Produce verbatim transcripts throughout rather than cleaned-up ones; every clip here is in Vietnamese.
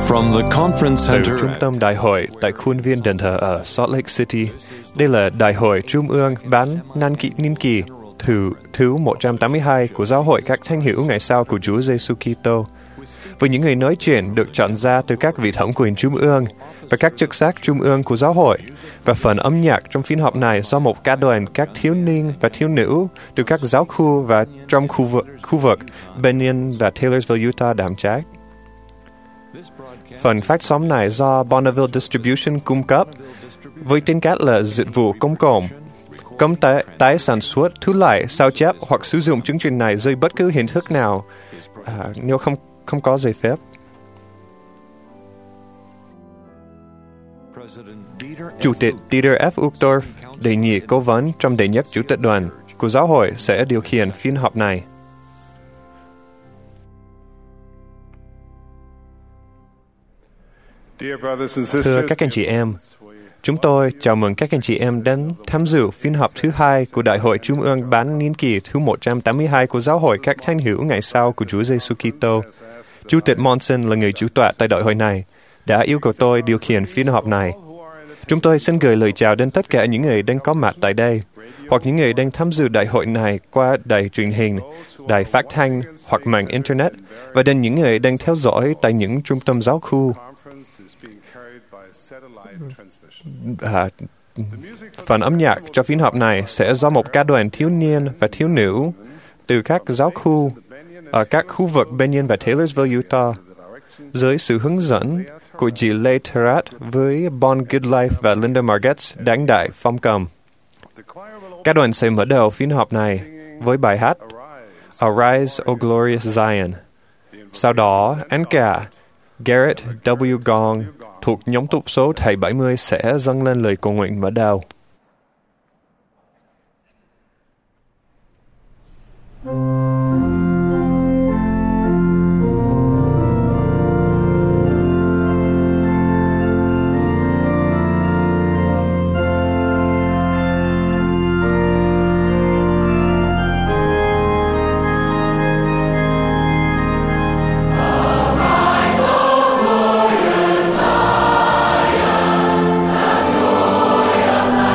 From the Conference Từ Center trung tâm đại hội tại khuôn viên đền thờ ở Salt Lake City, đây là đại hội trung ương bán Nan Kỳ Niên Kỳ thứ thứ một trăm tám mươi hai của Giáo hội các Thánh hữu Ngày sau của Chúa Giêsu Kitô. Với những người nói chuyện được chọn ra từ các vị thẩm quyền trung ương và các chức sắc trung ương của giáo hội, và phần âm nhạc trong phiên họp này do một ca đoàn các thiếu niên và thiếu nữ từ các giáo khu và trong khu vực, khu vực Benyon và Taylorsville, Utah đảm trách. Phần phát sóng này do Bonneville Distribution cung cấp với tên cát là dịch vụ công cộng. Cấm tái, tái sản xuất, thu lại, sao chép hoặc sử dụng chương trình này dưới bất cứ hình thức nào à, nếu không không có giấy phép. Chủ tịch Dieter F. Uchtdorf đề nghị cố vấn trong đệ nhất chủ tịch đoàn của giáo hội sẽ điều khiển phiên họp này. Thưa các anh chị em, chúng tôi chào mừng các anh chị em đến tham dự phiên họp thứ hai của Đại hội Trung ương bán niên kỳ thứ một trăm tám mươi hai của Giáo hội các Thánh hữu Ngày sau của Chúa Giêsu Kitô. Chủ tịch Monson là người chủ tọa tại đại hội này, đã yêu cầu tôi điều khiển phiên họp này. Chúng tôi xin gửi lời chào đến tất cả những người đang có mặt tại đây, hoặc những người đang tham dự đại hội này qua đài truyền hình, đài phát thanh hoặc mạng Internet, và đến những người đang theo dõi tại những trung tâm giáo khu. À, phần âm nhạc cho phiên họp này sẽ do một ca đoàn thiếu niên và thiếu nữ từ các giáo khu ở các khu vực Benyon và Taylorsville, Utah, dưới sự hướng dẫn của chị Leigh Terrat với Bon Goodlife và Linda Margetts đáng đại phong cầm. Ca đoàn sẽ mở đầu phiên họp này với bài hát Arise, O Glorious Zion. Sau đó, anh cả Garrett W. Gong thuộc nhóm túc số thầy bảy mươi sẽ dâng lên lời cầu nguyện mở đầu. Arise, O glorious Zion, the joy of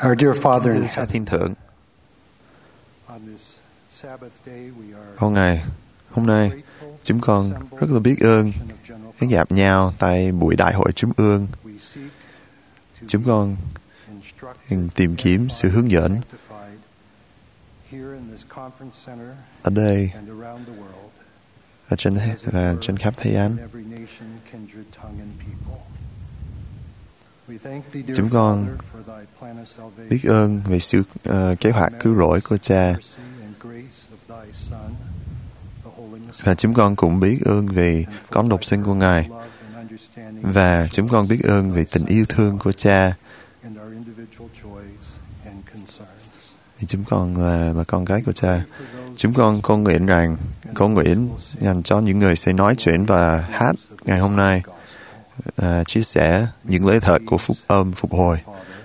Our dear Father in Thưa Cha heaven, Thiên Thượng, on this Sabbath day we are hôm ngày, hôm nay, chúng con rất là biết ơn hãy gặp nhau tại buổi đại hội Trung ương. we seek to Chúng con instruct tìm kiếm sự hướng dẫn sanctified here in this conference center ở đây and around the world, và trên, và trên khắp thế gian. in every nation, kindred, tongue and people. We thank thee, dear Chúng con Father, for thy plan of salvation, biết ơn về sự uh, kế hoạch cứu rỗi của Cha, mercy and grace of thy Son, the Holy Messiah, và chúng con cũng biết ơn về and for con độc thy sinh của perfect Ngài, love and understanding và chúng con biết ơn về tình yêu thương của Cha. in our individual joys and concerns. Thì chúng con là, là con cái của Cha. Chúng con con nguyện rằng, con nguyện dành cho những người sẽ nói chuyện và hát ngày hôm nay, à, chia sẻ những lẽ thật của phúc âm phục hồi.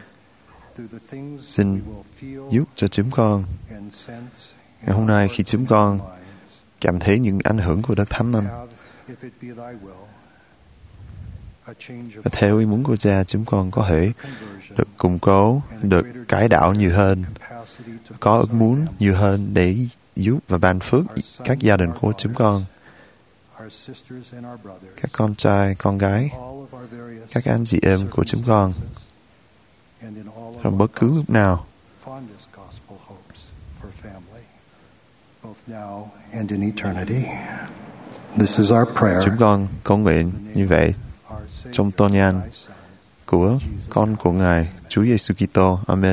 Xin giúp cho chúng con ngày hôm nay khi chúng con cảm thấy những ảnh hưởng của Đức Thánh Linh, và theo ý muốn của Cha, chúng con có thể được củng cố, được cải đạo nhiều hơn, có ước muốn nhiều hơn để giúp và ban phước các gia đình của chúng con, các con trai, con gái, các anh chị em của chúng con, trong bất cứ lúc nào. Chúng con cầu nguyện như vậy trong tôn danh của con của Ngài, Chúa Giêsu Kitô. Amen.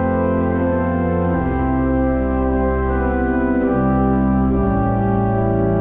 Hãy subscribe cho kênh Ghiền Mì Gõ để không bỏ lỡ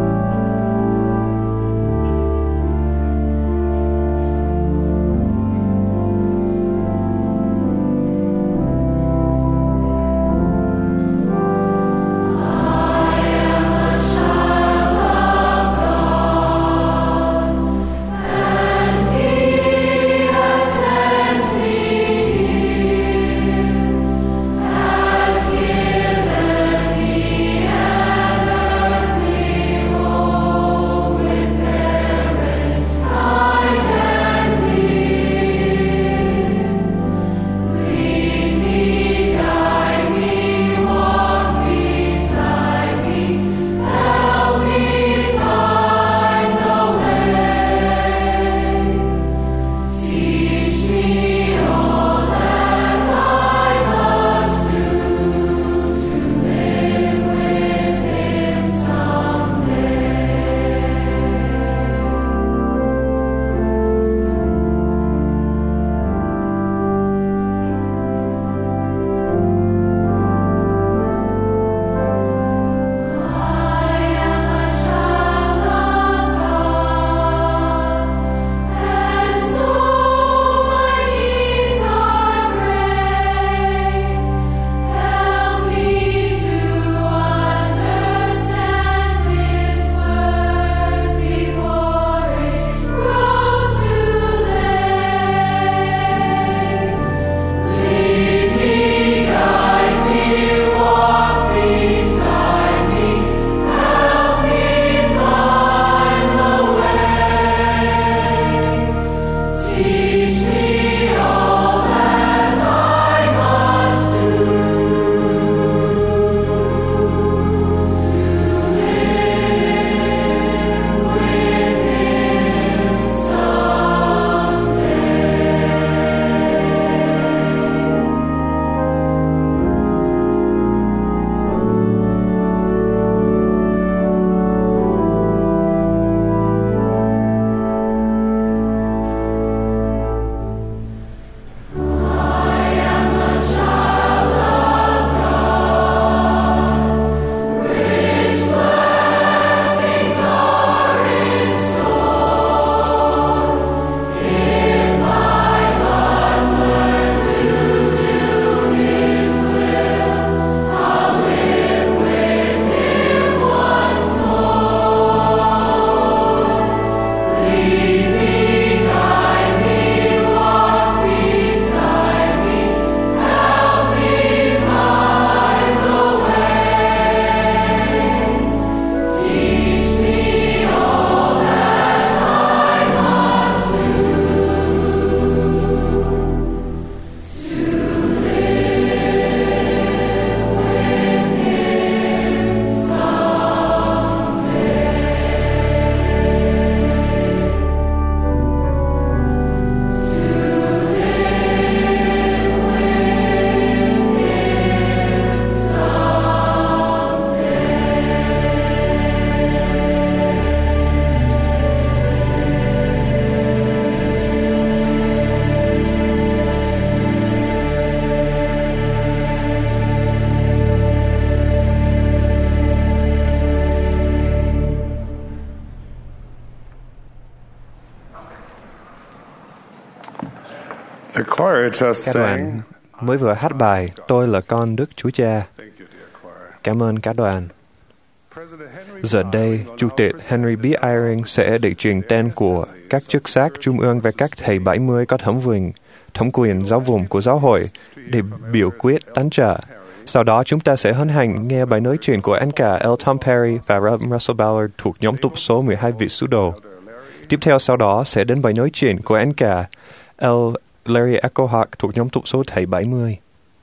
Cả đoàn mới vừa hát bài Tôi là con Đức Chúa Cha. Cảm ơn cả đoàn. Giờ đây, Chủ tịch Henry B. Eyring sẽ để truyền tên của các chức sắc trung ương và các thầy bảy mươi có thẩm quyền, thẩm quyền giáo vùng của giáo hội để biểu quyết tán trợ. Sau đó, chúng ta sẽ hân hạnh nghe bài nói chuyện của anh cả L. Tom Perry và Russell Ballard thuộc nhóm túc số mười hai vị sứ đồ. Tiếp theo sau đó sẽ đến bài nói chuyện của anh cả L. Larry Echo Hawk thuộc nhóm túc số thầy bảy mươi.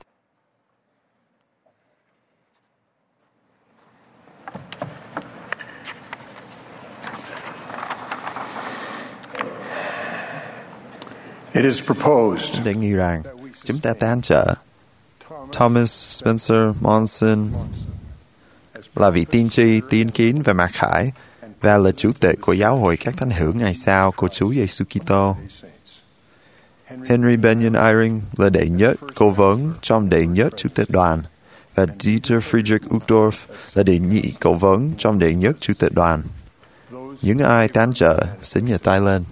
It is proposed Đề nghị rằng chúng ta tán trợ Thomas Spencer Monson là vị tiên tri, tiên kiến và mặc khải và là chủ tịch của giáo hội các thánh hữu ngày sau của Chúa Giêsu Kitô. Henry Benyon Eyring là đệ nhất cố vấn trong đệ nhất chủ tịch đoàn và Dieter Friedrich Uchtdorf là đệ nhị cố vấn trong đệ nhất chủ tịch đoàn. Những ai tán trợ xin giơ tay lên.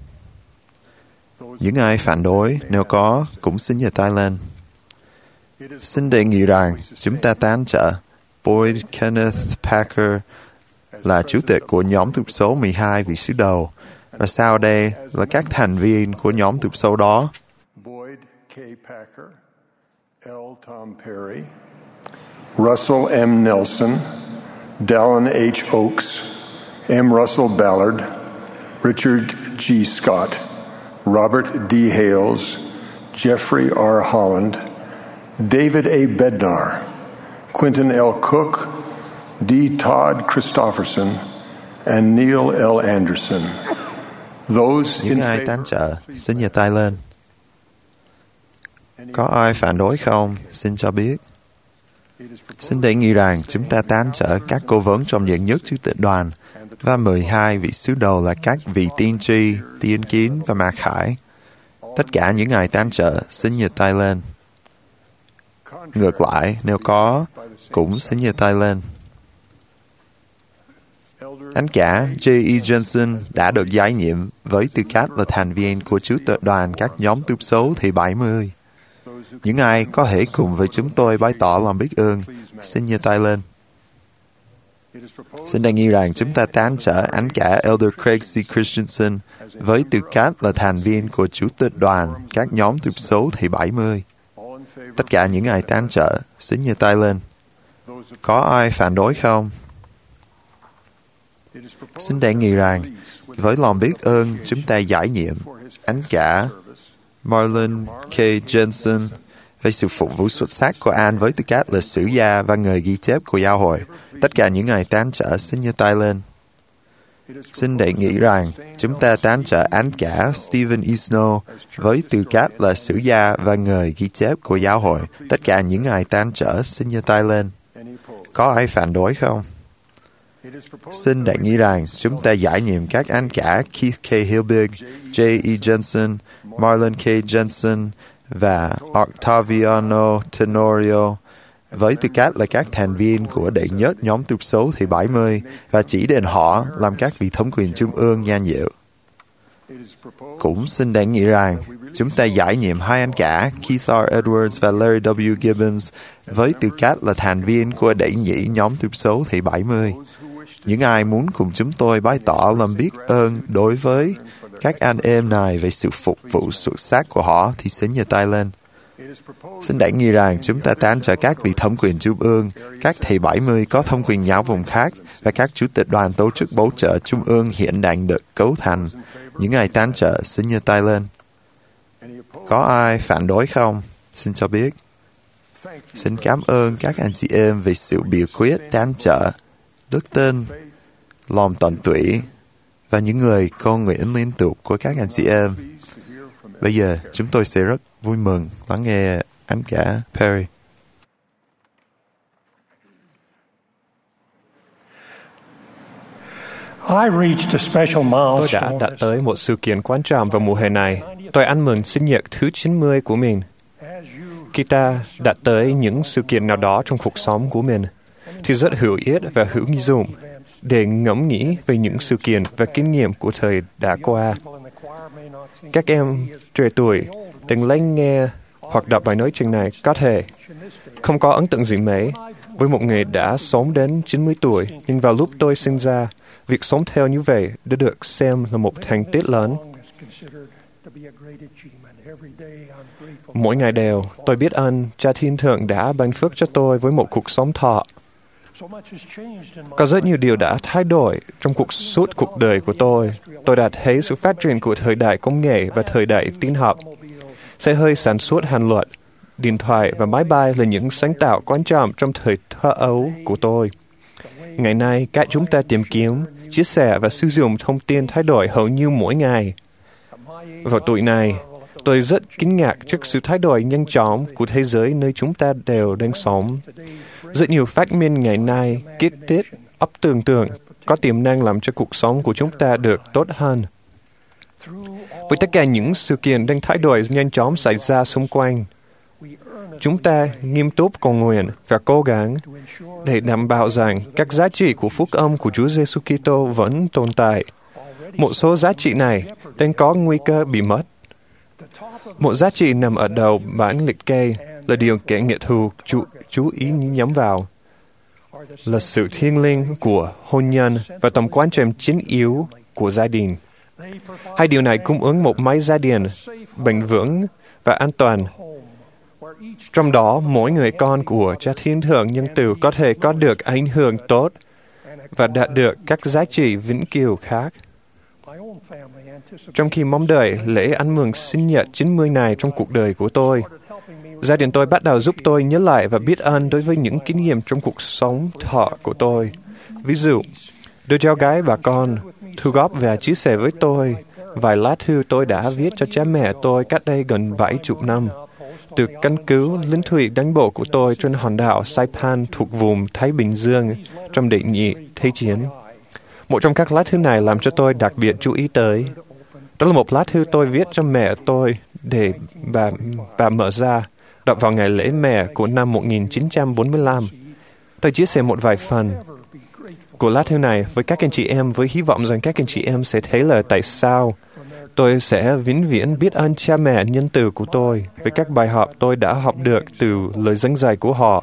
Những ai phản đối, nếu có, cũng xin giơ tay lên. Xin đề nghị rằng chúng ta tán trợ Boyd Kenneth Packer là chủ tịch của nhóm tục số mười hai vị sứ đồ, và sau đây là các thành viên của nhóm tục số đó. Boyd K. Packer, L. Tom Perry, Russell M. Nelson, Dallin H. Oaks, M. Russell Ballard, Richard G. Scott, Robert D. Hales, Jeffrey R. Holland, David A. Bednar, Quentin L. Cook, D. Todd Christofferson, and Neil L. Anderson. Those Những in ai favor, tán trợ, xin giơ tay lên. Có ai phản đối không? Xin cho biết. Xin đề nghị rằng chúng ta tán trợ các cố vấn trong đệ nhất chủ tịch đoàn và mười hai vị sứ đồ là các vị tiên tri, tiên kiến và mạc khải. Tất cả những ai tán trợ, xin giơ tay lên. Ngược lại, nếu có, cũng xin giơ tay lên. Anh cả J E. Jensen đã được giải nhiệm với tư cách là thành viên của chủ tịch đoàn các nhóm túp số thì bảy mươi. Những ai có thể cùng với chúng tôi bày tỏ lòng biết ơn, xin giơ tay lên. Xin đề nghị rằng chúng ta tán trợ anh cả Elder Craig C. Christensen với tư cách là thành viên của chủ tịch đoàn các nhóm túp số thì bảy mươi. Tất cả những ai tán trợ, xin giơ tay lên. Có ai phản đối không? Xin đề nghị rằng, với lòng biết ơn, chúng ta giải nhiệm anh cả Marlon K. Jensen về sự phục vụ xuất sắc của anh với tư cách là sử gia và người ghi chép của giáo hội. Tất cả những ai tán trợ, xin giơ tay lên. Xin đề nghị rằng, chúng ta tán trợ anh cả Stephen E. Snow với tư cách là sử gia và người ghi chép của giáo hội. Tất cả những ai tán trợ, xin giơ tay lên. Có ai phản đối không? Xin đề nghị rằng chúng ta giải nhiệm các anh cả Keith K. Hilbig, J E. Jensen, Marlon K. Jensen và Octaviano Tenorio với tư cách là các thành viên của đệ nhất nhóm túp số thì bảy mươi và chỉ định họ làm các vị thống quyền trung ương danh dự. Cũng xin đề nghị rằng chúng ta giải nhiệm hai anh cả Keith R. Edwards và Larry W. Gibbons với tư cách là thành viên của đệ nhị nhóm túp số thì bảy mươi. Những ai muốn cùng chúng tôi bày tỏ lòng biết ơn đối với các anh em này về sự phục vụ xuất sắc của họ thì xin giơ tay lên. Xin đề nghị rằng chúng ta tán trợ các vị thống quyền trung ương, các thầy bảy mươi có thống quyền giáo vùng khác và các chủ tịch đoàn tổ chức bổ trợ trung ương hiện đang được cấu thành. Những ai tán trợ xin giơ tay lên. Có ai phản đối không? Xin cho biết. Xin cảm ơn các anh chị em về sự biểu quyết tán trợ, đức tin, lòng tận tụy và những người con nguyện liên tục của các anh chị em. Bây giờ chúng tôi sẽ rất vui mừng lắng nghe anh cả Perry. Tôi đã đạt tới một sự kiện quan trọng vào mùa hè này. Tôi ăn mừng sinh nhật thứ chín mươi của mình. Khi ta đạt tới những sự kiện nào đó trong cuộc sống của mình, thì rất hữu ích và hữu dụng để ngẫm nghĩ về những sự kiện và kinh nghiệm của thời đã qua. Các em trẻ tuổi đừng lắng nghe hoặc đọc bài nói chuyện này có thể không có ấn tượng gì mấy với một người đã sống đến chín mươi tuổi, nhưng vào lúc tôi sinh ra, việc sống theo như vậy đã được xem là một thành tích lớn. Mỗi ngày đều, tôi biết ơn Cha Thiên Thượng đã ban phước cho tôi với một cuộc sống thọ. Có rất nhiều điều đã thay đổi trong cuộc suốt cuộc đời của tôi. Tôi đã thấy sự phát triển của thời đại công nghệ và thời đại tin học. Xe hơi sản xuất hàng loạt, điện thoại và máy bay là những sáng tạo quan trọng trong thời thơ ấu của tôi. Ngày nay, cách chúng ta tìm kiếm, chia sẻ và sử dụng thông tin thay đổi hầu như mỗi ngày. Vào tuổi này, tôi rất kinh ngạc trước sự thay đổi nhanh chóng của thế giới nơi chúng ta đều đang sống. Rất nhiều phát minh ngày nay, kích thích, óc tưởng tượng, có tiềm năng làm cho cuộc sống của chúng ta được tốt hơn. Với tất cả những sự kiện đang thay đổi nhanh chóng xảy ra xung quanh, chúng ta nghiêm túc cầu nguyện và cố gắng để đảm bảo rằng các giá trị của phúc âm của Chúa Giêsu Kitô vẫn tồn tại. Một số giá trị này đang có nguy cơ bị mất. Một giá trị nằm ở đầu bản liệt kê là điều kẻ nghệ thù chú, chú ý nhắm vào, là sự thiêng liêng của hôn nhân và tầm quan trọng chính yếu của gia đình. Hai điều này cung ứng một mái gia đình bền vững và an toàn. Trong đó, mỗi người con của Cha Thiên Thượng nhân từ có thể có được ảnh hưởng tốt và đạt được các giá trị vĩnh cửu khác. Trong khi mong đợi lễ ăn mừng sinh nhật chín mươi này trong cuộc đời của tôi, gia đình tôi bắt đầu giúp tôi nhớ lại và biết ơn đối với những kinh nghiệm trong cuộc sống thọ của tôi. Ví dụ, đứa cháu gái và con thu góp và chia sẻ với tôi vài lá thư tôi đã viết cho cha mẹ tôi cách đây gần bảy chục năm, từ căn cứ lính thủy đánh bộ của tôi trên hòn đảo Saipan thuộc vùng Thái Bình Dương trong đệ nhị Thế chiến. Một trong các lá thư này làm cho tôi đặc biệt chú ý tới. Đó là một lá thư tôi viết cho mẹ tôi để bà, bà mở ra, đọc vào ngày lễ mẹ của năm một nghìn chín trăm bốn mươi lăm. Tôi chia sẻ một vài phần của lá thư này với các anh chị em với hy vọng rằng các anh chị em sẽ thấy là tại sao tôi sẽ vĩnh viễn biết ơn cha mẹ nhân từ của tôi với các bài học tôi đã học được từ lời dẫn dạy của họ.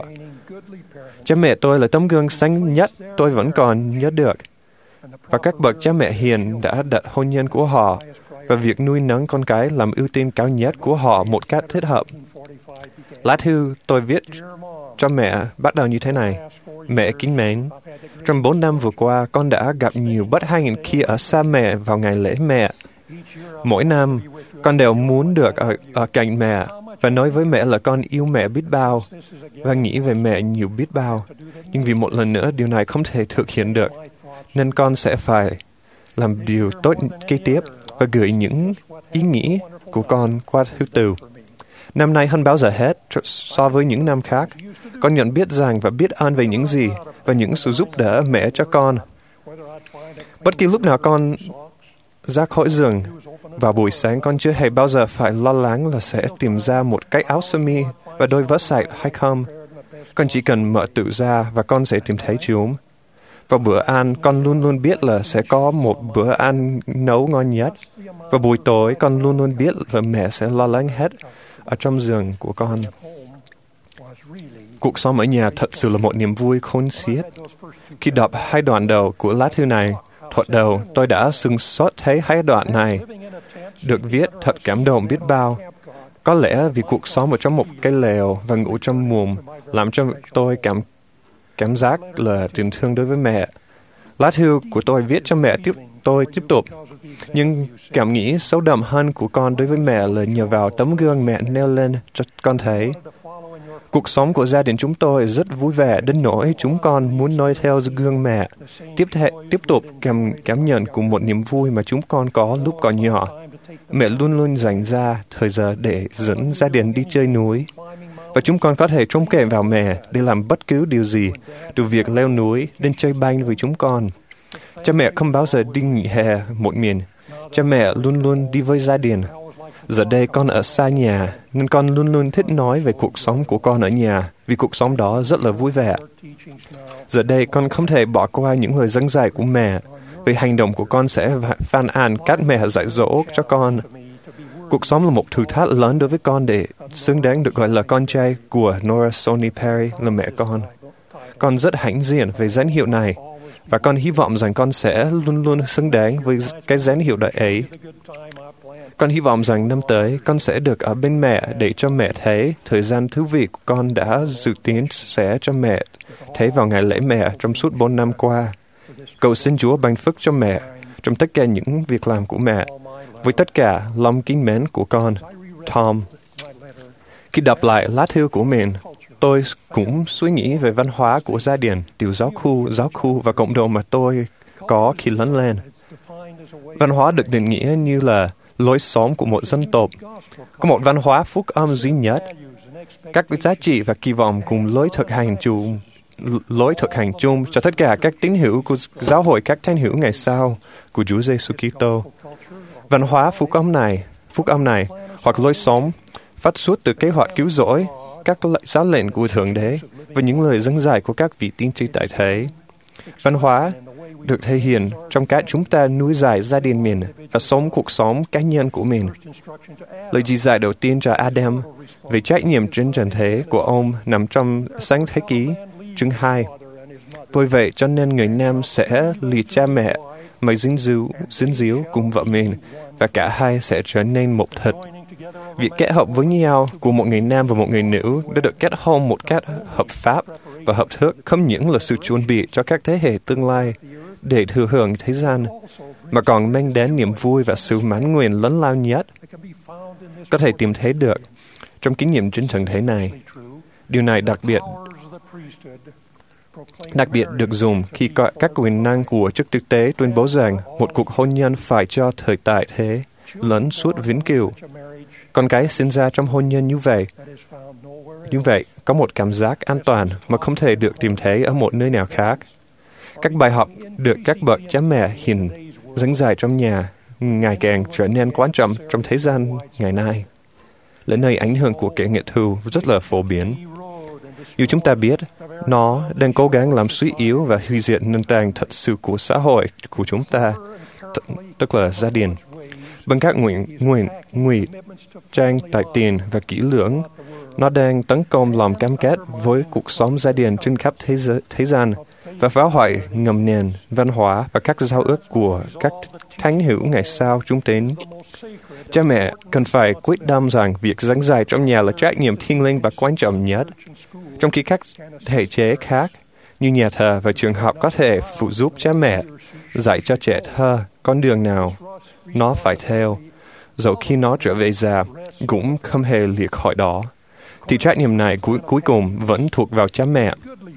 Cha mẹ tôi là tấm gương sáng nhất tôi vẫn còn nhớ được. Và các bậc cha mẹ hiền đã đặt hôn nhân của họ và việc nuôi nấng con cái làm ưu tiên cao nhất của họ một cách thích hợp. Lá thư tôi viết cho mẹ bắt đầu như thế này. Mẹ kính mến, trong bốn năm vừa qua, con đã gặp nhiều bất hạnh khi ở xa mẹ vào ngày lễ mẹ. Mỗi năm, con đều muốn được ở, ở cạnh mẹ và nói với mẹ là con yêu mẹ biết bao và nghĩ về mẹ nhiều biết bao. Nhưng vì một lần nữa, điều này không thể thực hiện được, nên con sẽ phải làm điều tốt kế tiếp và gửi những ý nghĩ của con qua thư từ. Năm nay hơn bao giờ hết so với những năm khác, con nhận biết rằng và biết ơn về những gì và những sự giúp đỡ mẹ cho con. Bất kỳ lúc nào con ra khỏi giường vào buổi sáng, con chưa hề bao giờ phải lo lắng là sẽ tìm ra một cái áo sơ mi và đôi vớ sạch hay không. Con chỉ cần mở tủ ra và con sẽ tìm thấy chúng. Vào bữa ăn, con luôn luôn biết là sẽ có một bữa ăn nấu ngon nhất. Và buổi tối, con luôn luôn biết là mẹ sẽ lo lắng hết ở trong giường của con. Cuộc sống ở nhà thật sự là một niềm vui khôn xiết. Khi đọc hai đoạn đầu của lá thư này, thoạt đầu tôi đã sửng sốt thấy hai đoạn này được viết thật cảm động biết bao. Có lẽ vì cuộc sống ở trong một cái lều và ngủ trong mùng làm cho tôi cảm cảm giác là tình thương đối với mẹ. Lá thư của tôi viết cho mẹ tiếp tôi tiếp tục. Nhưng cảm nghĩ sâu đậm hơn của con đối với mẹ là nhờ vào tấm gương mẹ nêu lên cho con thấy. Cuộc sống của gia đình chúng tôi rất vui vẻ đến nỗi chúng con muốn noi theo gương mẹ, tiếp thể, tiếp tục cảm, cảm nhận cùng một niềm vui mà chúng con có lúc còn nhỏ. Mẹ luôn luôn dành ra thời giờ để dẫn gia đình đi chơi núi. Và chúng con có thể trông cậy vào mẹ để làm bất cứ điều gì, từ việc leo núi đến chơi banh với chúng con. Cha mẹ không bao giờ đi nghỉ hè một mình. Cha mẹ luôn luôn đi với gia đình. Giờ đây con ở xa nhà, nên con luôn luôn thích nói về cuộc sống của con ở nhà, vì cuộc sống đó rất là vui vẻ. Giờ đây con không thể bỏ qua những lời dẫn dạy của mẹ, vì hành động của con sẽ phàn nàn các mẹ dạy dỗ cho con. Cuộc sống là một thử thách lớn đối với con để xứng đáng được gọi là con trai của Nora Sony Perry là mẹ con. Con rất hãnh diện về danh hiệu này, và con hy vọng rằng con sẽ luôn luôn xứng đáng với cái danh hiệu đại ấy. Con hy vọng rằng năm tới con sẽ được ở bên mẹ để cho mẹ thấy thời gian thú vị của con đã dự tính sẽ cho mẹ thấy vào ngày lễ mẹ trong suốt bốn năm qua. Cầu xin Chúa ban phước cho mẹ trong tất cả những việc làm của mẹ, với tất cả lòng kính mến của con, Tom. Khi đọc lại lá thư của mình, tôi cũng suy nghĩ về văn hóa của gia đình, tiểu giáo khu, giáo khu và cộng đồng mà tôi có khi lớn lên. Văn hóa được định nghĩa như là lối sống của một dân tộc. Có một văn hóa phúc âm duy nhất. Các giá trị và kỳ vọng cùng lối thực hành chung, lối thực hành chung cho tất cả các tín hữu của giáo hội các thánh hữu ngày sau của Chúa Giêsu Kitô. Văn hóa phúc âm này, phúc âm này hoặc lối sống phát xuất từ kế hoạch cứu rỗi, các giáo lệnh của Thượng Đế và những lời dẫn giải của các vị tiên tri tại thế. Văn hóa được thể hiện trong cách chúng ta nuôi dạy gia đình mình và sống cuộc sống cá nhân của mình. Lời chỉ dạy đầu tiên cho Adam về trách nhiệm trên trần thế của ông nằm trong Sáng Thế Ký, chương hai. Bởi vậy cho nên người nam sẽ lìa cha mẹ mà dính díu, dính díu cùng vợ mình, và cả hai sẽ trở nên một thịt. Việc kết hợp với nhau của một người nam và một người nữ đã được kết hôn một cách hợp pháp và hợp thức, không những là sự chuẩn bị cho các thế hệ tương lai để thừa hưởng thế gian, mà còn mang đến niềm vui và sự mãn nguyện lớn lao nhất có thể tìm thấy được trong kinh nghiệm trên trần thế này. Điều này đặc biệt đặc biệt được dùng khi các quyền năng của chức thực tế tuyên bố rằng một cuộc hôn nhân phải cho thời tại thế lớn suốt vĩnh cửu. Con cái sinh ra trong hôn nhân như vậy, như vậy có một cảm giác an toàn mà không thể được tìm thấy ở một nơi nào khác. Các bài học được các bậc cha mẹ hiền dẫn dạy trong nhà ngày càng trở nên quan trọng trong thế gian ngày nay. Là nơi ảnh hưởng của kẻ nghiệt thù rất là phổ biến. Như chúng ta biết, nó đang cố gắng làm suy yếu và hủy diệt nền tảng thật sự của xã hội của chúng ta, t- tức là gia đình. Bằng các nguyện, nguyện, ngụy trang tài tiền và kỹ lưỡng, nó đang tấn công lòng cam kết với cuộc sống gia đình trên khắp thế, giới, thế gian và phá hoại ngầm nền, văn hóa và các giao ước của các thánh hữu ngày sau chúng đến. Cha mẹ cần phải quyết tâm rằng việc giảng dạy trong nhà là trách nhiệm thiêng liêng và quan trọng nhất, trong khi các thể chế khác như nhà thờ và trường học có thể phụ giúp cha mẹ dạy cho trẻ thơ con đường nào nó phải theo, dẫu khi nó trở về già cũng không hề lìa khỏi đó, thì trách nhiệm này cuối, cuối cùng vẫn thuộc vào cha mẹ.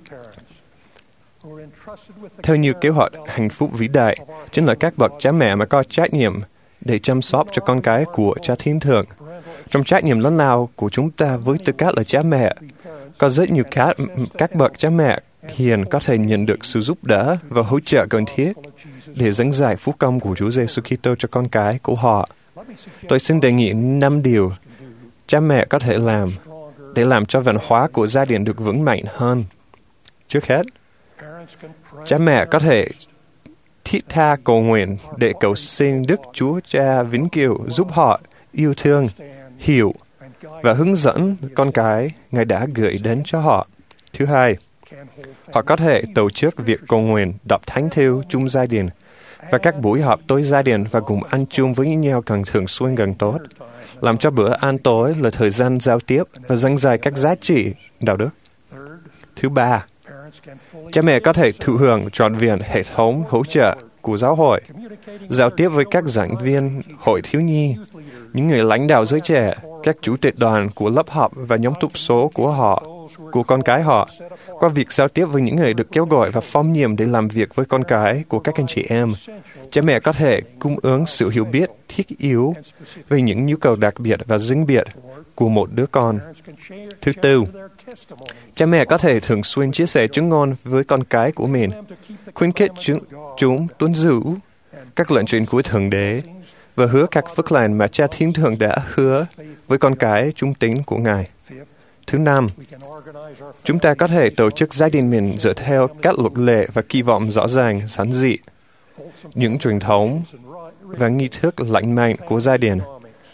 Theo như kế hoạch hạnh phúc vĩ đại, chính là các bậc cha mẹ mà có trách nhiệm để chăm sóc cho con cái của Cha Thiên Thượng. Trong trách nhiệm lớn lao của chúng ta với tư cách là cha mẹ, có rất nhiều các, các bậc cha mẹ hiền có thể nhận được sự giúp đỡ và hỗ trợ cần thiết để dẫn giải phúc âm của Chúa Giêsu Kitô cho con cái của họ. Tôi xin đề nghị năm điều cha mẹ có thể làm để làm cho văn hóa của gia đình được vững mạnh hơn. Trước hết, cha mẹ có thể thiết tha cầu nguyện để cầu xin Đức Chúa Cha vĩnh cửu giúp họ yêu thương, hiểu và hướng dẫn con cái Ngài đã gửi đến cho họ. Thứ hai, họ có thể tổ chức việc cầu nguyện, đọc thánh thư chung gia đình và các buổi họp tối gia đình và cùng ăn chung với nhau càng thường xuyên càng tốt, làm cho bữa ăn tối là thời gian giao tiếp và dâng dạy các giá trị đạo đức. Thứ ba, cha mẹ có thể thụ hưởng trọn vẹn hệ thống hỗ trợ của giáo hội, giao tiếp với các giảng viên hội thiếu nhi, những người lãnh đạo giới trẻ, các chủ tịch đoàn của lớp học và nhóm túc số của họ, của con cái họ, qua việc giao tiếp với những người được kêu gọi và phong nhiệm để làm việc với con cái của các anh chị em. Cha mẹ có thể cung ứng sự hiểu biết thiết yếu về những nhu cầu đặc biệt và riêng biệt của một đứa con. Thứ tư, cha mẹ có thể thường xuyên chia sẻ chứng ngôn với con cái của mình, khuyến khích chúng tuân giữ các lệnh truyền của Thượng Đế và hứa các phước lành mà Cha Thiên Thượng đã hứa với con cái trung tín của Ngài. Thứ năm, chúng ta có thể tổ chức gia đình mình dựa theo các luật lệ và kỳ vọng rõ ràng, giản dị, những truyền thống và nghi thức lành mạnh của gia đình,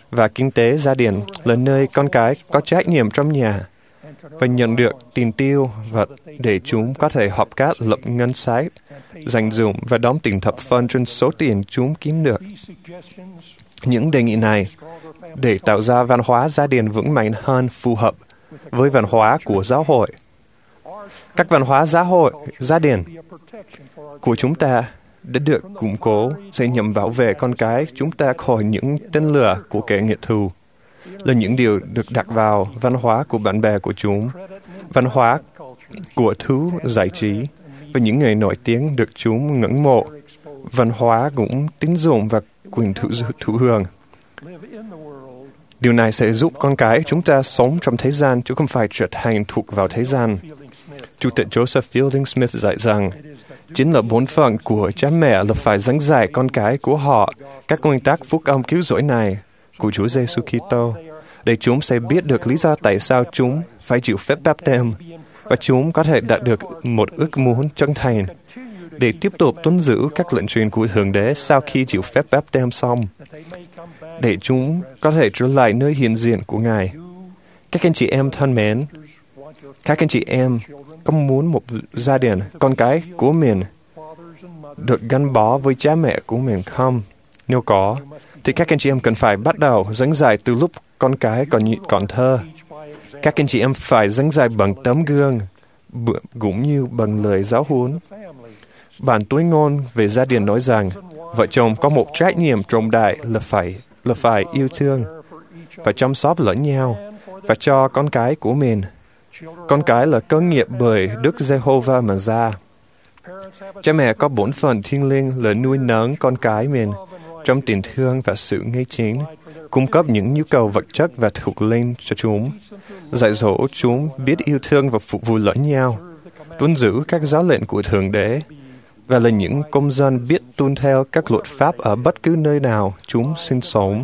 và kinh tế gia đình là nơi con cái có trách nhiệm trong nhà và nhận được tiền tiêu vật để chúng có thể hợp tác lập ngân sách, dành dụm và đóng tiền thập phân trên số tiền chúng kiếm được. Những đề nghị này để tạo ra văn hóa gia đình vững mạnh hơn phù hợp với văn hóa của giáo hội. Các văn hóa giáo hội, gia đình của chúng ta đã được củng cố sẽ nhằm bảo vệ con cái chúng ta khỏi những tên lửa của kẻ nghiệt thù, là những điều được đặt vào văn hóa của bạn bè của chúng, văn hóa của thú giải trí và những người nổi tiếng được chúng ngưỡng mộ, văn hóa cũng tín dụng và quyền thụ, thụ hưởng. Điều này sẽ giúp con cái chúng ta sống trong thế gian chứ không phải trở thành thuộc vào thế gian. Chủ tịch Joseph Fielding Smith dạy rằng, chính là bổn phận của cha mẹ là phải dẫn dạy con cái của họ các nguyên tắc phúc âm cứu rỗi này của Chúa Giêsu Kitô, để chúng sẽ biết được lý do tại sao chúng phải chịu phép báp têm và chúng có thể đạt được một ước muốn chân thành để tiếp tục tuân giữ các lệnh truyền của Thượng Đế sau khi chịu phép báp têm xong, để chúng có thể trở lại nơi hiện diện của Ngài. Các anh chị em thân mến, các anh chị em có muốn một gia đình, con cái của mình được gắn bó với cha mẹ của mình không? Nếu có, thì các anh chị em cần phải bắt đầu dẫn dạy từ lúc con cái còn còn thơ. Các anh chị em phải dẫn dạy bằng tấm gương, cũng như bằng lời giáo huấn. Bản tuyên ngôn về gia đình nói rằng, vợ chồng có một trách nhiệm trọng đại là phải là phải yêu thương và chăm sóc lẫn nhau và cho con cái của mình. Con cái là cơ nghiệp bởi Đức Giê-hô-va mà ra. Cha mẹ có bổn phận thiêng liêng là nuôi nấng con cái mình trong tình thương và sự ngay chính, cung cấp những nhu cầu vật chất và thuộc linh cho chúng, dạy dỗ chúng biết yêu thương và phục vụ lẫn nhau, tuân giữ các giáo lệnh của Thượng Đế, và là những công dân biết tuân theo các luật pháp ở bất cứ nơi nào chúng sinh sống.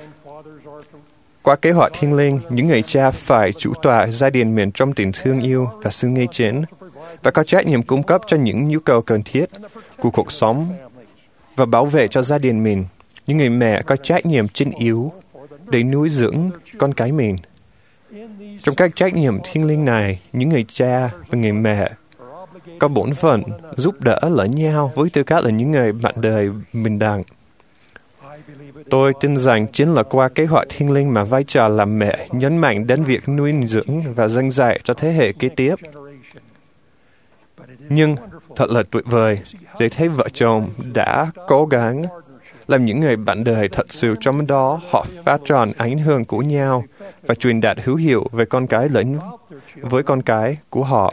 Qua kế hoạch thiêng liêng, những người cha phải chủ tọa gia đình mình trong tình thương yêu và sự ngay chính, và có trách nhiệm cung cấp cho những nhu cầu cần thiết của cuộc sống và bảo vệ cho gia đình mình. Những người mẹ có trách nhiệm chính yếu để nuôi dưỡng con cái mình. Trong các trách nhiệm thiêng liêng này, những người cha và người mẹ có bổn phận giúp đỡ lẫn nhau với tư cách là những người bạn đời bình đẳng. Tôi tin rằng chính là qua kế hoạch thiêng liêng mà vai trò làm mẹ nhấn mạnh đến việc nuôi dưỡng và dâng dạy cho thế hệ kế tiếp. Nhưng thật là tuyệt vời để thấy vợ chồng đã cố gắng làm những người bạn đời thật sự, trong đó họ phát tròn ảnh hưởng của nhau và truyền đạt hữu hiệu về con cái lẫn với con cái của họ.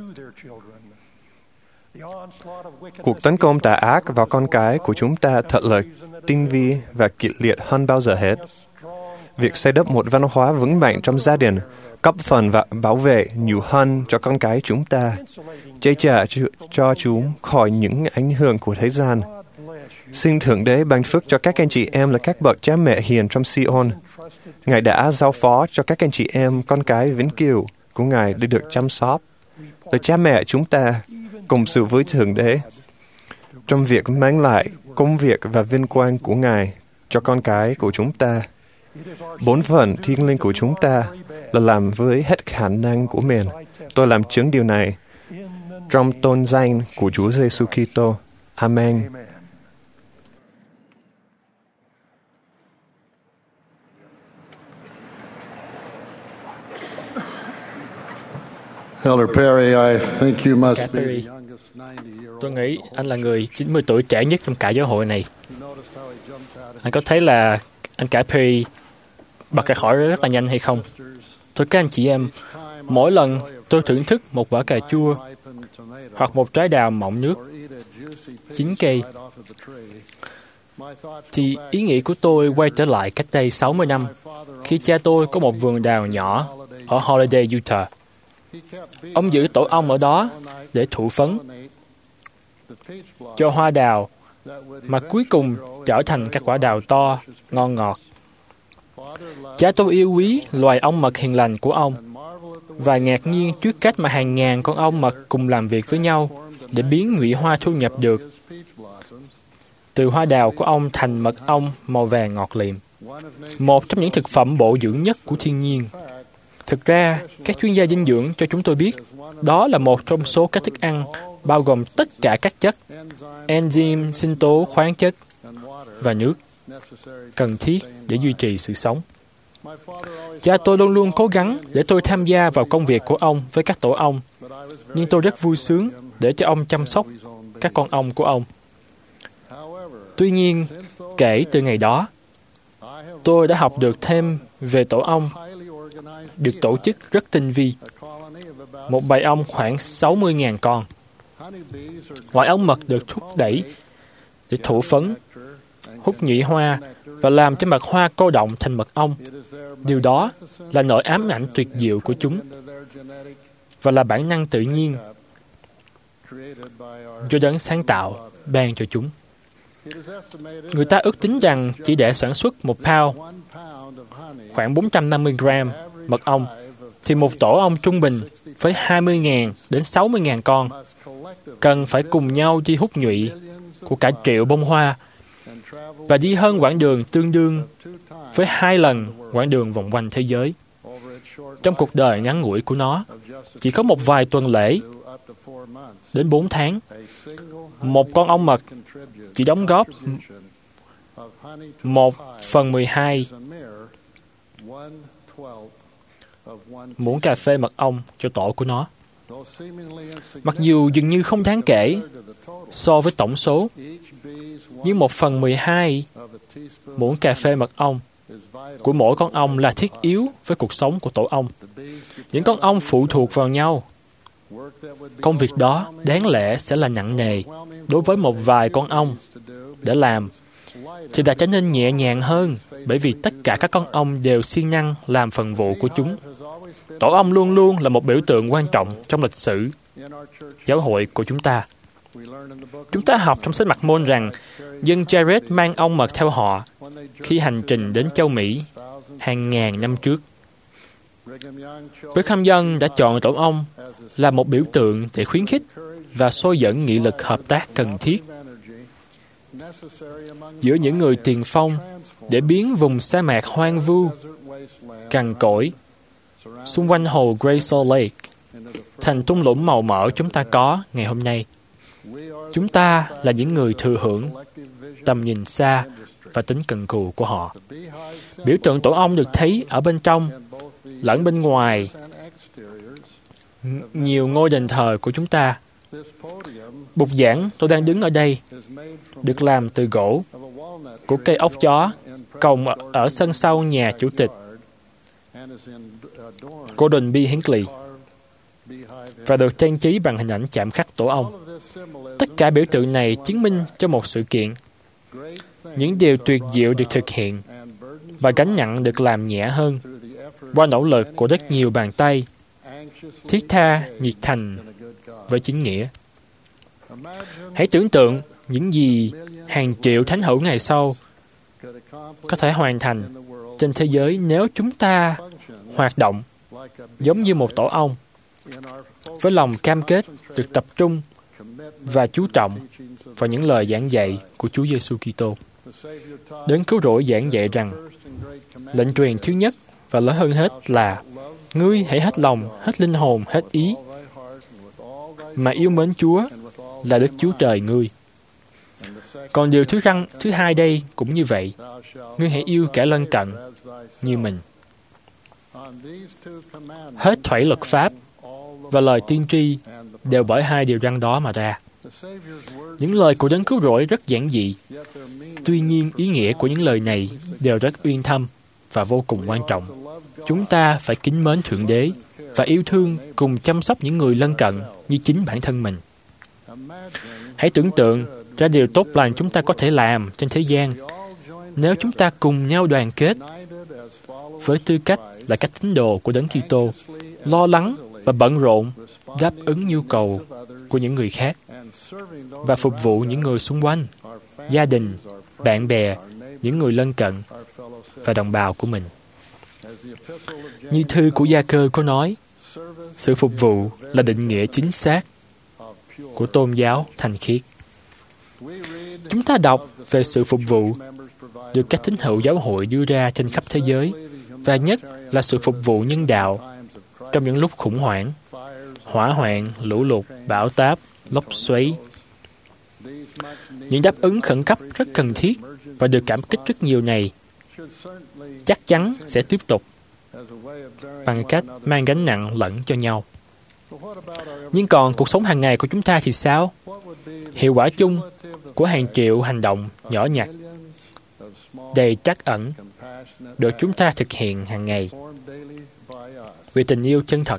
Cuộc tấn công tà ác vào con cái của chúng ta thật là tinh vi và kịch liệt hơn bao giờ hết. Việc xây đắp một văn hóa vững mạnh trong gia đình, cấp phần và bảo vệ nhiều hơn cho con cái chúng ta, che chở cho chúng khỏi những ảnh hưởng của thế gian. Xin Thượng Đế ban phước cho các anh chị em là các bậc cha mẹ hiền trong Sion. Ngài đã giao phó cho các anh chị em con cái vĩnh cửu của Ngài để được chăm sóc. Là cha mẹ chúng ta cùng sự với Thượng Đế trong việc mang lại công việc và vinh quang của Ngài cho con cái của chúng ta. Bổn phận thiêng liêng của chúng ta là làm với hết khả năng của mình. Tôi làm chứng điều này trong tôn danh của Chúa Giêsu Kitô. Amen. Elder Perry, I think you must Cả be Perry, the youngest ninety-year-old. tôi nghĩ anh là người chín mươi tuổi trẻ nhất trong cả giáo hội này. Anh có thấy là anh cả Perry bật ra khỏi rất là nhanh hay không? Thưa các anh chị em, mỗi lần tôi thưởng thức một quả cà chua hoặc một trái đào mọng nước chín cây, thì ý nghĩ của tôi quay trở lại cách đây sáu mươi năm, khi cha tôi có một vườn đào nhỏ ở Holiday, Utah. Ông giữ tổ ong ở đó để thụ phấn cho hoa đào, mà cuối cùng trở thành các quả đào to, ngon ngọt. Cha tôi yêu quý loài ong mật hiền lành của ông, và ngạc nhiên trước cách mà hàng ngàn con ong mật cùng làm việc với nhau để biến nhụy hoa thu nhập được từ hoa đào của ông thành mật ong màu vàng ngọt liệm. một trong những thực phẩm bổ dưỡng nhất của thiên nhiên. Thực ra, các chuyên gia dinh dưỡng cho chúng tôi biết, đó là một trong số các thức ăn bao gồm tất cả các chất, enzyme, sinh tố, khoáng chất và nước cần thiết để duy trì sự sống. Cha tôi luôn luôn cố gắng để tôi tham gia vào công việc của ông với các tổ ong, nhưng tôi rất vui sướng để cho ông chăm sóc các con ong của ông. Tuy nhiên, kể từ ngày đó, tôi đã học được thêm về tổ ong, được tổ chức rất tinh vi. Một bầy ong khoảng sáu mươi nghìn con. Loại ong mật được thúc đẩy để thụ phấn, hút nhụy hoa và làm cho mật hoa cô đọng thành mật ong. Điều đó là nỗi ám ảnh tuyệt diệu của chúng và là bản năng tự nhiên do đấng sáng tạo ban cho chúng. Người ta ước tính rằng chỉ để sản xuất một pound, khoảng bốn trăm năm mươi gram mật ong, thì một tổ ong trung bình với hai mươi nghìn đến sáu mươi nghìn con cần phải cùng nhau đi hút nhụy của cả triệu bông hoa và đi hơn quãng đường tương đương với hai lần quãng đường vòng quanh thế giới. Trong cuộc đời ngắn ngủi của nó, chỉ có một vài tuần lễ đến bốn tháng, một con ong mật chỉ đóng góp một phần mười hai muỗng cà phê mật ong cho tổ của nó. Mặc dù dường như không đáng kể so với tổng số, nhưng một phần mười hai muỗng cà phê mật ong của mỗi con ong là thiết yếu với cuộc sống của tổ ong. Những con ong phụ thuộc vào nhau. Công việc đó đáng lẽ sẽ là nặng nề đối với một vài con ong để làm, thì đã trở nên nhẹ nhàng hơn bởi vì tất cả các con ong đều siêng năng làm phần vụ của chúng. Tổ ong luôn luôn là một biểu tượng quan trọng trong lịch sử giáo hội của chúng ta. Chúng ta học trong sách Mặc-môn rằng dân Jared mang ong mật theo họ khi hành trình đến châu Mỹ hàng ngàn năm trước. Brigham Young đã chọn tổ ong là một biểu tượng để khuyến khích và soi dẫn nghị lực hợp tác cần thiết giữa những người tiền phong để biến vùng sa mạc hoang vu, cằn cỗi xung quanh hồ Great Salt Lake thành thung lũng màu mỡ chúng ta có ngày hôm nay. Chúng ta là những người thừa hưởng tầm nhìn xa và tính cần cù của họ. Biểu tượng tổ ong được thấy ở bên trong lẫn bên ngoài nhiều ngôi đền thờ của chúng ta. Bục giảng tôi đang đứng ở đây được làm từ gỗ của cây ốc chó còng ở sân sau nhà chủ tịch Gordon B. Hinckley và được trang trí bằng hình ảnh chạm khắc tổ ong. Tất cả biểu tượng này chứng minh cho một sự kiện. Những điều tuyệt diệu được thực hiện và gánh nặng được làm nhẹ hơn qua nỗ lực của rất nhiều bàn tay, thiết tha, nhiệt thành với chính nghĩa. Hãy tưởng tượng những gì hàng triệu thánh hữu ngày sau có thể hoàn thành trên thế giới nếu chúng ta hoạt động giống như một tổ ong, với lòng cam kết được tập trung và chú trọng vào những lời giảng dạy của Chúa Giêsu Kitô. Đấng cứu rỗi giảng dạy rằng lệnh truyền thứ nhất và lớn hơn hết là ngươi hãy hết lòng, hết linh hồn, hết ý mà yêu mến Chúa là Đức Chúa Trời ngươi. Còn điều thứ răng thứ hai đây cũng như vậy, ngươi hãy yêu kẻ lân cận như mình. Hết thảy luật pháp và lời tiên tri đều bởi hai điều răn đó mà ra. Những lời của Đấng cứu rỗi rất giản dị, tuy nhiên ý nghĩa của những lời này đều rất uyên thâm và vô cùng quan trọng. Chúng ta phải kính mến Thượng Đế và yêu thương cùng chăm sóc những người lân cận như chính bản thân mình. Hãy tưởng tượng ra điều tốt lành chúng ta có thể làm trên thế gian nếu chúng ta cùng nhau đoàn kết với tư cách là các tín đồ của Đấng Kitô, lo lắng và bận rộn đáp ứng nhu cầu của những người khác và phục vụ những người xung quanh, gia đình, bạn bè, những người lân cận và đồng bào của mình. Như thư của Gia-cơ có nói, sự phục vụ là định nghĩa chính xác của tôn giáo thanh khiết. Chúng ta đọc về sự phục vụ được các tín hữu giáo hội đưa ra trên khắp thế giới, và nhất là sự phục vụ nhân đạo trong những lúc khủng hoảng, hỏa hoạn, lũ lụt, bão táp, lốc xoáy. Những đáp ứng khẩn cấp rất cần thiết và được cảm kích rất nhiều này chắc chắn sẽ tiếp tục bằng cách mang gánh nặng lẫn cho nhau. Nhưng còn cuộc sống hàng ngày của chúng ta thì sao? Hiệu quả chung của hàng triệu hành động nhỏ nhặt, đầy trắc ẩn, được chúng ta thực hiện hàng ngày vì tình yêu chân thật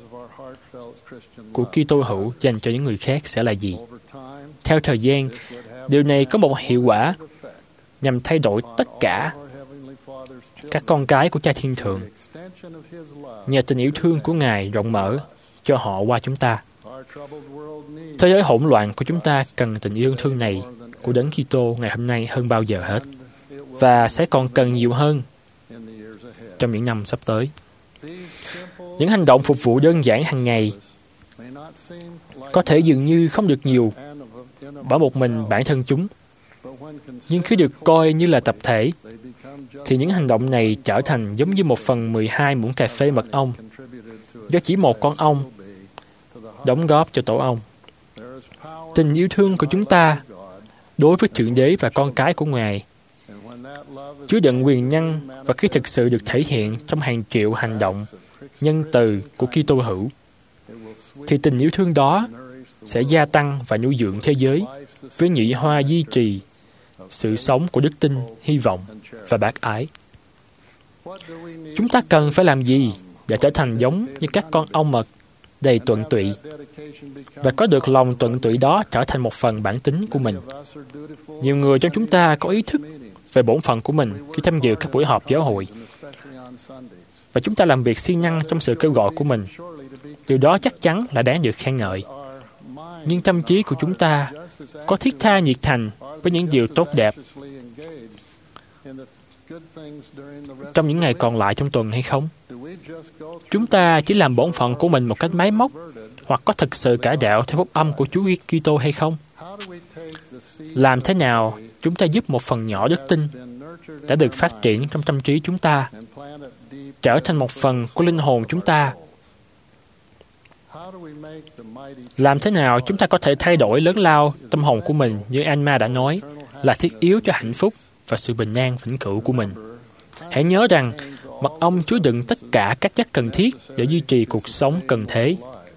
của Kitô hữu dành cho những người khác sẽ là gì? Theo thời gian, điều này có một hiệu quả nhằm thay đổi tất cả các con cái của Cha Thiên Thượng nhờ tình yêu thương của Ngài rộng mở cho họ qua chúng ta. Thế giới hỗn loạn của chúng ta cần tình yêu thương này của Đấng Kitô ngày hôm nay hơn bao giờ hết, và sẽ còn cần nhiều hơn trong những năm sắp tới. Những hành động phục vụ đơn giản hàng ngày có thể dường như không được nhiều bởi một mình bản thân chúng, nhưng khi được coi như là tập thể, thì những hành động này trở thành giống như một phần mười hai muỗng cà phê mật ong do chỉ một con ong đóng góp cho tổ ong. Tình yêu thương của chúng ta đối với Thượng Đế và con cái của Ngài chứa đựng quyền năng, và khi thực sự được thể hiện trong hàng triệu hành động nhân từ của Kitô hữu, thì tình yêu thương đó sẽ gia tăng và nuôi dưỡng thế giới với nhụy hoa duy trì sự sống của đức tin, hy vọng và bác ái. Chúng ta cần phải làm gì để trở thành giống như các con ong mật đầy tuận tụy, và có được lòng tuận tụy đó trở thành một phần bản tính của mình? Nhiều người trong chúng ta có ý thức về bổn phận của mình khi tham dự các buổi họp giáo hội, và chúng ta làm việc siêng năng trong sự kêu gọi của mình. Điều đó chắc chắn là đáng được khen ngợi. Nhưng tâm trí của chúng ta có thiết tha nhiệt thành với những điều tốt đẹp trong những ngày còn lại trong tuần hay không? Chúng ta chỉ làm bổn phận của mình một cách máy móc, hoặc có thực sự cải đạo theo phúc âm của Chúa Kitô hay không? Làm thế nào chúng ta giúp một phần nhỏ đức tin đã được phát triển trong tâm trí chúng ta trở thành một phần của linh hồn chúng ta? Làm thế nào chúng ta có thể thay đổi lớn lao tâm hồn của mình, như Alma đã nói, là thiết yếu cho hạnh phúc và sự bình an vĩnh cửu của mình? Hãy nhớ rằng mật ong chứa đựng tất cả các chất cần thiết để duy trì cuộc sống cần thế.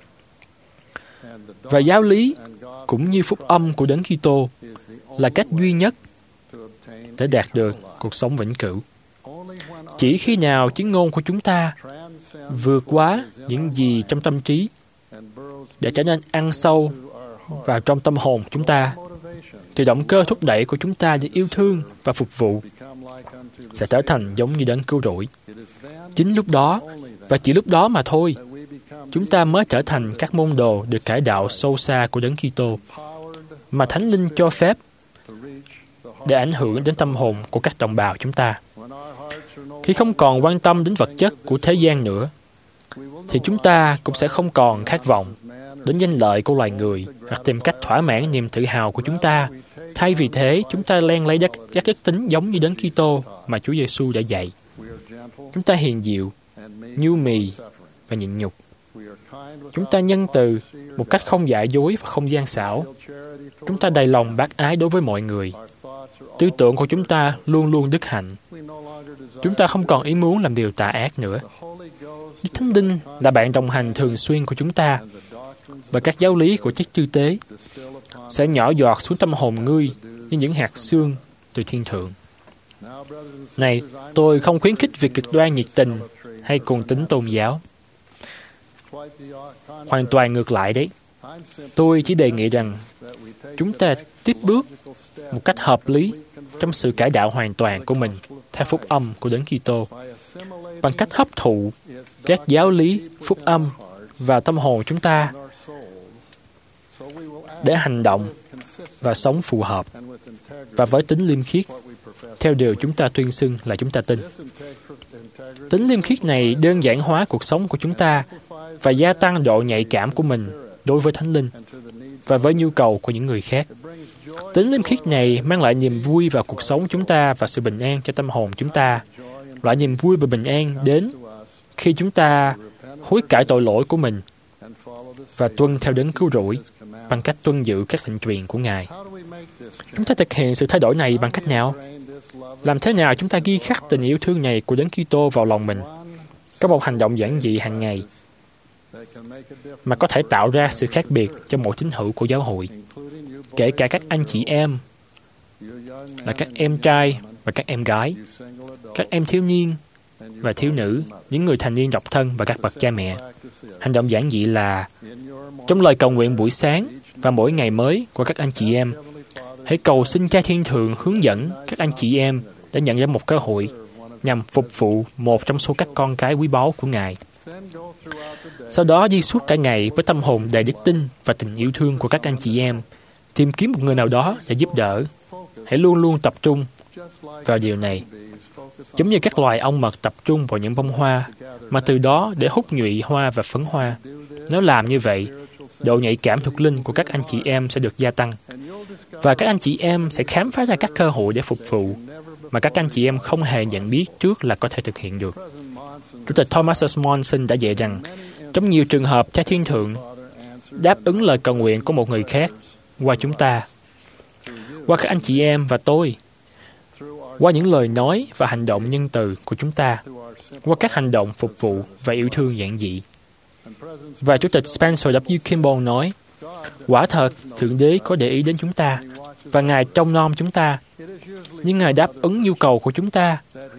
Và giáo lý cũng như phúc âm của Đấng Kitô là cách duy nhất để đạt được cuộc sống vĩnh cửu. Chỉ khi nào chứng ngôn của chúng ta vượt quá những gì trong tâm trí để trở nên ăn sâu vào trong tâm hồn chúng ta, thì động cơ thúc đẩy của chúng ta để yêu thương và phục vụ sẽ trở thành giống như Đấng Cứu Rỗi. Chính lúc đó, và chỉ lúc đó mà thôi, chúng ta mới trở thành các môn đồ được cải đạo sâu xa của Đấng Kitô, mà Thánh Linh cho phép để ảnh hưởng đến tâm hồn của các đồng bào chúng ta. Khi không còn quan tâm đến vật chất của thế gian nữa, thì chúng ta cũng sẽ không còn khát vọng đến danh lợi của loài người hoặc tìm cách thỏa mãn niềm tự hào của chúng ta. Thay vì thế, chúng ta len lấy các đức tính giống như Đấng Kitô mà Chúa Giêsu đã dạy. Chúng ta hiền dịu, nhu mì và nhịn nhục. Chúng ta nhân từ một cách không giả dối và không gian xảo. Chúng ta đầy lòng bác ái đối với mọi người. Tư tưởng của chúng ta luôn luôn đức hạnh. Chúng ta không còn ý muốn làm điều tà ác nữa. Đức Thánh Linh là bạn đồng hành thường xuyên của chúng ta, và các giáo lý của chức tư tế sẽ nhỏ giọt xuống tâm hồn ngươi như những hạt xương từ thiên thượng. Này, tôi không khuyến khích việc cực đoan nhiệt tình hay cuồng tín tôn giáo. Hoàn toàn ngược lại đấy. Tôi chỉ đề nghị rằng chúng ta tiếp bước một cách hợp lý trong sự cải đạo hoàn toàn của mình theo phúc âm của Đấng Kitô, bằng cách hấp thụ các giáo lý phúc âm vào tâm hồn chúng ta để hành động và sống phù hợp và với tính liêm khiết theo điều chúng ta tuyên xưng là chúng ta tin. Tính liêm khiết này đơn giản hóa cuộc sống của chúng ta và gia tăng độ nhạy cảm của mình đối với Thánh Linh và với nhu cầu của những người khác. Tính liêm khiết này mang lại niềm vui vào cuộc sống chúng ta và sự bình an cho tâm hồn chúng ta. Loại niềm vui và bình an đến khi chúng ta hối cải tội lỗi của mình và tuân theo đấng cứu rỗi bằng cách tuân giữ các lệnh truyền của Ngài. Chúng ta thực hiện sự thay đổi này bằng cách nào? Làm thế nào chúng ta ghi khắc tình yêu thương này của đấng Kitô vào lòng mình? Có một hành động giản dị hàng ngày mà có thể tạo ra sự khác biệt cho mỗi tín hữu của giáo hội, kể cả các anh chị em là các em trai và các em gái, các em thiếu niên và thiếu nữ, những người thành niên độc thân và các bậc cha mẹ. Hành động giản dị là trong lời cầu nguyện buổi sáng và mỗi ngày mới của các anh chị em, hãy cầu xin Cha Thiên Thượng hướng dẫn các anh chị em để nhận ra một cơ hội nhằm phục vụ một trong số các con cái quý báu của Ngài. Sau đó đi suốt cả ngày với tâm hồn đầy đức tin và tình yêu thương của các anh chị em, tìm kiếm một người nào đó để giúp đỡ. Hãy luôn luôn tập trung vào điều này, giống như các loài ong mật tập trung vào những bông hoa, mà từ đó để hút nhụy hoa và phấn hoa. Nếu làm như vậy, độ nhạy cảm thuộc linh của các anh chị em sẽ được gia tăng, và các anh chị em sẽ khám phá ra các cơ hội để phục vụ mà các anh chị em không hề nhận biết trước là có thể thực hiện được. Chủ tịch Thomas S. Monson đã dạy rằng, trong nhiều trường hợp, Cha Thiên Thượng đáp ứng lời cầu nguyện của một người khác qua chúng ta, qua các anh chị em và tôi, qua những lời nói và hành động nhân từ của chúng ta, qua các hành động phục vụ và yêu thương giản dị. Và Chủ tịch Spencer W. Kimball nói, quả thật, Thượng Đế có để ý đến chúng ta, và Ngài trông nom chúng ta, nhưng Ngài đáp ứng nhu cầu của chúng ta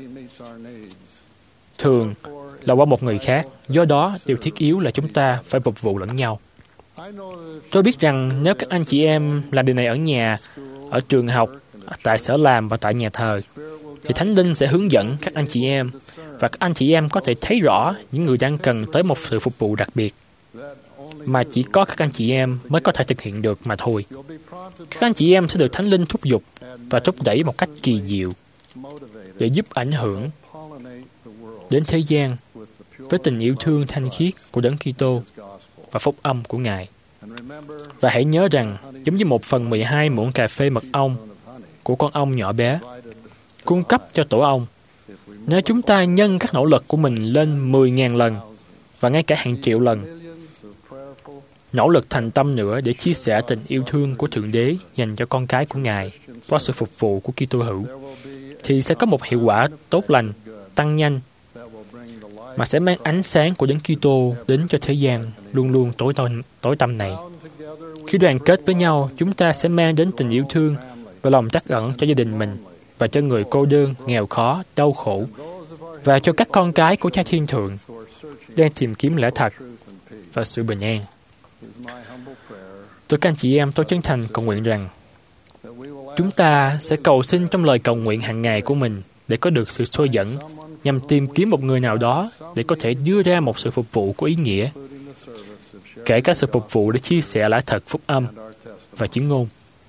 thường là qua một người khác. Do đó, điều thiết yếu là chúng ta phải phục vụ lẫn nhau. Tôi biết rằng nếu các anh chị em làm điều này ở nhà, ở trường học, tại sở làm và tại nhà thờ, thì Thánh Linh sẽ hướng dẫn các anh chị em, và các anh chị em có thể thấy rõ những người đang cần tới một sự phục vụ đặc biệt mà chỉ có các anh chị em mới có thể thực hiện được mà thôi. Các anh chị em sẽ được Thánh Linh thúc giục và thúc đẩy một cách kỳ diệu để giúp ảnh hưởng đến thế gian với tình yêu thương thanh khiết của Đấng Kitô và phúc âm của Ngài. Và hãy nhớ rằng, giống như một phần mười hai muỗng cà phê mật ong của con ong nhỏ bé cung cấp cho tổ ong, nếu chúng ta nhân các nỗ lực của mình lên mười nghìn lần và ngay cả hàng triệu lần, nỗ lực thành tâm nữa để chia sẻ tình yêu thương của Thượng Đế dành cho con cái của Ngài qua sự phục vụ của Kitô hữu, thì sẽ có một hiệu quả tốt lành, tăng nhanh, mà sẽ mang ánh sáng của Đấng Kitô đến cho thế gian luôn luôn tối tăm, tối tăm này. Khi đoàn kết với nhau, chúng ta sẽ mang đến tình yêu thương và lòng trắc ẩn cho gia đình mình và cho người cô đơn, nghèo khó, đau khổ, và cho các con cái của Cha Thiên Thượng đang tìm kiếm lẽ thật và sự bình an. Tôi các anh chị em, tôi chân thành cầu nguyện rằng chúng ta sẽ cầu xin trong lời cầu nguyện hàng ngày của mình để có được sự soi dẫn nhằm tìm kiếm một người nào đó để có thể đưa ra một sự phục vụ có ý nghĩa, kể cả sự phục vụ để chia sẻ lẽ thật phúc âm và chứng ngôn.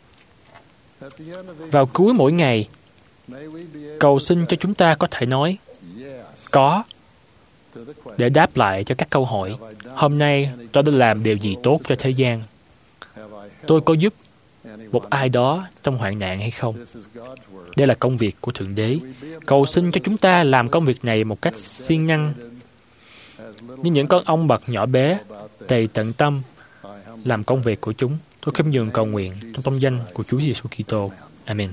Vào cuối mỗi ngày, cầu xin cho chúng ta có thể nói có để đáp lại cho các câu hỏi: hôm nay tôi đã làm điều gì tốt cho thế gian? Tôi có giúp một ai đó trong hoạn nạn hay không? Đây là công việc của Thượng Đế. Cầu xin cho chúng ta làm công việc này một cách siêng năng, như những con ong bật nhỏ bé, đầy tận tâm làm công việc của chúng. Tôi khiêm nhường cầu nguyện trong tông danh của Chúa Giêsu Kitô. Amen.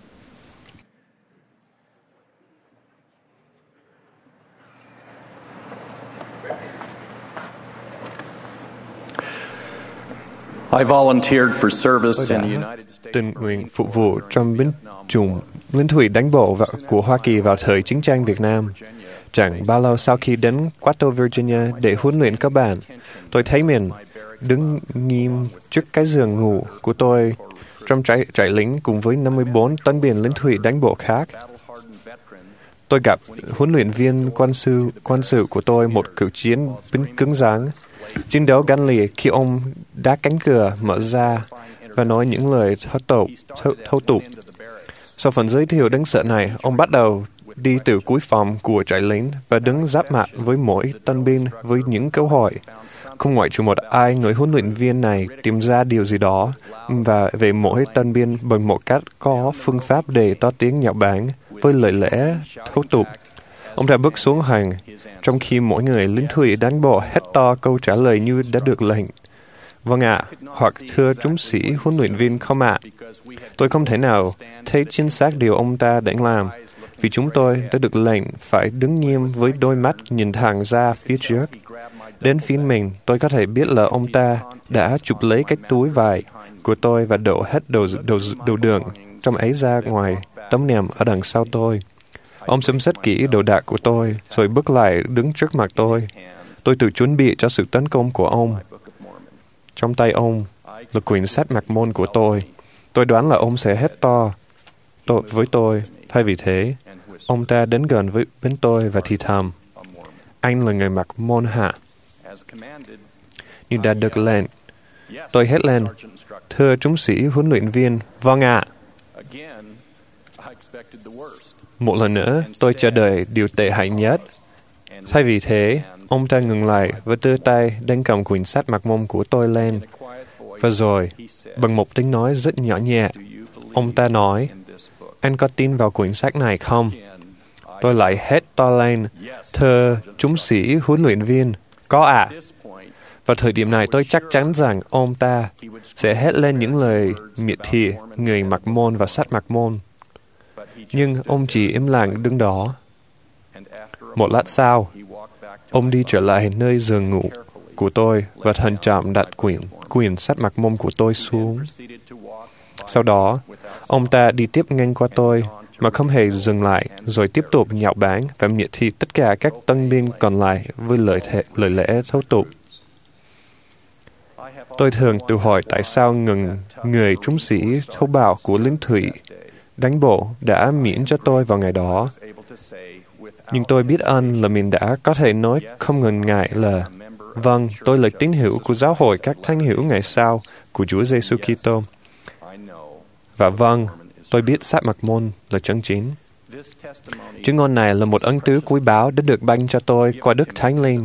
I volunteered for service in the United States. Tình nguyện phục vụ trong binh chủng lính thủy đánh bộ vào, của Hoa Kỳ vào thời chiến tranh Việt Nam. Chẳng bao lâu sau khi đến Quato, Virginia để huấn luyện cơ bản, tôi thấy mình đứng nghiêm trước cái giường ngủ của tôi trong trại, trại lính cùng với năm mươi bốn tân binh lính thủy đánh bộ khác. Tôi gặp huấn luyện viên quân sự, quân sự của tôi, một cựu chiến binh cứng rắn, chiến đấu gan lì khi ông đá cánh cửa mở ra và nói những lời thô tục. Thô, thô tục. Sau phần giới thiệu đáng sợ này, ông bắt đầu đi từ cuối phòng của trại lính và đứng giáp mặt với mỗi tân binh với những câu hỏi. không ngoại trừ một ai, người huấn luyện viên này tìm ra điều gì đó và về mỗi tân biên bằng một cách có phương pháp để to tiếng nhạo báng với lời lẽ thô tục. Ông ta bước xuống hàng, trong khi mỗi người lính thủy đánh bộ hét to câu trả lời như đã được lệnh. Vâng ạ, hoặc thưa chúng sĩ huấn luyện viên không ạ. Tôi không thể nào thấy chính xác điều ông ta đang làm, vì chúng tôi đã được lệnh phải đứng nghiêm với đôi mắt nhìn thẳng ra phía trước. Đến phía mình, tôi có thể biết là ông ta đã chụp lấy cái túi vải của tôi và đổ hết đồ, đồ, đồ đường trong ấy ra ngoài tấm nệm ở đằng sau tôi. Ông xem xét kỹ đồ đạc của tôi, rồi bước lại đứng trước mặt tôi. Tôi tự chuẩn bị cho sự tấn công của ông. Trong tay ông là quyển sách Mặc Môn của tôi. Tôi đoán là ông sẽ hét to tôi, với tôi. Thay vì thế, ông ta đến gần với bên tôi và thì thầm: "Anh là người Mặc Môn hả?" Như đã được lệnh, tôi hét lên: "Thưa chúng sĩ huấn luyện viên, vâng ạ." Một lần nữa, tôi chờ đợi điều tệ hại nhất. Thay vì thế, ông ta ngừng lại và đưa tay đang cầm quyển sách Mặc Môn của tôi lên. Và rồi, bằng một tiếng nói rất nhỏ nhẹ, ông ta nói: "Anh có tin vào quyển sách này không?" Tôi lại hét to lên: "Thưa chúng sĩ huấn luyện viên, có ạ." Vào thời điểm này, tôi chắc chắn rằng ông ta sẽ hét lên những lời miệt thị người Mặc Môn và sách Mặc Môn. Nhưng ông chỉ im lặng đứng đó. Một lát sau, ông đi trở lại nơi giường ngủ của tôi và thận trọng đặt quyển quyển sách Mặc Môn của tôi xuống. Sau đó, ông ta đi tiếp ngang qua tôi mà không hề dừng lại, rồi tiếp tục nhạo báng và miệt thị tất cả các tân binh còn lại với lời, thể, lời lẽ thô tục. Tôi thường tự hỏi tại sao ngừng người trung sĩ thô bạo của lính thủy đánh bộ đã miễn cho tôi vào ngày đó. Nhưng tôi biết ơn là mình đã có thể nói không ngần ngại là: "Vâng, tôi là tín hữu của giáo hội các thánh hữu ngày sau của Chúa Giêsu Kitô." Và vâng, tôi biết sách Mặc Môn là chân chính. Chứng ngôn này là một ân tứ quý báu đã được ban cho tôi qua Đức Thánh Linh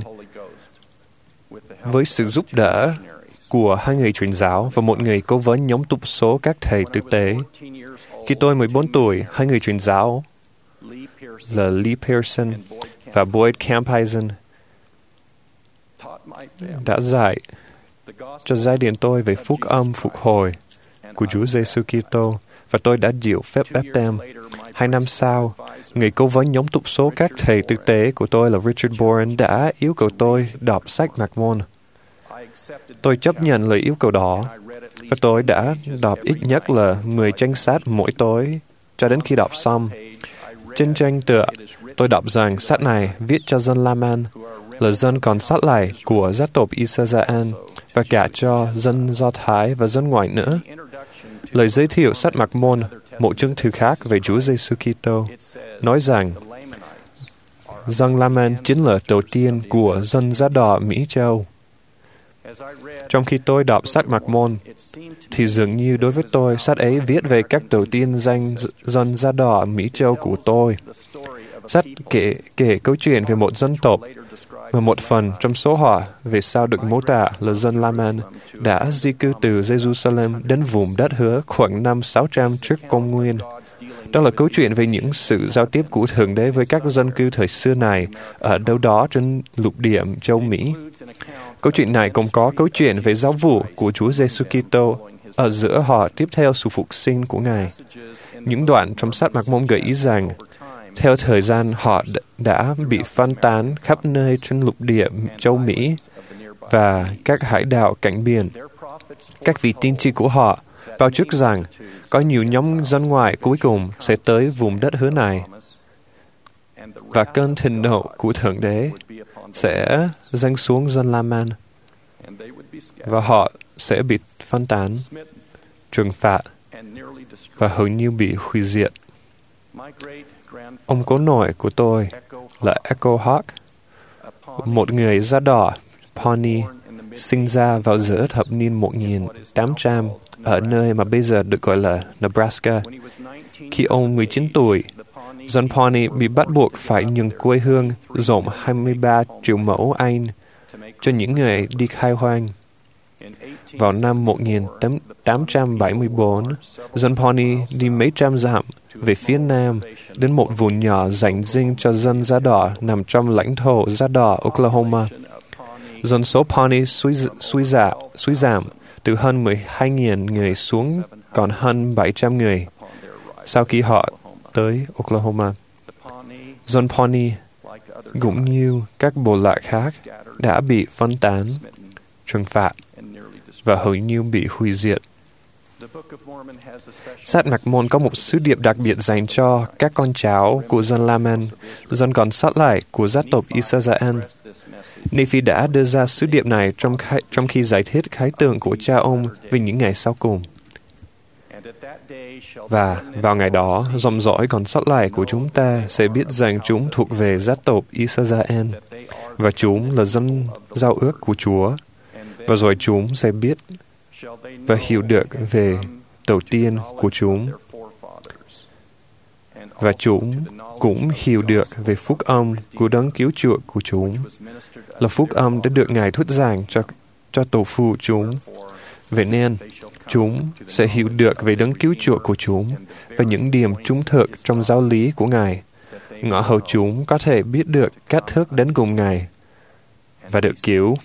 với sự giúp đỡ của hai người truyền giáo và một người cố vấn nhóm túc số các thầy tử tế. Khi tôi mười bốn tuổi, hai người truyền giáo là Lee Pearson và Boyd Camphison đã dạy cho gia đình tôi về phúc âm phục hồi của Chúa Giêsu Kitô, và tôi đã chịu phép báp têm. Hai năm sau, người cố vấn nhóm túc số các thầy tử tế của tôi là Richard Boren đã yêu cầu tôi đọc sách Mặc Môn. Tôi chấp nhận lời yêu cầu đó, và tôi đã đọc ít nhất là mười trang sách mỗi tối cho đến khi đọc xong. Trên trang tựa, tôi đọc rằng sách này viết cho dân La-man, là dân còn sót lại của gia tộc Israel, và cả cho dân Do Thái và dân ngoại nữa. Lời giới thiệu sách Mặc Môn, một chương thư khác về Chúa Giêsu Kitô, nói rằng dân La-man chính là tổ tiên của dân da đỏ Mỹ Châu. Trong khi tôi đọc sách Mặc Môn, thì dường như đối với tôi, sách ấy viết về các tổ tiên danh dân da đỏ Mỹ Châu của tôi. Sách kể, kể câu chuyện về một dân tộc, và một phần trong số họ về sau được mô tả là dân La-man đã di cư từ Jerusalem đến vùng đất hứa khoảng năm sáu trăm trước công nguyên. Đó là câu chuyện về những sự giao tiếp của Thượng Đế với các dân cư thời xưa này ở đâu đó trên lục địa châu Mỹ. Câu chuyện này cũng có câu chuyện về giáo vụ của Chúa Giêsu Kitô ở giữa họ tiếp theo sự phục sinh của Ngài. Những đoạn trong sách Mặc Môn gợi ý rằng theo thời gian họ d- đã bị phân tán khắp nơi trên lục địa châu Mỹ và các hải đảo cạnh biển. Các vị tiên tri của họ báo trước rằng có nhiều nhóm dân ngoại cuối cùng sẽ tới vùng đất hứa này, và cơn thịnh nộ của Thượng Đế sẽ giáng xuống dân La-man, và họ sẽ bị phân tán, trừng phạt và hầu như bị hủy diệt. Ông cố nội của tôi là Echo Hawk, một người da đỏ Pawnee, sinh ra vào giữa thập niên một nghìn tám trăm ở nơi mà bây giờ được gọi là Nebraska. Khi ông mười chín tuổi, dân Pawnee bị bắt buộc phải nhường quê hương rộng hai mươi ba triệu mẫu Anh cho những người đi khai hoang. Vào năm một nghìn tám trăm bảy mươi bốn, dân Pawnee đi mấy trăm dặm về phía nam đến một vùng nhỏ dành riêng cho dân da đỏ nằm trong lãnh thổ da đỏ Oklahoma. Dân số Pawnee suy, suy, dạ, suy giảm từ hơn mười hai nghìn người xuống còn hơn bảy trăm người sau khi họ tới Oklahoma. Dân Pawnee, cũng như các bộ lạc khác, đã bị phân tán, trừng phạt và hầu như bị hủy diệt. Sách Mạc Môn có một sứ điệp đặc biệt dành cho các con cháu của dân Laman, dân còn sót lại của gia tộc Israel. Nephi đã đưa ra sứ điệp này trong, khai, trong khi giải thích khái tượng của cha ông về những ngày sau cùng. Và vào ngày đó, dòng dõi còn sót lại của chúng ta sẽ biết rằng chúng thuộc về gia tộc Israel, và chúng là dân giao ước của Chúa. Và rồi chúng sẽ biết và hiểu được về tổ tiên của chúng. Và chúng cũng hiểu được về phúc âm của đấng cứu chuộc của chúng, là phúc âm đã được Ngài thuyết giảng cho, cho tổ phụ chúng. Vậy nên, chúng sẽ hiểu được về đấng cứu chuộc của chúng và những điểm trung thực trong giáo lý của Ngài. Ngõ hầu chúng có thể biết được cách thức đến cùng Ngài và được cứu.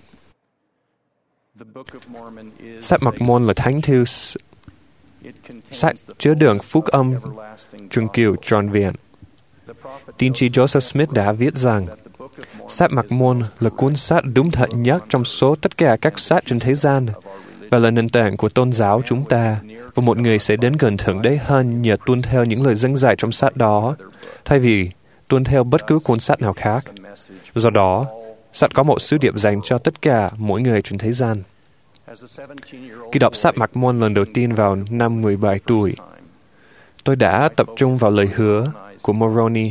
Sách Mạc Môn là thánh thư, sách chứa đựng phúc âm trường cửu trọn vẹn. Tiên tri Joseph Smith đã viết rằng, sách Mạc Môn là cuốn sách đúng thật nhất trong số tất cả các sách trên thế gian và là nền tảng của tôn giáo chúng ta, và một người sẽ đến gần Thượng Đế hơn nhờ tuân theo những lời dẫn dạy trong sách đó, thay vì tuân theo bất cứ cuốn sách nào khác. Do đó, sách có một sứ điệp dành cho tất cả mỗi người trên thế gian. Khi đọc sách Mạc Môn lần đầu tiên vào năm mười bảy tuổi, tôi đã tập trung vào lời hứa của Moroni.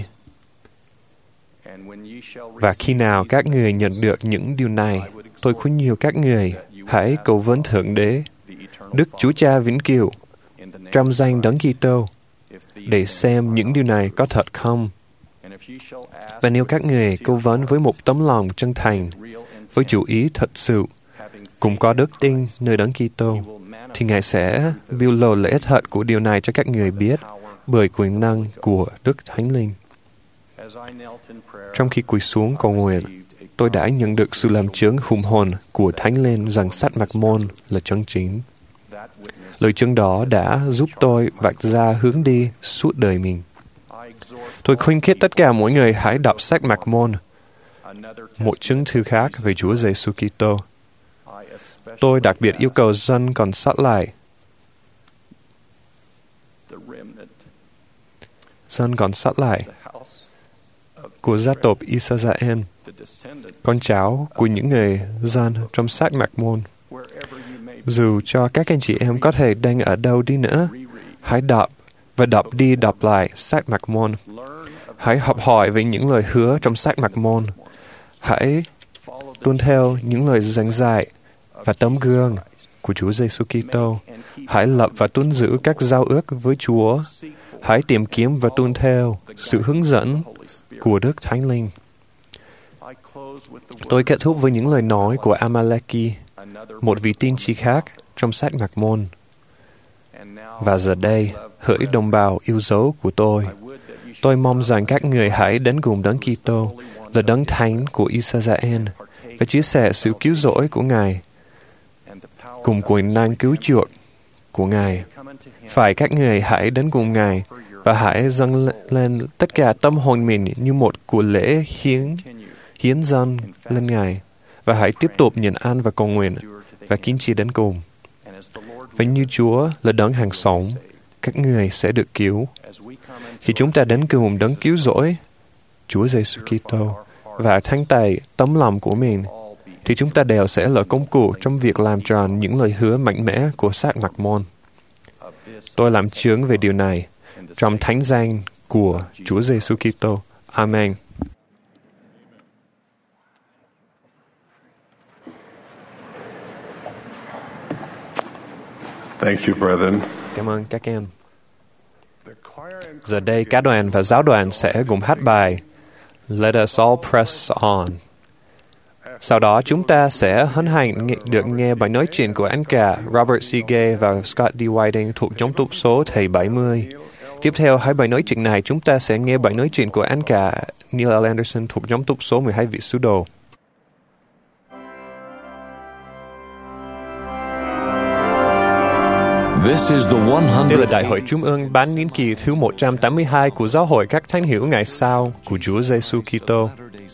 Và khi nào các người nhận được những điều này, tôi khuyên nhiều các người hãy cầu vấn Thượng Đế, Đức Chúa Cha vĩnh cửu, trong danh Đấng Kitô, để xem những điều này có thật không. Và nếu các người cầu vấn với một tấm lòng chân thành, với chủ ý thật sự, cũng có đức tin nơi Đấng Kitô, thì Ngài sẽ biểu lộ lẽ thật của điều này cho các người biết bởi quyền năng của Đức Thánh Linh. Trong khi quỳ xuống cầu nguyện, tôi đã nhận được sự làm chứng hùng hồn của Thánh Linh rằng sách Mạc Môn là chân chính. Lời chứng đó đã giúp tôi vạch ra hướng đi suốt đời mình. Tôi khuyến khích tất cả mỗi người hãy đọc sách Mạc Môn, một chứng thư khác về Chúa Giêsu Kitô. Tôi đặc biệt yêu cầu dân còn sót lại, dân còn sót lại của gia tộc Israel, con cháu của những người dân trong sách Mạc Môn. Dù cho các anh chị em có thể đang ở đâu đi nữa, hãy đọc và đọc đi đọc lại sách Mạc Môn. Hãy học hỏi về những lời hứa trong sách Mạc Môn. Hãy tuân theo những lời giảng dạy và tấm gương của Chúa Giêsu Kitô. Hãy lập và tuân giữ các giao ước với Chúa. Hãy tìm kiếm và tuân theo sự hướng dẫn của Đức Thánh Linh. Tôi kết thúc với những lời nói của Amaleki, một vị tiên tri khác trong sách Mạc Môn. Và giờ đây, hỡi đồng bào yêu dấu của tôi, tôi mong rằng các người hãy đến cùng Đấng Kitô, là Đấng Thánh của Israel, và chia sẻ sự cứu rỗi của Ngài, cùng quyền năng cứu chuộc của Ngài. Phải các người hãy đến cùng Ngài, và hãy dâng lên tất cả tâm hồn mình như một của lễ hiến, hiến dâng lên Ngài, và hãy tiếp tục nhận ăn và cầu nguyện, và kiên trì đến cùng. Và như Chúa là Đấng hàng sống, các người sẽ được cứu. Khi chúng ta đến cùng Đấng cứu rỗi, Chúa Giêsu Kitô, và thanh tẩy tấm lòng của mình, thì chúng ta đều sẽ là công cụ trong việc làm tròn những lời hứa mạnh mẽ của sách Mạc Môn. Tôi làm chứng về điều này trong thánh danh của Chúa Giêsu Kitô. Amen. Thank you, brethren. Cảm ơn các em. Giờ đây, cả đoàn và giáo đoàn sẽ cùng hát bài Let Us All Press On. Sau đó chúng ta sẽ hân hạnh nghe- được nghe bài nói chuyện của anh cả Robert C. Gay và Scott D. Whiting thuộc nhóm túc số thầy bảy mươi. Tiếp theo hai bài nói chuyện này, chúng ta sẽ nghe bài nói chuyện của anh cả Neil L. Anderson thuộc nhóm túc số mười hai vị sứ đồ. This is the Đây là one đại hundred hội trung ương bán niên kỳ thứ một trăm tám mươi hai của Giáo hội các Thánh hữu ngày sau của Chúa Giêsu Kitô.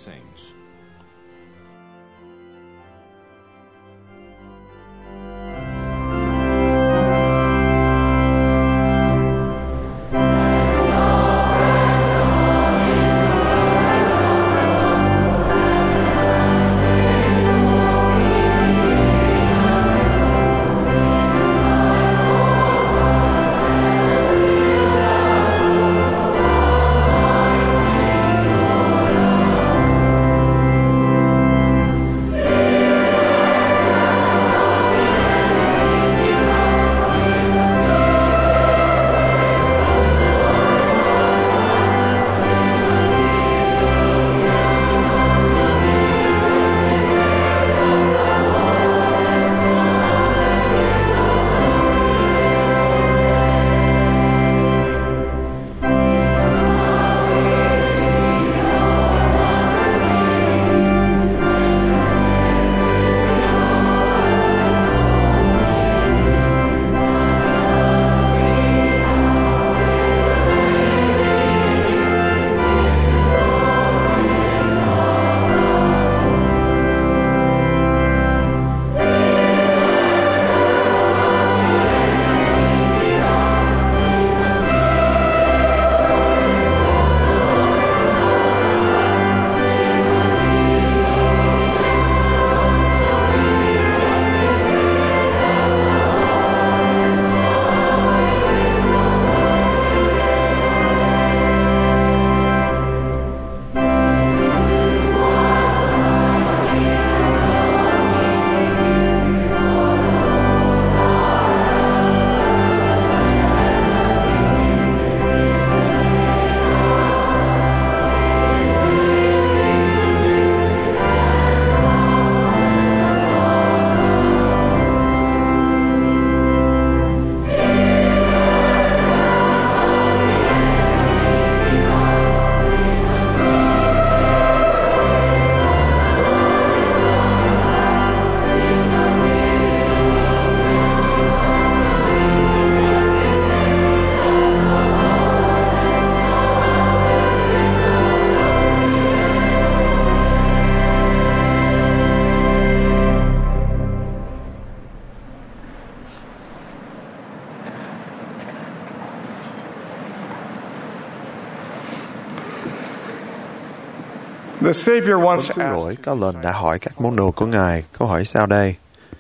The Savior once Đấng cứu asked, rỗi có lần đã hỏi các môn đồ của Ngài câu hỏi sau đây: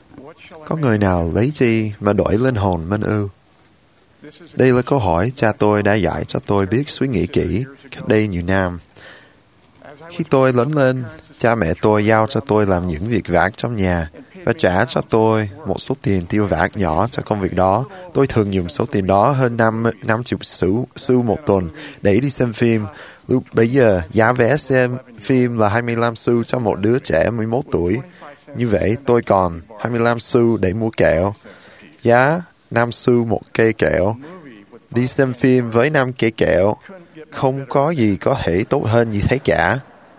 Có người nào lấy chi mà đổi linh hồn minh ưu? Đây là câu hỏi cha tôi đã dạy cho tôi biết suy nghĩ kỹ cách đây nhiều năm. Khi tôi lớn lên, cha mẹ tôi giao cho tôi làm những việc vặt trong nhà và trả cho tôi một số tiền tiêu vặt nhỏ cho công việc đó. Tôi thường dùng số tiền đó hơn năm năm chục xu, xu một tuần để đi xem phim. Lúc bây giờ, giá vé xem phim là hai mươi lăm xu cho một đứa trẻ mười một tuổi. Như vậy, tôi còn hai mươi lăm xu để mua kẹo. Giá năm xu một cây kẹo. Đi xem phim với năm cây kẹo. Không có gì có thể tốt hơn như thế cả.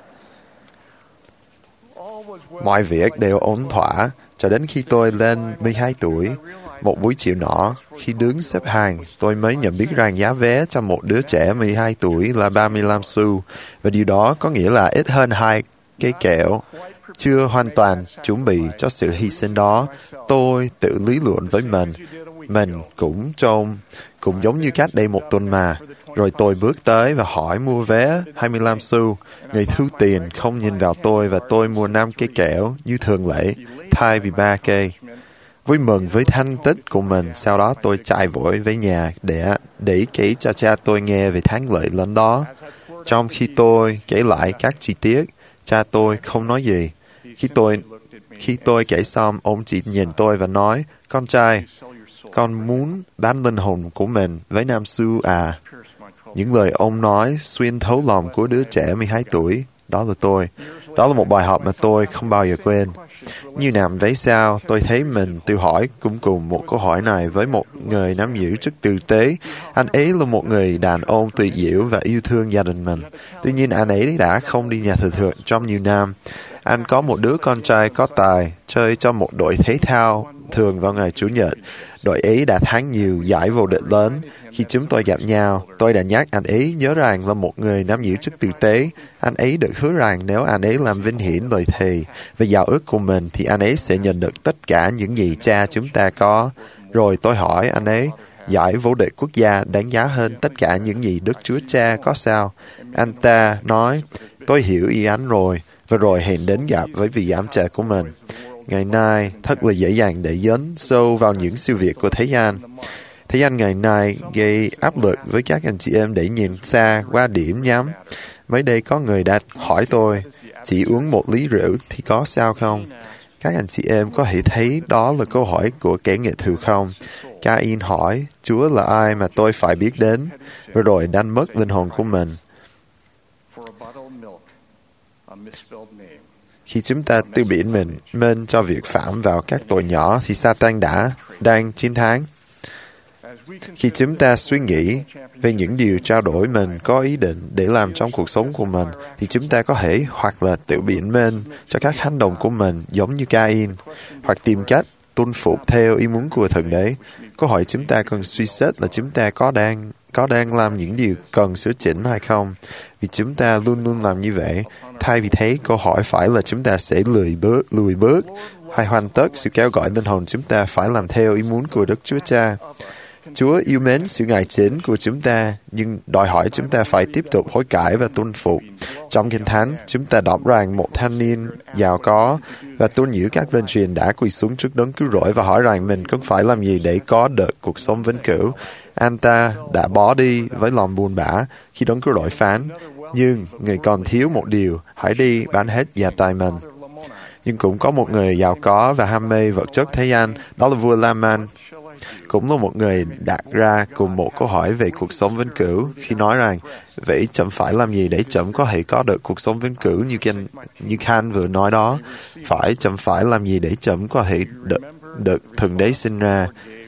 Mọi việc đều ổn thỏa cho đến khi tôi lên mười hai tuổi. Một buổi chiều nọ, khi đứng xếp hàng, tôi mới nhận biết rằng giá vé cho một đứa trẻ mười hai tuổi là ba mươi lăm xu, và điều đó có nghĩa là ít hơn hai cây kẹo. Chưa hoàn toàn chuẩn bị cho sự hy sinh đó, tôi tự lý luận với mình. Mình cũng trông, cũng giống như cách đây một tuần mà. Rồi tôi bước tới và hỏi mua vé hai mươi lăm xu. Người thu tiền không nhìn vào tôi và tôi mua năm cây kẹo như thường lệ, thay vì ba cây. Vui mừng với thành tích của mình, sau đó tôi chạy vội về nhà để để kể cho cha tôi nghe về thắng lợi lớn đó. Trong khi tôi kể lại các chi tiết, cha tôi không nói gì. Khi tôi khi tôi kể xong, ông chỉ nhìn tôi và nói: "Con trai, con muốn bán linh hồn của mình với năm xu à?" Những lời ông nói xuyên thấu lòng của đứa trẻ mười hai tuổi. đó là tôi. Đó là một bài học mà tôi không bao giờ quên. Như nằm vậy sao, tôi thấy mình tự hỏi cũng cùng một câu hỏi này với một người nắm giữ chức tử tế. Anh ấy là một người đàn ông tuyệt diệu và yêu thương gia đình mình. Tuy nhiên anh ấy đã không đi nhà thờ thượng trong nhiều năm. Anh có một đứa con trai có tài, chơi cho một đội thể thao thường vào ngày Chủ nhật. Đội ấy đã thắng nhiều giải vô địch lớn. Khi chúng tôi gặp nhau, tôi đã nhắc anh ấy nhớ rằng là một người nắm giữ chức tử tế. Anh ấy được hứa rằng nếu anh ấy làm vinh hiển lời thề về giao ước của mình thì anh ấy sẽ nhận được tất cả những gì cha chúng ta có. Rồi tôi hỏi anh ấy, giải vô địch quốc gia đáng giá hơn tất cả những gì Đức Chúa Cha có sao? Anh ta nói, tôi hiểu ý anh rồi, và rồi hẹn đến gặp với vị giám trợ của mình. Ngày nay, thật là dễ dàng để dấn sâu vào những siêu việt của thế gian. Thế gian ngày nay gây áp lực với các anh chị em để nhìn xa qua điểm nhắm. Mới đây có người đã hỏi tôi, chỉ uống một ly rượu thì có sao không? Các anh chị em có thể thấy đó là câu hỏi của kẻ nghệ thuật không? Cain hỏi, Chúa là ai mà tôi phải biết đến? Và rồi đánh mất linh hồn của mình. Khi chúng ta tiêu biển mình mình cho việc phạm vào các tội nhỏ thì Satan đã đang chiến thắng. Khi chúng ta suy nghĩ về những điều trao đổi mình có ý định để làm trong cuộc sống của mình, thì chúng ta có thể hoặc là tự biện minh cho các hành động của mình giống như Cain, hoặc tìm cách tuân phục theo ý muốn của Thượng Đế. Câu hỏi chúng ta cần suy xét là chúng ta có đang có đang làm những điều cần sửa chỉnh hay không? Vì chúng ta luôn luôn làm như vậy. Thay vì thế, câu hỏi phải là chúng ta sẽ lùi bước, lùi bước hay hoàn tất sự kêu gọi linh hồn chúng ta phải làm theo ý muốn của Đức Chúa Cha. Chúa yêu mến sự ngài chính của chúng ta, nhưng đòi hỏi chúng ta phải tiếp tục hối cải và tuân phục. Trong Kinh Thánh, chúng ta đọc rằng một thanh niên giàu có và tuân giữ các linh truyền đã quỳ xuống trước đấng cứu rỗi và hỏi rằng mình cần phải làm gì để có được cuộc sống vĩnh cửu. Anh ta đã bỏ đi với lòng buồn bã khi đấng cứu rỗi phán, nhưng người còn thiếu một điều, hãy đi bán hết gia tài mình. Nhưng cũng có một người giàu có và ham mê vật chất thế gian, đó là vua La-man. Cũng là một người đặt ra cùng một câu hỏi về cuộc sống vĩnh cửu khi nói rằng, vậy chậm phải làm gì để chậm có thể có được cuộc sống vĩnh cửu như Khan, như Khan vừa nói đó? Phải chậm phải làm gì để chậm có thể được, được Thượng Đế sinh ra?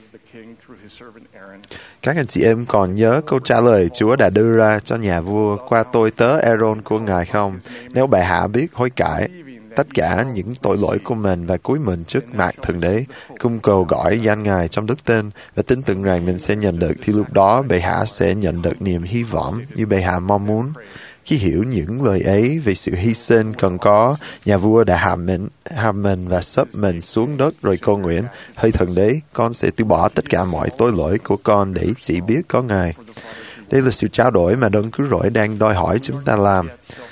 Các anh chị em còn nhớ câu trả lời Chúa đã đưa ra cho nhà vua qua tôi tớ Aaron của Ngài không? Nếu bệ hạ biết hối cải tất cả những tội lỗi của mình và cúi mình trước mặt Thượng Đế, cung cầu gọi danh Ngài trong đức tin và tin tưởng rằng mình sẽ nhận được, thì lúc đó bệ hạ sẽ nhận được niềm hy vọng như bệ hạ mong muốn. Khi hiểu những lời ấy về sự hy sinh cần có, nhà vua đã hạ mình, hạ mình và sấp mình xuống đất rồi cầu nguyện, hỡi Thượng Đế, con sẽ từ bỏ tất cả mọi tội lỗi của con để chỉ biết có Ngài. Đây là sự trao đổi mà đấng cứu rỗi đang đòi hỏi chúng ta làm.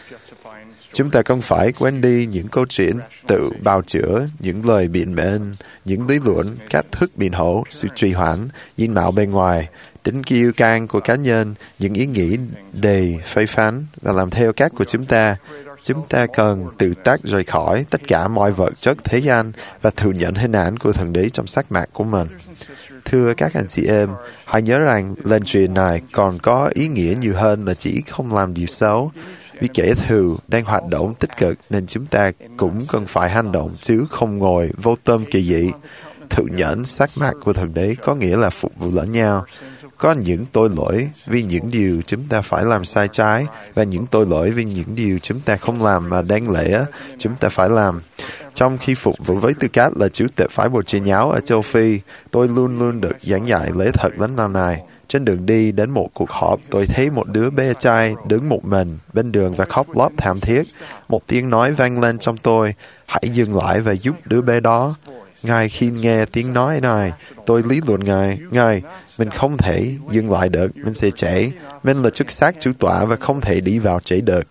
Chúng ta không phải quên đi những câu chuyện tự bào chữa, những lời biện minh, những lý luận, cách thức biện hộ, sự trì hoãn, diện mạo bề ngoài, tính kiêu căng của cá nhân, những ý nghĩ đầy phê phán và làm theo cách của chúng ta. Chúng ta cần tự tách rời khỏi tất cả mọi vật chất thế gian và thừa nhận hình ảnh của Thượng Đế trong sắc mặt của mình. Thưa các anh chị em, hãy nhớ rằng lời truyền này còn có ý nghĩa nhiều hơn là chỉ không làm điều xấu. Vì kẻ thù đang hoạt động tích cực nên chúng ta cũng cần phải hành động chứ không ngồi vô tâm kỳ dị. Thừa nhận sắc mặt của Thượng Đế có nghĩa là phục vụ lẫn nhau. Có những tội lỗi vì những điều chúng ta phải làm sai trái và những tội lỗi vì những điều chúng ta không làm mà đáng lẽ chúng ta phải làm. Trong khi phục vụ với tư cách là chủ tịch phái bộ truyền giáo ở châu Phi, tôi luôn luôn được giảng dạy lễ thật lớn lao này. Trên đường đi đến một cuộc họp, tôi thấy một đứa bé trai đứng một mình bên đường và khóc lóc thảm thiết. Một tiếng nói vang lên trong tôi, hãy dừng lại và giúp đứa bé đó. Ngay khi nghe tiếng nói này, tôi lý luận Ngài, Ngài, mình không thể dừng lại được, mình sẽ chảy. Mình là chức sắc chủ tọa và không thể đi vào chảy được.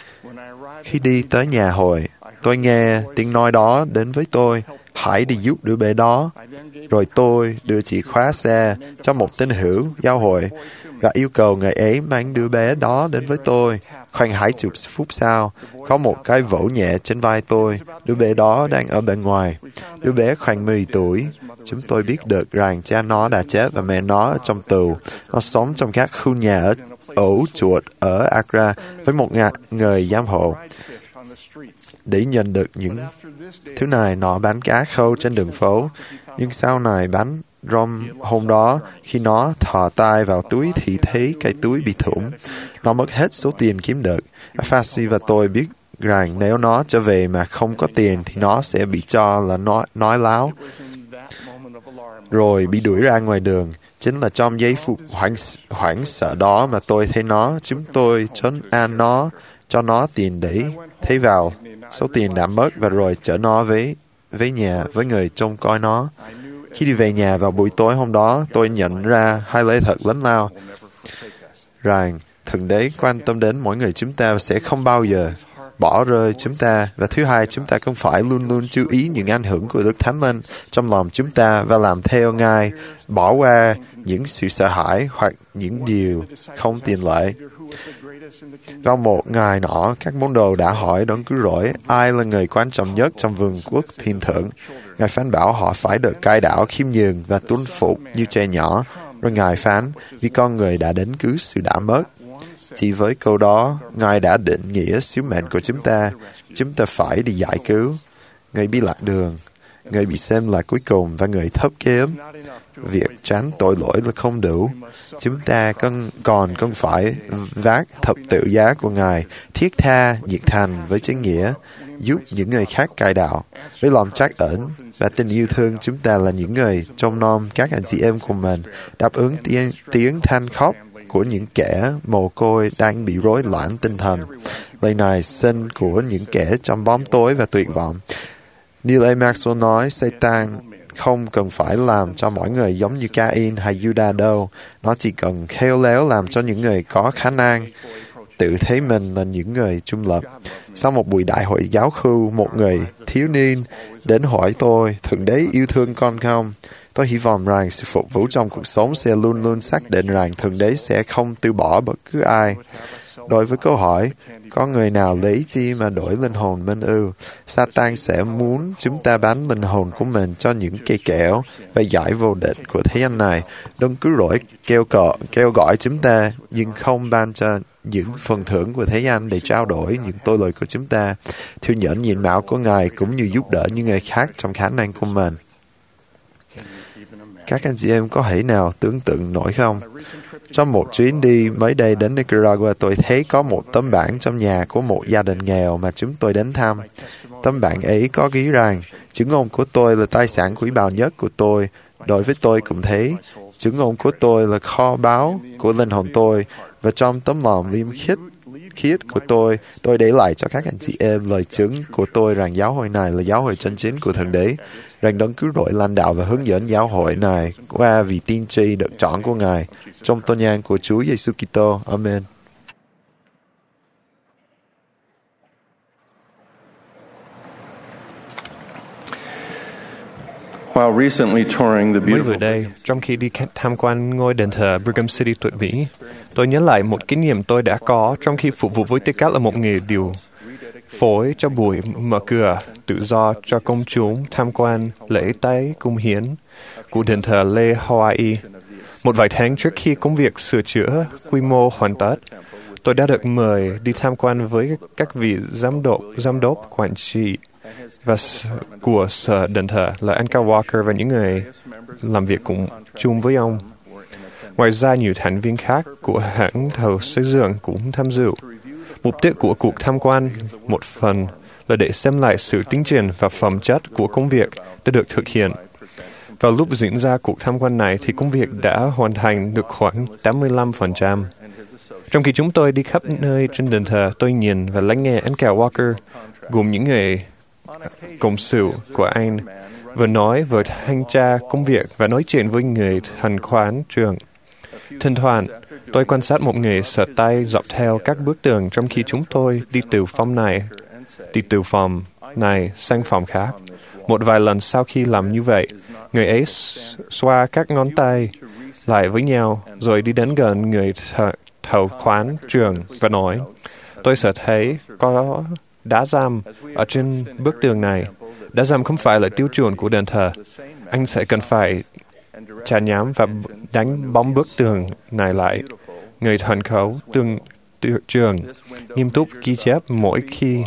Khi đi tới nhà hội, tôi nghe tiếng nói đó đến với tôi, hãy đi giúp đứa bé đó. Rồi tôi đưa chìa khóa xe cho một tín hữu giáo hội và yêu cầu người ấy mang đứa bé đó đến với tôi. Khoảng hai chục phút sau, có một cái vỗ nhẹ trên vai tôi. Đứa bé đó đang ở bên ngoài. Đứa bé khoảng mười tuổi. Chúng tôi biết được rằng cha nó đã chết và mẹ nó ở trong tù. Nó sống trong các khu nhà ở ổ chuột ở Accra với một người giám hộ. để nhận được những thứ này. Nó bán cá khô trên đường phố, nhưng sau này bán rom. Hôm đó, khi nó thò tay vào túi thì thấy cái túi bị thủng. Nó mất hết số tiền kiếm được. Afasi và tôi biết rằng nếu nó trở về mà không có tiền thì nó sẽ bị cho là nói, nói láo, rồi bị đuổi ra ngoài đường. Chính là trong giây phút hoảng, hoảng sợ đó mà tôi thấy nó. Chúng tôi trấn an nó, cho nó tiền để thấy vào số tiền đã mất và rồi chở nó về, về nhà với người trông coi nó. Khi đi về nhà vào buổi tối hôm đó, tôi nhận ra hai lẽ thật lớn lao, rằng Thượng Đế quan tâm đến mỗi người chúng ta và sẽ không bao giờ bỏ rơi chúng ta. Và thứ hai, chúng ta cũng phải luôn luôn chú ý những ảnh hưởng của Đức Thánh Linh trong lòng chúng ta và làm theo Ngài, bỏ qua những sự sợ hãi hoặc những điều không tiện lợi. Vào một ngày nọ, các môn đồ đã hỏi Đấng Cứu Rỗi ai là người quan trọng nhất trong vương quốc thiên thượng. Ngài phán bảo họ phải được cai đạo, khiêm nhường và tuân phục như trẻ nhỏ. Rồi Ngài phán, vì con người đã đến cứu sự đã mất. Chỉ với câu đó, Ngài đã định nghĩa sứ mệnh của chúng ta. Chúng ta phải đi giải cứu. Người bị lạc đường, người bị xem là cuối cùng và người thấp kém. Việc tránh tội lỗi là không đủ. Chúng ta còn, còn cần phải vác thập tự giá của Ngài, thiết tha, nhiệt thành với chánh nghĩa, giúp những người khác cai đạo. Với lòng trắc ẩn và tình yêu thương, chúng ta là những người trông nom các anh chị em của mình, đáp ứng tiếng, tiếng than khóc của những kẻ mồ côi đang bị rối loạn tinh thần. Lời này xin của những kẻ trong bóng tối và tuyệt vọng. Neil A. Maxwell nói, Satan không cần phải làm cho mỗi người giống như Cain hay Judah đâu. Nó chỉ cần khéo léo làm cho những người có khả năng tự thấy mình là những người trung lập. Sau một buổi đại hội giáo khu, một người thiếu niên đến hỏi tôi, Thượng Đế yêu thương con không? Tôi hy vọng rằng sự phục vụ trong cuộc sống sẽ luôn luôn xác định rằng Thượng Đế sẽ không từ bỏ bất cứ ai. Đối với câu hỏi, có người nào lấy chi mà đổi linh hồn mình ư? Satan sẽ muốn chúng ta bán linh hồn của mình cho những cây kẹo và giải vô địch của thế gian này. Đấng Cứu Rỗi kêu, cọ, kêu gọi chúng ta, nhưng không ban cho những phần thưởng của thế gian để trao đổi những tội lỗi của chúng ta. Thừa nhận nhiệm mạo của Ngài cũng như giúp đỡ những người khác trong khả năng của mình. Các anh chị em có thể nào tưởng tượng nổi không? Trong một chuyến đi mới đây đến Nicaragua, tôi thấy có một tấm bảng trong nhà của một gia đình nghèo mà chúng tôi đến thăm. Tấm bảng ấy có ghi rằng, chứng ngôn của tôi là tài sản quý báu nhất của tôi. Đối với tôi cũng thế, chứng ngôn của tôi là kho báu của linh hồn tôi. Và trong tấm lòng liêm khiết khiết của tôi, tôi để lại cho các anh chị em lời chứng của tôi rằng giáo hội này là giáo hội chân chính của Thượng Đế, rằng Đấng Cứu Rỗi lãnh đạo và hướng dẫn giáo hội này qua vì tiên tri được chọn của Ngài, trong tôn nhang của Chúa Giêsu Kitô. Amen. Mới vừa đây, trong khi đi tham quan ngôi đền thờ Brigham City tuột Mỹ, tôi nhớ lại một kinh nghiệm tôi đã có trong khi phục vụ với tư cách là một người điều phối cho buổi mở cửa tự do cho công chúng tham quan lễ tế cung hiến của đền thờ Lê Hawaii. Một vài tháng trước khi công việc sửa chữa quy mô hoàn tất, tôi đã được mời đi tham quan với các vị giám đốc, giám đốc quản trị và của sở đền thờ là anh Carl Walker và những người làm việc cùng chung với ông. Ngoài ra, nhiều thành viên khác của hãng thầu xây dựng cũng tham dự. Mục đích của cuộc tham quan một phần là để xem lại sự tiến triển và phẩm chất của công việc đã được thực hiện. Vào lúc diễn ra cuộc tham quan này thì công việc đã hoàn thành được khoảng tám mươi lăm phần trăm. Trong khi chúng tôi đi khắp nơi trên đền thờ, tôi nhìn và lắng nghe anh Carl Walker gồm những người cộng sự của anh vừa nói vừa thanh tra công việc và nói chuyện với người thanh khoán trường. Thỉnh thoảng, tôi quan sát một người sợ tay dọc theo các bức tường trong khi chúng tôi đi từ phòng này, đi từ phòng này sang phòng khác. Một vài lần sau khi làm như vậy, người ấy xoa các ngón tay lại với nhau, rồi đi đến gần người th- thầu khoán trường và nói, tôi sợ thấy có đá răm ở trên bức tường này. Đá răm không phải là tiêu chuẩn của đền thờ. Anh sẽ cần phải chà nhám và đánh bóng bức tường này lại. Người thần khấu tương, tương trường nghiêm túc ghi chép mỗi khi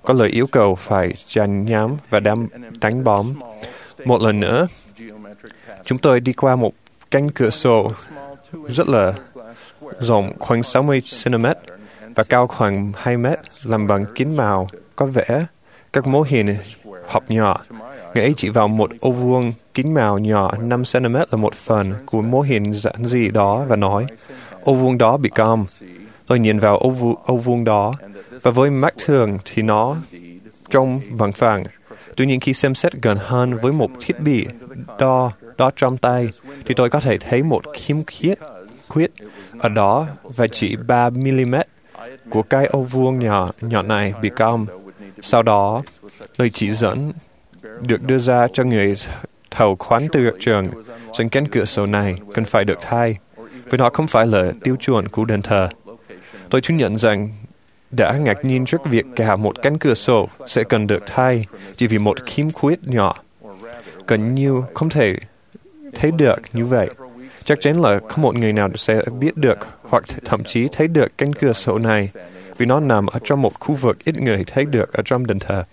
có lời yêu cầu phải dàn nhám và đám đánh bom. Một lần nữa, chúng tôi đi qua một cánh cửa sổ rất là rộng khoảng sáu mươi xăng-ti-mét và cao khoảng hai mét, làm bằng kính màu, có vẽ các mô hình hộp nhỏ. Người ấy chỉ vào một ô vuông kính màu nhỏ năm xăng-ti-mét là một phần của mô hình giản dị đó và nói, ô vuông đó bị cong. Tôi nhìn vào ô, vu, ô vuông đó, và với mắt thường thì nó trông bằng phẳng. Tuy nhiên khi xem xét gần hơn với một thiết bị đo đo trong tay, thì tôi có thể thấy một khiếm khuyết khuyết ở đó và chỉ ba mi-li-mét của cái ô vuông nhỏ nhỏ này bị cong. Sau đó, lời chỉ dẫn được đưa ra cho người thầu khoán từ trường rằng cánh cửa sổ này cần phải được thay, vì nó không phải là tiêu chuẩn của đền thờ. Tôi thú nhận rằng đã ngạc nhiên trước việc cả một cánh cửa sổ sẽ cần được thay chỉ vì một khiếm khuyết nhỏ. Gần như không thể thấy được như vậy. Chắc chắn là không một người nào sẽ biết được hoặc thậm chí thấy được cánh cửa sổ này vì nó nằm ở trong một khu vực ít người thấy được ở trong đền thờ.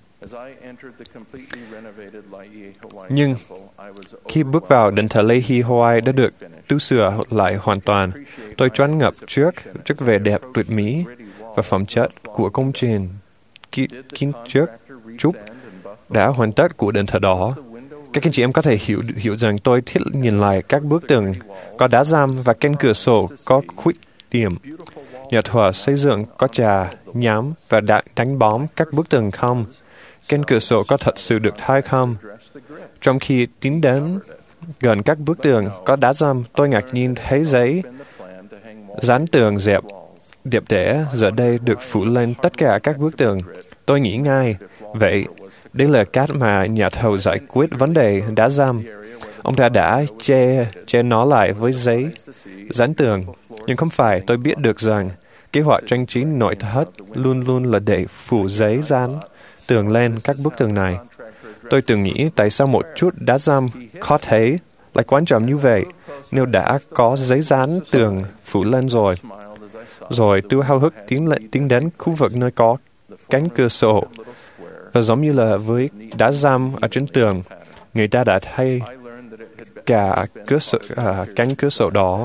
Nhưng khi bước vào đền thờ Lehi Hawaii đã được tu sửa lại hoàn toàn, tôi choáng ngập trước trước vẻ đẹp tuyệt mỹ và phẩm chất của công trình kiến trúc trúc đã hoàn tất của đền thờ đó. Các anh chị em có thể hiểu hiểu rằng tôi thích nhìn lại các bức tường có đá giam và cánh cửa sổ có khuyết điểm. Nhà thờ xây dựng có trà, nhám và đã đánh bóng các bức tường không? Cánh cửa sổ có thật sự được thay không? Trong khi tiến đến gần các bức tường có đá giam, tôi ngạc nhiên thấy giấy dán tường dẹp đẹp đẽ giờ đây được phủ lên tất cả các bức tường. Tôi nghĩ ngay, vậy đây là cách mà nhà thầu giải quyết vấn đề đá giam. Ông ta đã che che nó lại với giấy dán tường. Nhưng không phải, tôi biết được rằng kế hoạch trang trí nội thất luôn luôn là để phủ giấy dán tường lên các bức tường này. Tôi từng nghĩ tại sao một chút đá giam khó thấy lại quan trọng như vậy nếu đã có giấy dán tường phủ lên rồi. Rồi tôi háo hức tiến, lại, tiến đến khu vực nơi có cánh cửa sổ. Và giống như là với đá giam ở trên tường, người ta đã thay cả cửa sổ, à, cánh cửa sổ đó.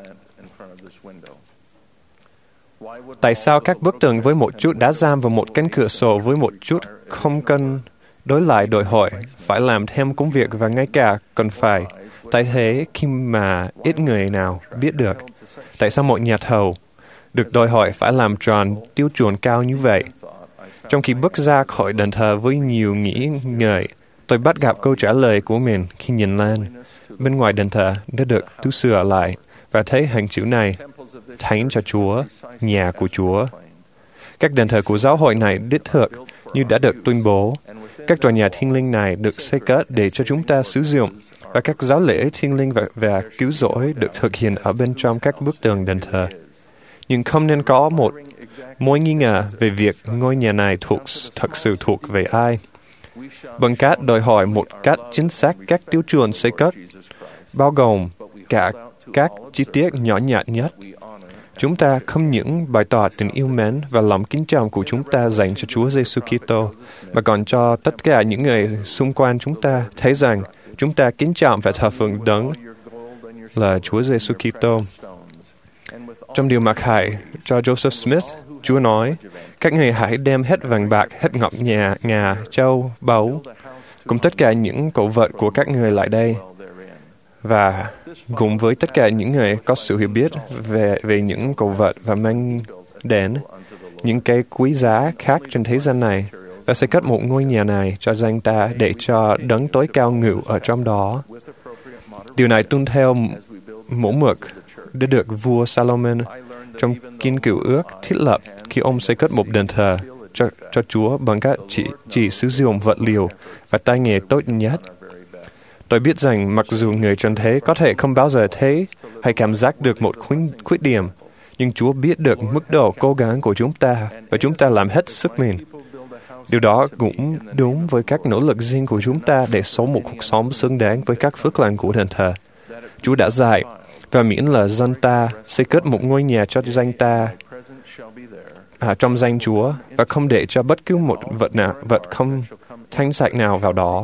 Tại sao các bức tường với một chút đá giam và một cánh cửa sổ với một chút không cân đối lại đòi hỏi phải làm thêm công việc và ngay cả cần phải thay thế khi mà ít người nào biết được? Tại sao một nhà thầu được đòi hỏi phải làm tròn tiêu chuẩn cao như vậy? Trong khi bước ra khỏi đền thờ với nhiều nghĩ ngợi, tôi bắt gặp câu trả lời của mình khi nhìn lên. Bên ngoài đền thờ đã được tu sửa lại và thấy hàng chữ này, Thánh cho Chúa, nhà của Chúa. Các đền thờ của giáo hội này đích thực như đã được tuyên bố. Các tòa nhà thiêng liêng này được xây cất để cho chúng ta sử dụng, và các giáo lễ thiêng liêng và, và cứu rỗi được thực hiện ở bên trong các bức tường đền thờ. Nhưng không nên có một mối nghi ngờ về việc ngôi nhà này thuộc thật sự thuộc về ai. Bằng cách đòi hỏi một cách chính xác các tiêu chuẩn xây cất, bao gồm cả các chi tiết nhỏ nhặt nhất, chúng ta không những bày tỏ tình yêu mến và lòng kính trọng của chúng ta dành cho Chúa Giêsu Kitô, mà còn cho tất cả những người xung quanh chúng ta thấy rằng chúng ta kính trọng và thờ phượng Đấng là Chúa Giêsu Kitô. Trong điều mặc khải cho Joseph Smith, Chúa nói, các người hãy đem hết vàng bạc, hết ngọc nhà, ngà, châu, báu, cùng tất cả những cổ vật của các người lại đây, và cùng với tất cả những người có sự hiểu biết về về những cổ vật và mang đến những cái quý giá khác trên thế gian này, và xây cất một ngôi nhà này cho danh ta để cho Đấng tối cao ngự ở trong đó. Điều này tuân theo mẫu mực đã được vua Salomon trong Kinh Cựu Ước thiết lập khi ông xây cất một đền thờ cho, cho Chúa bằng cách chỉ, chỉ sử dụng vật liệu và tay nghề tốt nhất. Tôi biết rằng mặc dù người trần thế có thể không bao giờ thấy hay cảm giác được một khuyết điểm, nhưng Chúa biết được mức độ cố gắng của chúng ta và chúng ta làm hết sức mình. Điều đó cũng đúng với các nỗ lực riêng của chúng ta để sống một cuộc sống xứng đáng với các phước lành của đền thờ. Chúa đã dạy, và miễn là dân ta xây cất một ngôi nhà cho danh ta, à, trong danh Chúa và không để cho bất cứ một vật nào, vật không thánh sạch nào vào đó.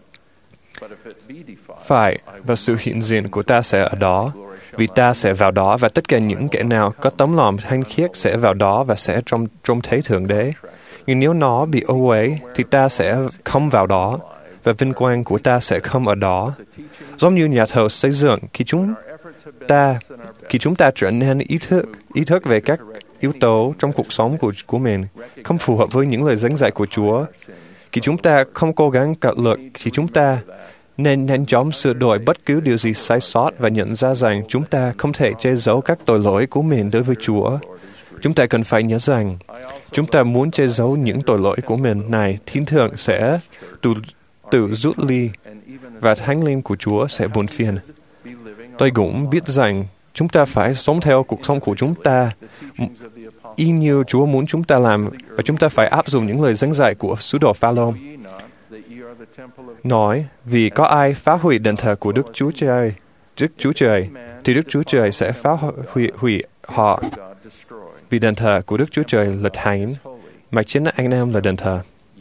Phải, và sự hiện diện của ta sẽ ở đó, vì ta sẽ vào đó và tất cả những kẻ nào có tấm lòng thanh khiết sẽ vào đó và sẽ trông, trông thấy Thượng Đế. Nhưng nếu nó bị ô uế, thì ta sẽ không vào đó, và vinh quang của ta sẽ không ở đó. Giống như nhà thờ xây dựng, khi chúng ta, khi chúng ta trở nên ý thức, ý thức về các yếu tố trong cuộc sống của, của mình, không phù hợp với những lời dẫn dạy của Chúa, khi chúng ta không cố gắng cật lực, thì chúng ta nên nhanh chóng sửa đổi bất cứ điều gì sai sót và nhận ra rằng chúng ta không thể che giấu các tội lỗi của mình đối với Chúa. Chúng ta cần phải nhớ rằng, chúng ta muốn che giấu những tội lỗi của mình này, Thiên Thượng sẽ tự, tự rút ly và Thánh Linh của Chúa sẽ buồn phiền. Tôi cũng biết rằng chúng ta phải sống theo cuộc sống của chúng ta y như Chúa muốn chúng ta làm, và chúng ta phải áp dụng những lời dẫn dạy của sứ đồ Pha-lô. Nói, vì có ai phá hủy đền thờ của Đức Chúa Trời, Đức Chúa Trời, thì Đức Chúa Trời sẽ phá hủy, hủy họ. Vì đền thờ của Đức Chúa Trời là thánh, mà chính anh em là đền thờ.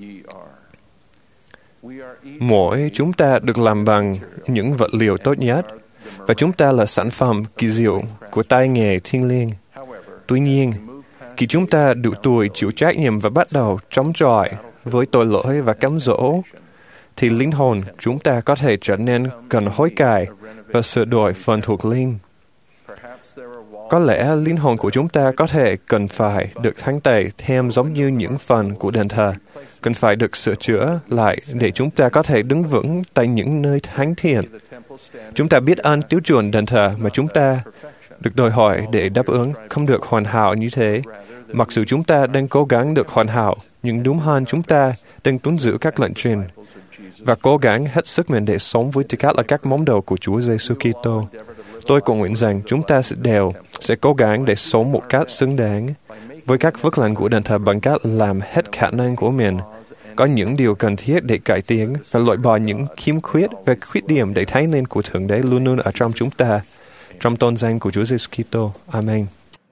Mỗi chúng ta được làm bằng những vật liệu tốt nhất, và chúng ta là sản phẩm kỳ diệu của tay nghề thiêng liêng. Tuy nhiên, khi chúng ta đủ tuổi chịu trách nhiệm và bắt đầu chống chọi với tội lỗi và cám dỗ, thì linh hồn chúng ta có thể trở nên cần hối cải và sửa đổi phần thuộc linh. Có lẽ linh hồn của chúng ta có thể cần phải được thánh tẩy thêm giống như những phần của đền thờ, cần phải được sửa chữa lại để chúng ta có thể đứng vững tại những nơi thánh thiện. Chúng ta biết ơn tiêu chuẩn đền thờ mà chúng ta được đòi hỏi để đáp ứng không được hoàn hảo như thế. Mặc dù chúng ta đang cố gắng được hoàn hảo, nhưng đúng hơn chúng ta đang tuân giữ các lệnh truyền và cố gắng hết sức mình để sống với tư cách là các môn đồ của Chúa Giêsu Kitô. Tôi cũng nguyện rằng chúng ta sẽ đều sẽ cố gắng để sống một cách xứng đáng với các phước lành của đền thờ bằng cách làm hết khả năng của mình, có những điều cần thiết để cải tiến và loại bỏ những khiếm khuyết và khuyết điểm để Thánh Linh của Thượng Đế luôn luôn ở trong chúng ta. Trong tôn danh của Chúa Giêsu Kitô. Amen.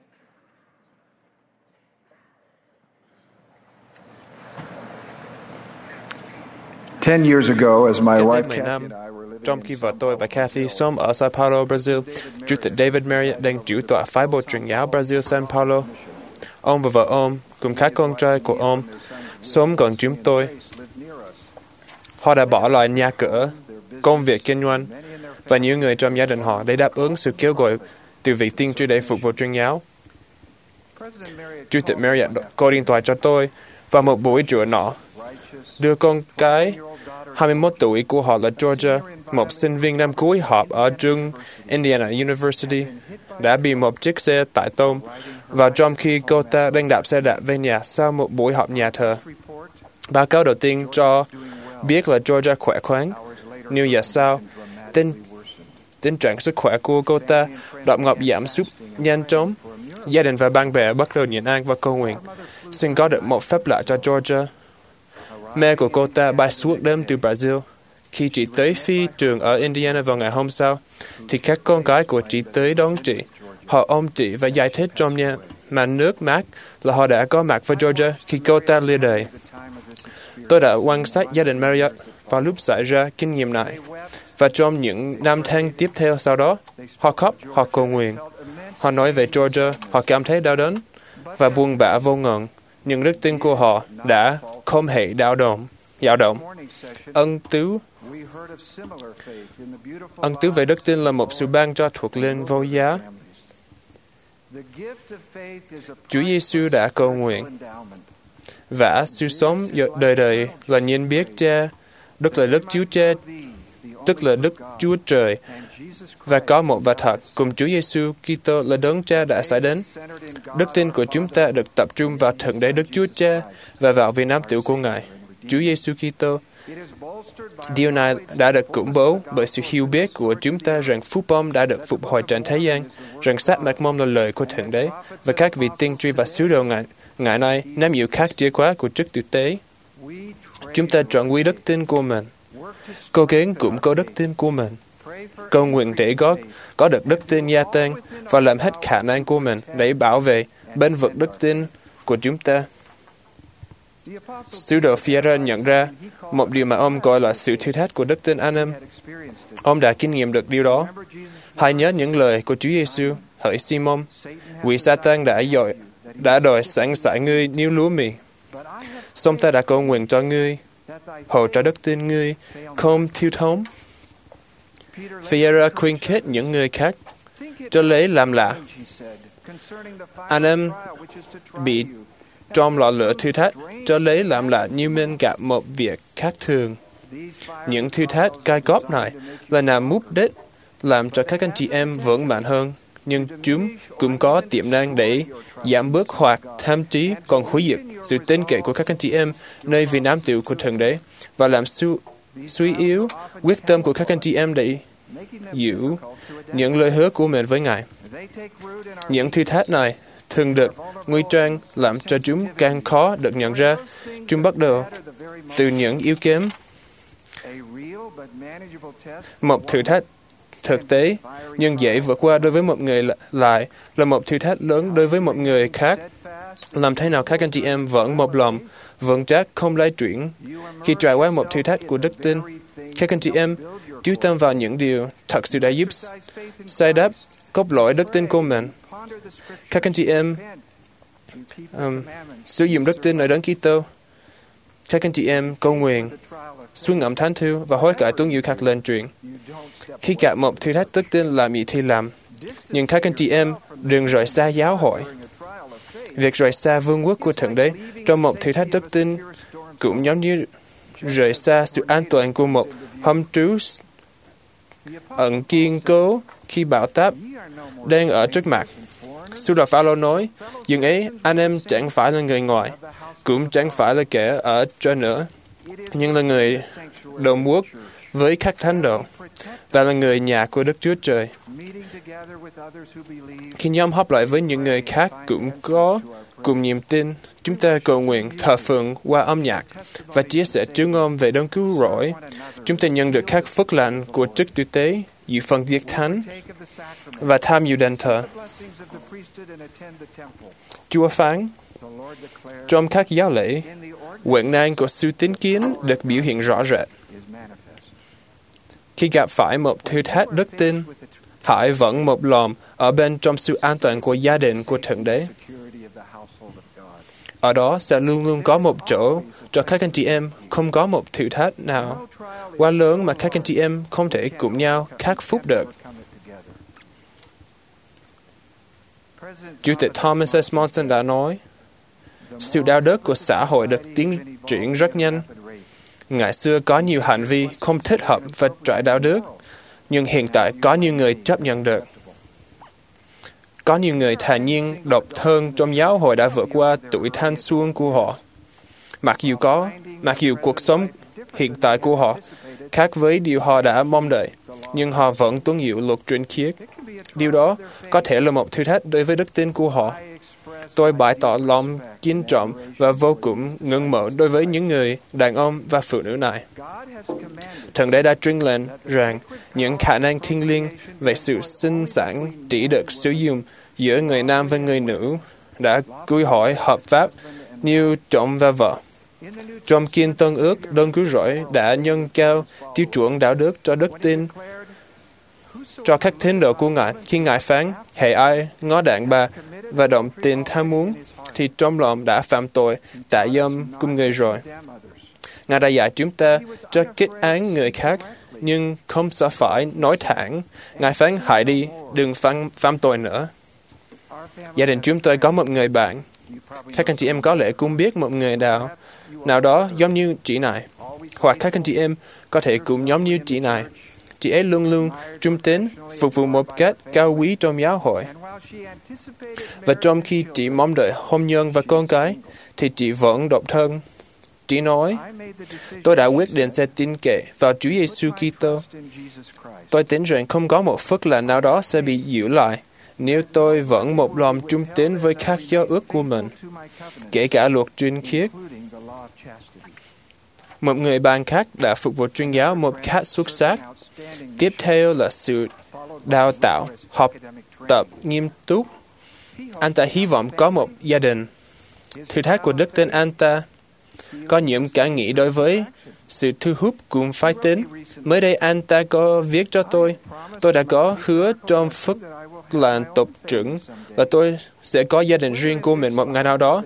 Ten years ago, as my Cách wife đây mười Kathy năm, and I were living trong khi vợ tôi và Kathy sống ở Sao Paulo, Brazil, Chủ tịch David Marriott đang chủ tọa phái bộ truyền giáo Brazil Sao Paulo. Ông và vợ ông, cùng các con trai của ông, sống gần chúng tôi. Họ đã bỏ lại nhà cửa, công việc kinh doanh, và nhiều người trong gia đình họ để đáp ứng sự kêu gọi từ vị tiên tri để phục vụ truyền giáo. Chủ tịch Marriott gọi điện thoại cho tôi vào một buổi trưa nọ. Đưa con cái hai mươi mốt tuổi của họ là Georgia, một sinh viên năm cuối học ở trường Indiana University, đã bị một chiếc xe tải tông vào trong khi cô ta đang đạp xe đạp về nhà sau một buổi họp nhà thờ. Báo cáo đầu tiên cho biết là Georgia khỏe khoắn. Nhiều giờ sau, tình, tình trạng sức khỏe của cô ta đột ngột giảm sút nhanh chóng. Gia đình và bạn bè bắt đầu nhịn ăn và cầu nguyện, xin có được một phép lạ cho Georgia. Mẹ của cô ta bay suốt đêm từ Brazil. Khi chị tới phi trường ở Indiana vào ngày hôm sau, thì các con gái của chị tới đón chị. Họ ôm chị và giải thích trong nhà màn nước mát là họ đã có mặt với Georgia khi cô ta lìa đời. Tôi đã quan sát gia đình Marriott vào lúc xảy ra kinh nghiệm này. Và trong những năm tháng tiếp theo sau đó, họ khóc, họ cầu nguyện. Họ nói về Georgia, họ cảm thấy đau đớn và buồn bã vô ngần. Nhưng đức tin của họ đã không hề dao động. Dao động. Ân tứ Ân tứ về đức tin là một sự ban cho thuộc linh vô giá. Chúa Giêsu đã cầu nguyện và sự sống đời đời là nhận biết Cha, Đức là Đức Chúa Cha, tức là Đức Chúa Trời, và có một vật thật cùng Chúa Giêsu Kitô là Đấng Cha đã xảy đến. Đức tin của chúng ta được tập trung vào Thượng Đế Đức Chúa Cha và vào vị nam tử của Ngài, Chúa Giêsu Kitô. Điều này đã được củng cố bởi sự hiểu biết của chúng ta rằng phúc bom đã được phục hồi trên thế gian, rằng sách mạc môn là lời của Thượng Đế, và các vị tiên tri và sứ đồ Ngài, Ngài này nắm giữ các chìa khóa của chức tử tế. Chúng ta trọn quy đức tin của mình, cố gắng củng cố đức tin của mình, cầu nguyện để có, có được đức tin gia tăng và làm hết khả năng của mình để bảo vệ bên vực đức tin của chúng ta. Sứ đồ Phi-e-rơ nhận ra một điều mà ông gọi là sự thử thách của đức tin anh em. Ông đã kinh nghiệm được điều đó. Hãy nhớ những lời của Chúa Giêsu: hỡi Simon, quỷ Sa-tan đã dội đã đòi sẵn sải ngươi níu lúa mì. Song ta đã cầu nguyện cho ngươi, hầu cho đức tin ngươi không thiếu thốn. Phi-e-rơ khuyên khích những người khác cho lấy làm lạ. Anh em bị trong lò lửa thử thách cho lấy làm lạ như mình gặp một việc khác thường. Những thử thách gai góc này là nhằm mục đích làm cho các anh chị em vững mạnh hơn, nhưng chúng cũng có tiềm năng để giảm bớt hoặc thậm chí còn hủy diệt sự tin cậy của các anh chị em nơi vì nám tiểu của Thượng Đế và làm su, suy yếu quyết tâm của các anh chị em để giữ những lời hứa của mình với Ngài. Những thử thách này thường được nguy trang làm cho chúng càng khó được nhận ra. Chúng bắt đầu từ những yếu kém. Một thử thách thực tế nhưng dễ vượt qua đối với một người lại là một thử thách lớn đối với một người khác. Làm thế nào các anh chị em vẫn một lòng vững chắc không lay chuyển khi trải qua một thử thách của đức tin? Các anh chị em chú tâm vào những điều thật sự đã giúp xây đắp cốt lõi đức tin của mình. Các anh chị em um, sử dụng đức tin ở Đấng Kitô. Các anh chị em cầu nguyện, suy ngẫm thánh thư và hối cải tuân giữ các lệnh truyền. Khi gặp một thử thách đức tin làm gì thì làm, nhưng các anh chị em đừng rời xa giáo hội. Việc rời xa vương quốc của Thượng Đế trong một thử thách đức tin cũng giống như rời xa sự an toàn của một hầm trú ẩn kiên cố khi bão táp đang ở trước mặt. Sứ đồ Phao-lô nói, dường ấy anh em chẳng phải là người ngoài, cũng chẳng phải là kẻ ở trên nữa, nhưng là người đồng quốc với các thánh đồ và là người nhà của Đức Chúa Trời. Khi nhóm họp lại với những người khác cũng có cùng niềm tin, chúng ta cầu nguyện, thờ phượng qua âm nhạc và chia sẻ trứ ngôn về đấng cứu rỗi. Chúng ta nhận được các phước lành của chức tử tế, dự phần tiệc thánh và tham dự đền thờ. Chúa phán, trong các giáo lễ, quyền năng của sự tín kiến được biểu hiện rõ rệt. Khi gặp phải một thử thách đức tin, hãy vẫn một lòng ở bên trong sự an toàn của gia đình của Thượng Đế. Ở đó sẽ luôn luôn có một chỗ cho các anh chị em, không có một thử thách nào quá lớn mà các anh chị em không thể cùng nhau khắc phục được. Chủ tịch Thomas S. Monson đã nói, sự đạo đức của xã hội được tiến triển rất nhanh. Ngày xưa có nhiều hành vi không thích hợp và trái đạo đức, nhưng hiện tại có nhiều người chấp nhận được. Có nhiều người thản nhiên, độc thân trong giáo hội đã vượt qua tuổi thanh xuân của họ. Mặc dù có, mặc dù cuộc sống hiện tại của họ khác với điều họ đã mong đợi, nhưng họ vẫn tuân giữ luật truyền khiết. Điều đó có thể là một thử thách đối với đức tin của họ. Tôi bày tỏ lòng kính trọng và vô cùng ngưỡng mộ đối với những người đàn ông và phụ nữ này. Thượng Đế đã truyền lệnh rằng những khả năng thiêng liêng về sự sinh sản chỉ được sử dụng giữa người nam và người nữ đã cưới hỏi hợp pháp như chồng và vợ. Trong Kinh Tân Ước, Đấng Cứu Rỗi đã nâng cao tiêu chuẩn đạo đức cho đức tin cho các tín đồ của Ngài khi Ngài phán, hễ ai ngó đàn bà và động tình tham muốn, thì trong lòng đã phạm tội tà dâm cùng người rồi. Ngài đã dạy chúng ta cho kết án người khác, nhưng không sợ phải nói thẳng. Ngài phán, hãy đi, đừng phạm, phạm tội nữa. Gia đình chúng tôi có một người bạn. Các anh chị em có lẽ cũng biết một người nào, nào đó giống như chị này. Hoặc các anh chị em có thể cũng giống như chị này. Chị ấy luôn luôn trung tín, phục vụ một cách cao quý trong giáo hội. Và trong khi chị mong đợi hôn nhân và con cái, thì chị vẫn độc thân. Chị nói, tôi đã quyết định sẽ tin cậy vào Chúa Giêsu Kitô. Tôi tin rằng không có một phước lành nào đó sẽ bị giữ lại nếu tôi vẫn một lòng trung tín với các giao ước của mình, kể cả luật truyền khiết. Một người bạn khác đã phục vụ truyền giáo một cách xuất sắc. Tiếp theo là sự đào tạo, học tập nghiêm túc. Anh ta hy vọng có một gia đình. Thử thách của đức tên Anta có những cảm nghĩ đối với sự thu hút cùng phái tính. Mới đây Anta có viết cho tôi, tôi đã có hứa trong phước làn tộc trưởng là tôi sẽ có gia đình riêng của mình một ngày nào đó.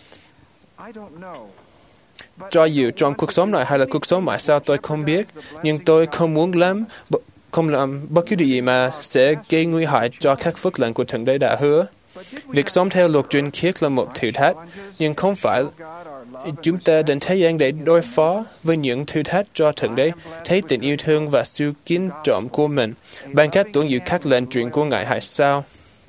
Cho dù trong cuộc sống này hay là cuộc sống mãi sau tôi không biết, nhưng tôi không muốn lắm, không làm bất cứ điều gì mà sẽ gây nguy hại cho các phước lành của Thượng Đế đã hứa. Việc sống theo luật truyền khiết là một thử thách, nhưng không phải chúng ta đến thế gian để đối phó với những thử thách cho Thượng Đế, thấy tình yêu thương và sự kính trọng của mình, bằng cách tuân giữ các lệnh truyền của Ngài hay sao?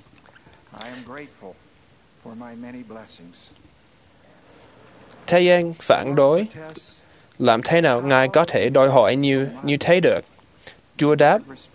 Thế gian phản đối, làm thế nào Ngài có thể đòi hỏi như như thế được? Chúa đáp,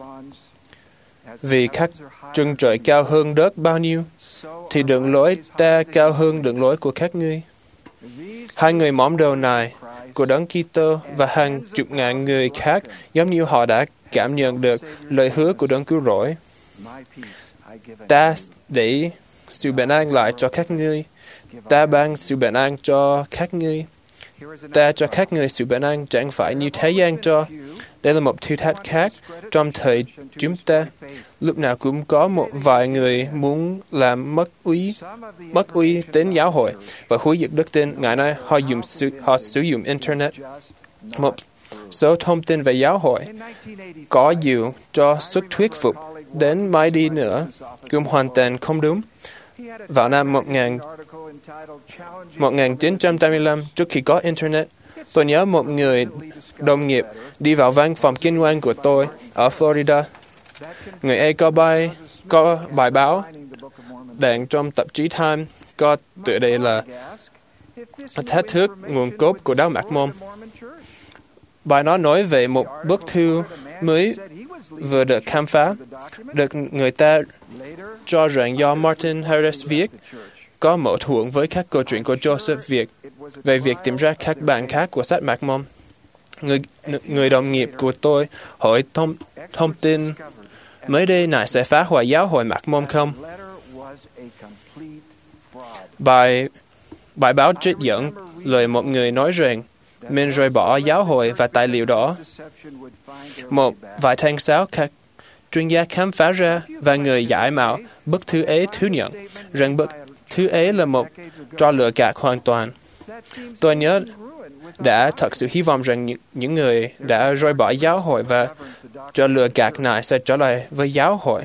vì các chân trời cao hơn đất bao nhiêu, thì đường lối ta cao hơn đường lối của các ngươi. Hai người mỏm đầu này của Đấng Kitô và hàng chục ngàn người khác giống như họ đã cảm nhận được lời hứa của Đấng Cứu Rỗi. Ta để sự bình an lại cho các ngươi. Ta ban sự bình an cho các ngươi. Ta cho các ngươi sự bình an chẳng phải như thế gian cho. Đây là một thử thách khác trong thời chúng ta. Lúc nào cũng có một vài người muốn làm mất uy, mất uy tín giáo hội và hủy diệt đức tin. Ngày nay họ dùng sự, họ sử dụng internet. Một số thông tin về giáo hội có dù cho sức thuyết phục đến mai đi nữa cũng hoàn toàn không đúng. Vào năm một nghìn chín trăm tám mươi lăm, trước khi có internet, tôi nhớ một người đồng nghiệp đi vào văn phòng kinh doanh của tôi ở Florida. Người ấy có bài, có bài báo đăng trong tạp chí Time có tựa đề là Thách thức nguồn cốt của Đạo Mạc Môn. Bài nó nói về một bức thư mới vừa được khám phá, được người ta cho rằng do Martin Harris viết, có mâu thuẫn với các câu chuyện của Joseph Việt về việc tìm ra các bản khác của sách Mạc Môn. Người, người đồng nghiệp của tôi hỏi thông, thông tin mới đây này sẽ phá hoại giáo hội Mạc Môn không? Bài, bài báo trích dẫn lời một người nói rằng mình rời bỏ giáo hội và tài liệu đó. Một vài tháng sau, các chuyên gia khám phá ra và người giải mạo bức thư ấy thú nhận rằng bức thư ấy là một trò lừa gạt hoàn toàn. Tôi nhớ đã thật sự hy vọng rằng những người đã rời bỏ giáo hội và trò lừa gạt này sẽ trở lại với giáo hội.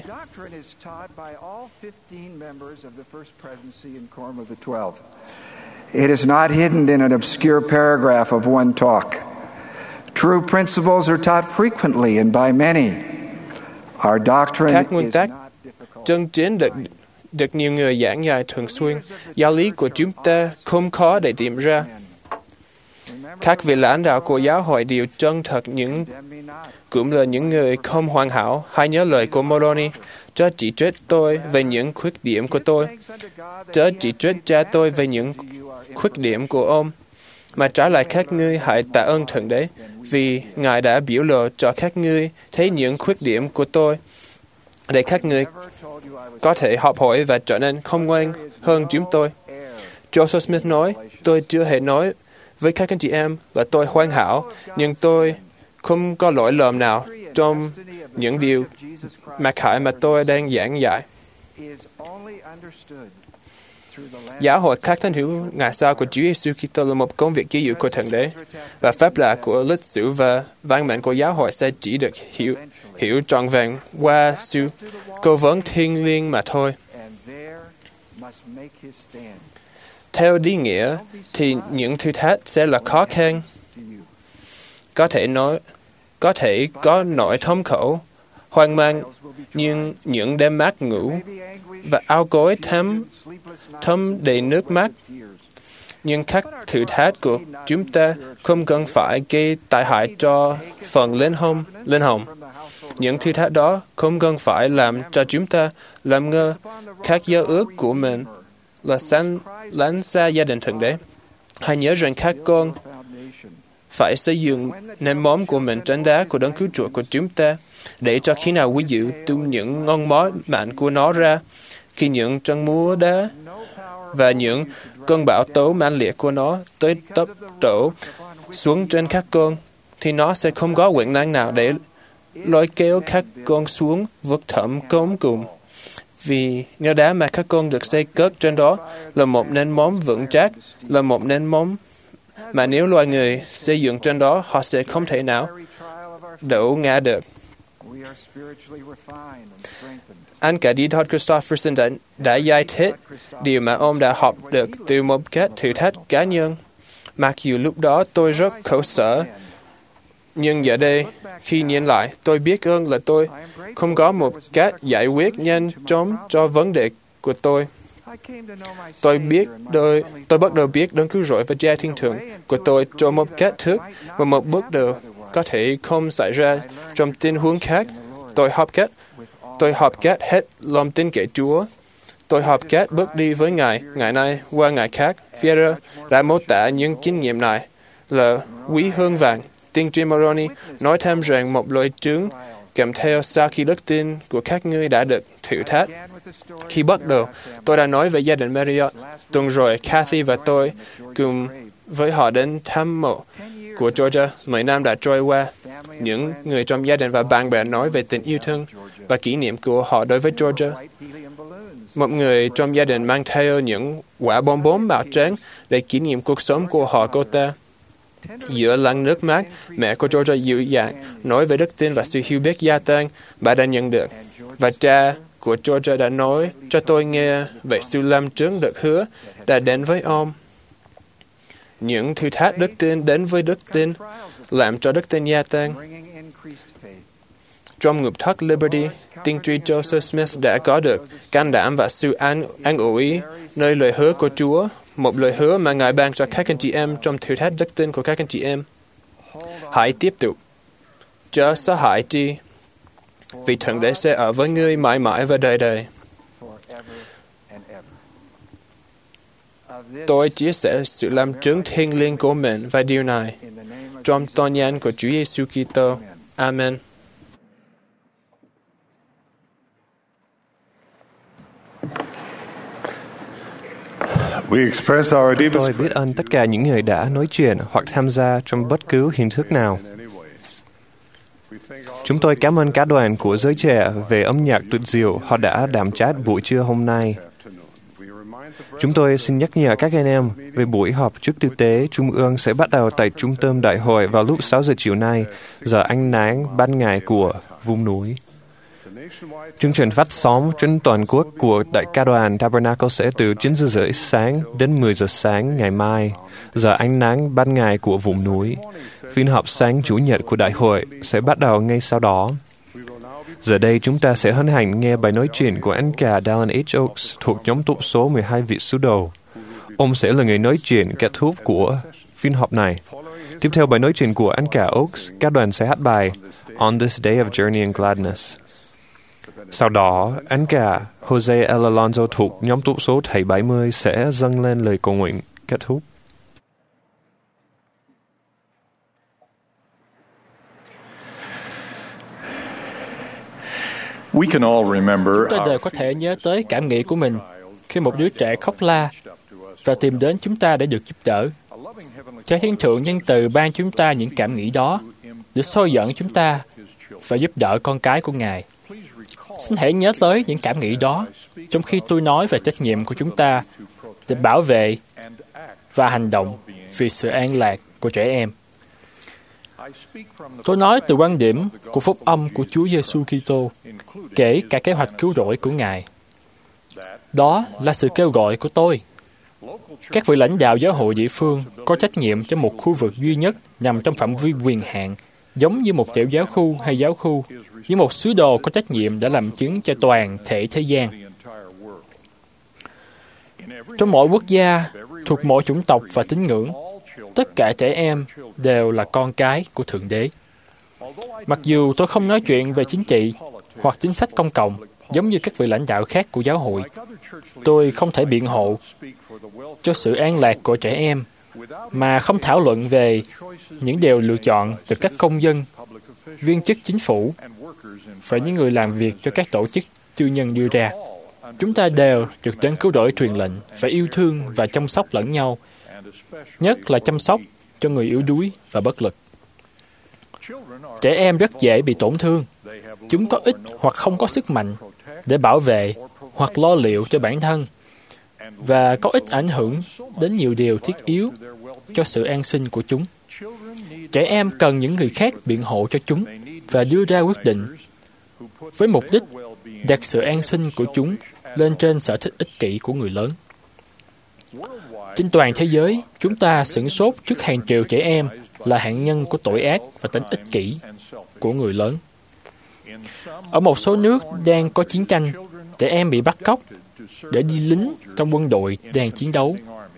It is not hidden in an obscure paragraph of one talk. True principles are taught frequently and by many. Our doctrine Các nguyên is tắc not difficult. chân chính được được nhiều người giảng dạy thường xuyên. Giáo lý của chúng ta không khó để tìm ra. Các vị lãnh đạo của giáo hội đều chân thật, những cũng là những người không hoàn hảo. Hãy nhớ lời của Moroni: chớ chỉ trích tôi về những khuyết điểm của tôi, chớ chỉ trích cha tôi về những khuyết điểm của ông, mà trả lại các ngươi hãy tạ ơn Thượng Đế, vì Ngài đã biểu lộ cho các ngươi thấy những khuyết điểm của tôi, để các ngươi có thể học hỏi và trở nên khôn ngoan hơn chúng tôi. Joseph Smith nói, tôi chưa hề nói với các anh chị em là tôi hoàn hảo, nhưng tôi không có lỗi lầm nào trong những điều mặc khải mà tôi đang giảng dạy. Giáo hội các thánh hữu ngày sau của Chúa Giêsu Kitô là một công việc kỳ diệu của Thượng Đế, và phép lạ của lịch sử và văn mệnh của giáo hội sẽ chỉ được hiểu hiểu trọn vẹn qua sự cố vấn thiêng liêng mà thôi. Theo đi nghĩa thì những thử thách sẽ là khó khăn. Có thể nói, có thể có nỗi thống khổ, hoang mang, nhưng những đêm mát ngủ và áo gối thấm thấm đầy nước mắt. Nhưng các thử thách của chúng ta không cần phải gây tai hại cho phần linh hồn, linh hồn. Những thử thách đó không cần phải làm cho chúng ta làm ngơ các giao ước của mình là sanh lánh xa gia đình Thượng Đế. Hãy nhớ rằng các con phải xây dựng nền móng của mình trên đá của Đấng Cứu Chuộc của chúng ta, để cho khi nào quý giữ tung những ngọn mối mạnh của nó ra, khi những trận múa đá và những cơn bão tố mãnh liệt của nó tới tốc độ xuống trên các con, thì nó sẽ không có quyền năng nào để lôi kéo các con xuống vực thẳm cống cùng. Vì nếu đá mà các con được xây cất trên đó là một nền móng vững chắc, là một nền móng mà nếu loài người xây dựng trên đó, họ sẽ không thể nào đổ ngã được. Anh cả đi Todd Christofferson đã, đã giải thích điều mà ông đã học được từ một cách thử thách cá nhân. Mặc dù lúc đó tôi rất khổ sở, nhưng giờ đây, khi nhìn lại, tôi biết ơn là tôi không có một cách giải quyết nhanh chóng cho vấn đề của tôi. Tôi biết đôi, tôi bắt đầu biết đấng cứu rỗi và Cha Thiên Thượng của tôi trong một cách thức và một bước đầu có thể không xảy ra trong tình huống khác. Tôi học cách, tôi học cách hết lòng tin kể Chúa. Tôi học cách bước đi với Ngài, ngày nay qua ngày khác. Führer đã mô tả những kinh nghiệm này là quý hơn vàng. Tiên tri Moroni nói thêm rằng một loại trứng kèm theo sau khi đức tin của các ngươi đã được thử thách. Khi bắt đầu, tôi đã nói về gia đình Marriott. Tuần rồi, Kathy và tôi cùng với họ đến thăm mộ của Georgia. Mười năm đã trôi qua. Những người trong gia đình và bạn bè nói về tình yêu thương và kỷ niệm của họ đối với Georgia. Một người trong gia đình mang theo những quả bom bóng màu trắng để kỷ niệm cuộc sống của họ cô ta. Giữa làn nước mắt, mẹ của Georgia dịu dàng nói về đức tin và sự hiểu biết gia tăng bà đã nhận được. Và cha của Georgia đã nói cho tôi nghe về sự làm chứng được hứa đã đến với ông. Những thử thách đức tin đến với đức tin làm cho đức tin gia tăng. Trong ngục thất Liberty, tiên tri Joseph Smith đã có được can đảm và sự an, an ủi nơi lời hứa của Chúa, một lời hứa mà Ngài ban cho các anh chị em trong thử thách đức tin của các anh chị em. Hãy tiếp tục, chớ sợ hãi chi, vì Thượng Đế sẽ ở với ngươi mãi mãi và đời đời. Tôi chia sẻ sự làm chứng thiêng liêng của mình và điều này trong tôn danh của Chúa Giêsu Kitô. Amen. Tôi biết ơn tất cả những người đã nói chuyện hoặc tham gia trong bất cứ hình thức nào. Chúng tôi cảm ơn cả đoàn của giới trẻ về âm nhạc tuyệt diệu họ đã đảm trách buổi trưa hôm nay. Chúng tôi xin nhắc nhở các anh em về buổi họp trước tư tế Trung ương sẽ bắt đầu tại trung tâm đại hội vào lúc sáu giờ chiều nay, giờ ánh nắng ban ngày của vùng núi. Chương trình phát sóng trên toàn quốc của Đại ca đoàn Tabernacle sẽ từ chín giờ rưỡi sáng đến mười giờ sáng ngày mai, giờ ánh nắng ban ngày của vùng núi. Phiên họp sáng Chủ nhật của đại hội sẽ bắt đầu ngay sau đó. Giờ đây chúng ta sẽ hân hạnh nghe bài nói chuyện của anh cả Dallin H. Oaks thuộc nhóm tụ số mười hai vị sứ đồ. Ông sẽ là người nói chuyện kết thúc của phiên họp này. Tiếp theo bài nói chuyện của anh cả Oaks, các đoàn sẽ hát bài On This Day of Journey and Gladness. Sau đó, anh cả Jose L. Alonso thuộc nhóm tụ số thầy bảy mươi sẽ dâng lên lời cầu nguyện kết thúc. Tôi đều có thể nhớ tới cảm nghĩ của mình khi một đứa trẻ khóc la và tìm đến chúng ta để được giúp đỡ. Cha Thiên Thượng nhân từ ban chúng ta những cảm nghĩ đó để soi dẫn chúng ta và giúp đỡ con cái của Ngài. Xin hãy nhớ tới những cảm nghĩ đó trong khi tôi nói về trách nhiệm của chúng ta để bảo vệ và hành động vì sự an lạc của trẻ em. Tôi nói từ quan điểm của phúc âm của Chúa Giêsu Kitô, kể cả kế hoạch cứu rỗi của Ngài. Đó là sự kêu gọi của tôi. Các vị lãnh đạo giáo hội địa phương có trách nhiệm cho một khu vực duy nhất nằm trong phạm vi quyền hạn, giống như một tiểu giáo khu hay giáo khu, như một sứ đồ có trách nhiệm đã làm chứng cho toàn thể thế gian. Trong mỗi quốc gia, thuộc mỗi chủng tộc và tín ngưỡng, tất cả trẻ em đều là con cái của Thượng Đế. Mặc dù tôi không nói chuyện về chính trị hoặc chính sách công cộng, giống như các vị lãnh đạo khác của giáo hội, tôi không thể biện hộ cho sự an lạc của trẻ em mà không thảo luận về những điều lựa chọn từ các công dân, viên chức chính phủ và những người làm việc cho các tổ chức tư nhân đưa ra. Chúng ta đều được Đấng Cứu Rỗi truyền lệnh phải yêu thương và chăm sóc lẫn nhau, nhất là chăm sóc cho người yếu đuối và bất lực. Trẻ em rất dễ bị tổn thương. Chúng có ít hoặc không có sức mạnh để bảo vệ hoặc lo liệu cho bản thân, và có ít ảnh hưởng đến nhiều điều thiết yếu cho sự an sinh của chúng. Trẻ em cần những người khác biện hộ cho chúng và đưa ra quyết định với mục đích đặt sự an sinh của chúng lên trên sở thích ích kỷ của người lớn. Trên toàn thế giới, chúng ta sửng sốt trước hàng triệu trẻ em là hạn nhân của tội ác và tính ích kỷ của người lớn. Ở một số nước đang có chiến tranh, trẻ em bị bắt cóc để đi lính trong quân đội đang chiến đấu.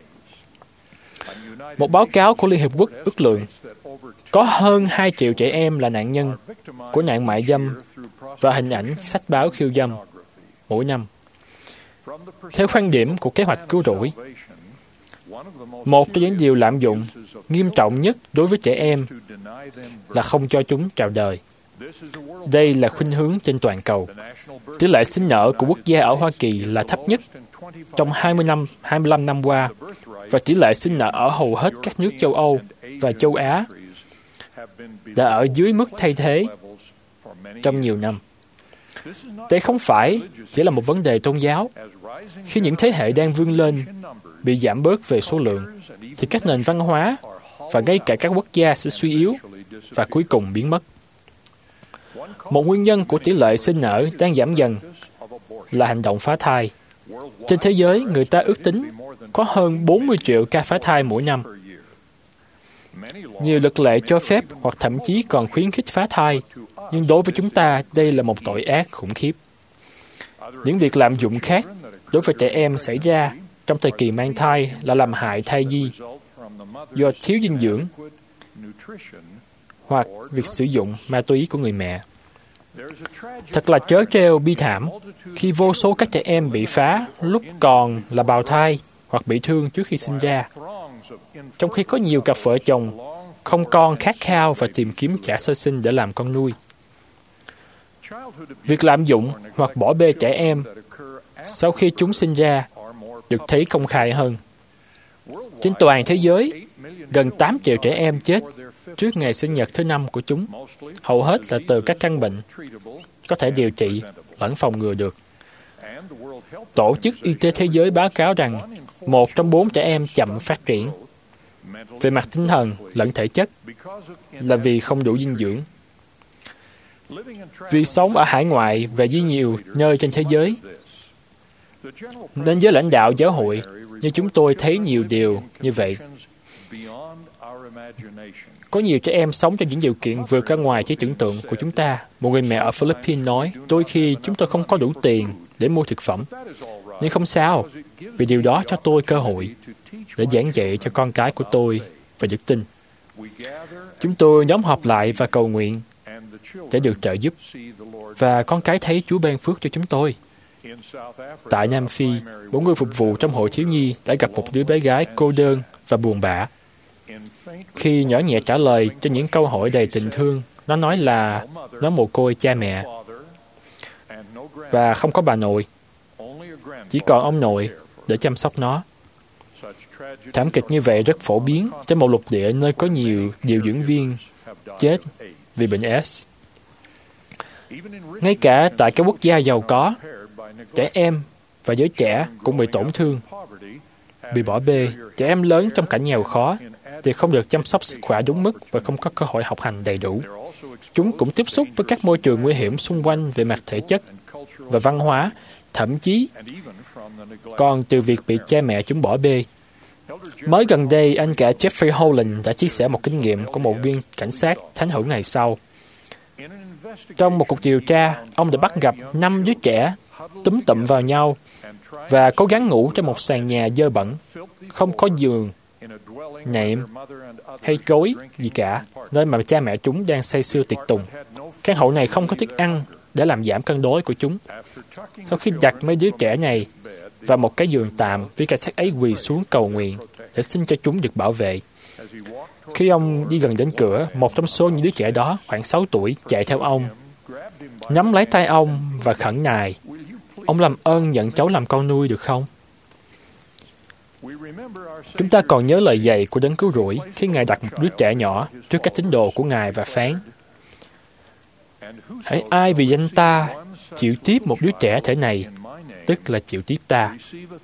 Một báo cáo của Liên Hiệp Quốc ước lượng có hơn hai triệu trẻ em là nạn nhân của nạn mại dâm và hình ảnh sách báo khiêu dâm mỗi năm. Theo quan điểm của kế hoạch cứu rỗi, một trong những điều lạm dụng nghiêm trọng nhất đối với trẻ em là không cho chúng chào đời. Đây là khuynh hướng trên toàn cầu. Tỷ lệ sinh nở của quốc gia ở Hoa Kỳ là thấp nhất trong hai mươi năm, hai mươi lăm năm qua, và tỷ lệ sinh nở ở hầu hết các nước châu Âu và châu Á đã ở dưới mức thay thế trong nhiều năm. Đây không phải chỉ là một vấn đề tôn giáo. Khi những thế hệ đang vươn lên bị giảm bớt về số lượng, thì các nền văn hóa và ngay cả các quốc gia sẽ suy yếu và cuối cùng biến mất. Một nguyên nhân của tỷ lệ sinh nở đang giảm dần là hành động phá thai. Trên thế giới, người ta ước tính có hơn bốn mươi triệu ca phá thai mỗi năm. Nhiều luật lệ cho phép hoặc thậm chí còn khuyến khích phá thai, nhưng đối với chúng ta, đây là một tội ác khủng khiếp. Những việc lạm dụng khác đối với trẻ em xảy ra trong thời kỳ mang thai là làm hại thai nhi do thiếu dinh dưỡng hoặc việc sử dụng ma túy của người mẹ. Thật là trớ trêu bi thảm khi vô số các trẻ em bị phá lúc còn là bào thai hoặc bị thương trước khi sinh ra, trong khi có nhiều cặp vợ chồng không con khát khao và tìm kiếm trẻ sơ sinh để làm con nuôi. Việc lạm dụng hoặc bỏ bê trẻ em sau khi chúng sinh ra được thấy công khai hơn. Trên toàn thế giới, gần tám triệu trẻ em chết trước ngày sinh nhật thứ năm của chúng, hầu hết là từ các căn bệnh có thể điều trị lẫn phòng ngừa được. Tổ chức Y tế Thế giới báo cáo rằng một trong bốn trẻ em chậm phát triển về mặt tinh thần lẫn thể chất là vì không đủ dinh dưỡng. Vì sống ở hải ngoại và dưới nhiều nơi trên thế giới, nên giới lãnh đạo giáo hội như chúng tôi thấy nhiều điều như vậy. Có nhiều trẻ em sống trong những điều kiện vượt ra ngoài trí tưởng tượng của chúng ta. Một người mẹ ở Philippines nói, đôi khi chúng tôi không có đủ tiền để mua thực phẩm. Nhưng không sao, vì điều đó cho tôi cơ hội để giảng dạy cho con cái của tôi về đức tin. Chúng tôi nhóm họp lại và cầu nguyện để được trợ giúp, và con cái thấy Chúa ban phước cho chúng tôi. Tại Nam Phi, bốn người phục vụ trong hội thiếu nhi đã gặp một đứa bé gái cô đơn và buồn bã. Khi nhỏ nhẹ trả lời cho những câu hỏi đầy tình thương, nó nói là nó mồ côi cha mẹ và không có bà nội, chỉ còn ông nội để chăm sóc nó. Thảm kịch như vậy rất phổ biến trên một lục địa nơi có nhiều điều dưỡng viên chết vì bệnh AIDS. Ngay cả tại các quốc gia giàu có, trẻ em và giới trẻ cũng bị tổn thương, bị bỏ bê. Trẻ em lớn trong cảnh nghèo khó thì không được chăm sóc sức khỏe đúng mức và không có cơ hội học hành đầy đủ. Chúng cũng tiếp xúc với các môi trường nguy hiểm xung quanh về mặt thể chất và văn hóa, thậm chí còn từ việc bị cha mẹ chúng bỏ bê. Mới gần đây, anh cả Jeffrey Holland đã chia sẻ một kinh nghiệm của một viên cảnh sát thánh hữu ngày sau. Trong một cuộc điều tra, ông đã bắt gặp năm đứa trẻ túm tụm vào nhau và cố gắng ngủ trong một sàn nhà dơ bẩn, không có giường, nệm hay gối gì cả, nơi mà cha mẹ chúng đang say sưa tiệc tùng. Căn hộ này không có thức ăn để làm giảm cân đối của chúng. Sau khi đặt mấy đứa trẻ này vào một cái giường tạm, viên cảnh sát ấy quỳ xuống cầu nguyện để xin cho chúng được bảo vệ. Khi ông đi gần đến cửa, một trong số những đứa trẻ đó, khoảng sáu tuổi, chạy theo ông, nắm lấy tay ông và khẩn nài, ông làm ơn nhận cháu làm con nuôi được không? Chúng ta còn nhớ lời dạy của Đấng Cứu Rỗi khi Ngài đặt một đứa trẻ nhỏ trước các tín đồ của Ngài và phán: hãy ai vì danh ta chịu tiếp một đứa trẻ thể này, tức là chịu tiếp ta.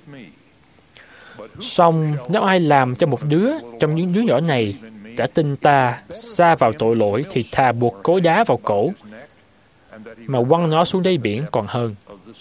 Song nếu ai làm cho một đứa trong những đứa nhỏ này đã tin ta sa vào tội lỗi, thì thà buộc cối đá vào cổ mà quăng nó xuống đáy biển còn hơn.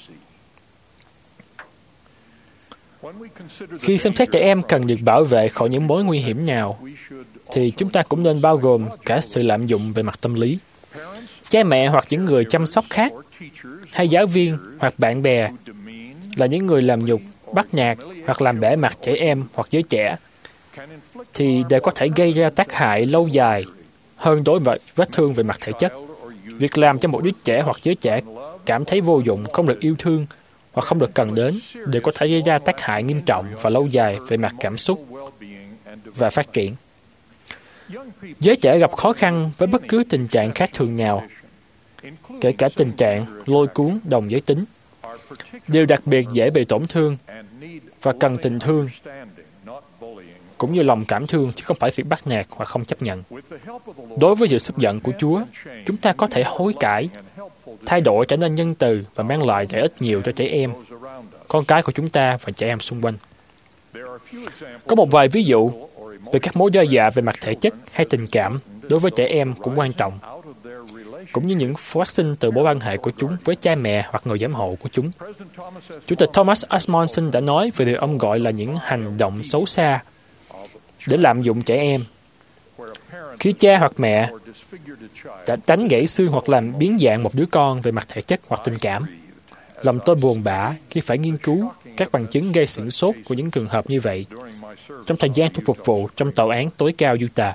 Khi xem xét trẻ em cần được bảo vệ khỏi những mối nguy hiểm nào, thì chúng ta cũng nên bao gồm cả sự lạm dụng về mặt tâm lý. Cha mẹ hoặc những người chăm sóc khác, hay giáo viên hoặc bạn bè là những người làm nhục, bắt nạt hoặc làm bẽ mặt trẻ em hoặc giới trẻ, thì đều có thể gây ra tác hại lâu dài hơn đối với vết thương về mặt thể chất. Việc làm cho một đứa trẻ hoặc giới trẻ cảm thấy vô dụng, không được yêu thương hoặc không được cần đến đều có thể gây ra tác hại nghiêm trọng và lâu dài về mặt cảm xúc và phát triển. Giới trẻ gặp khó khăn với bất cứ tình trạng khác thường nào, kể cả tình trạng lôi cuốn đồng giới tính, đều đặc biệt dễ bị tổn thương và cần tình thương, cũng như lòng cảm thương, chứ không phải việc bắt nạt hoặc không chấp nhận. Đối với sự sức giận của Chúa, chúng ta có thể hối cải, thay đổi trở nên nhân từ và mang lại lợi ích nhiều cho trẻ em, con cái của chúng ta và trẻ em xung quanh. Có một vài ví dụ về các mối đe dọa về mặt thể chất hay tình cảm đối với trẻ em cũng quan trọng, cũng như những phát sinh từ mối quan hệ của chúng với cha mẹ hoặc người giám hộ của chúng. Chủ tịch Thomas Asmonson đã nói về điều ông gọi là những hành động xấu xa để lạm dụng trẻ em. Khi cha hoặc mẹ đã đánh gãy xương hoặc làm biến dạng một đứa con về mặt thể chất hoặc tình cảm, lòng tôi buồn bã khi phải nghiên cứu các bằng chứng gây sửng sốt của những trường hợp như vậy trong thời gian tôi phục vụ trong tòa án tối cao Utah.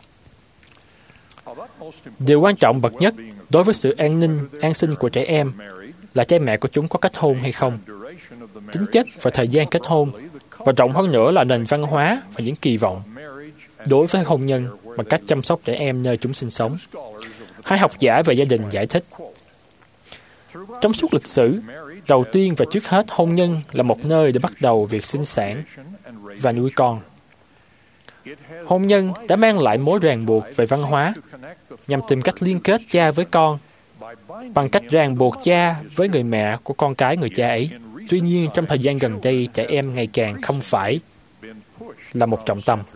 Điều quan trọng bậc nhất đối với sự an ninh, an sinh của trẻ em là cha mẹ của chúng có kết hôn hay không, tính chất và thời gian kết hôn, và rộng hơn nữa là nền văn hóa và những kỳ vọng đối với hôn nhân và cách chăm sóc trẻ em nơi chúng sinh sống. Hai học giả về gia đình giải thích: trong suốt lịch sử, đầu tiên và trước hết, hôn nhân là một nơi để bắt đầu việc sinh sản và nuôi con. Hôn nhân đã mang lại mối ràng buộc về văn hóa nhằm tìm cách liên kết cha với con bằng cách ràng buộc cha với người mẹ của con cái người cha ấy. Tuy nhiên, trong thời gian gần đây, trẻ em ngày càng không phải là một trọng tâm.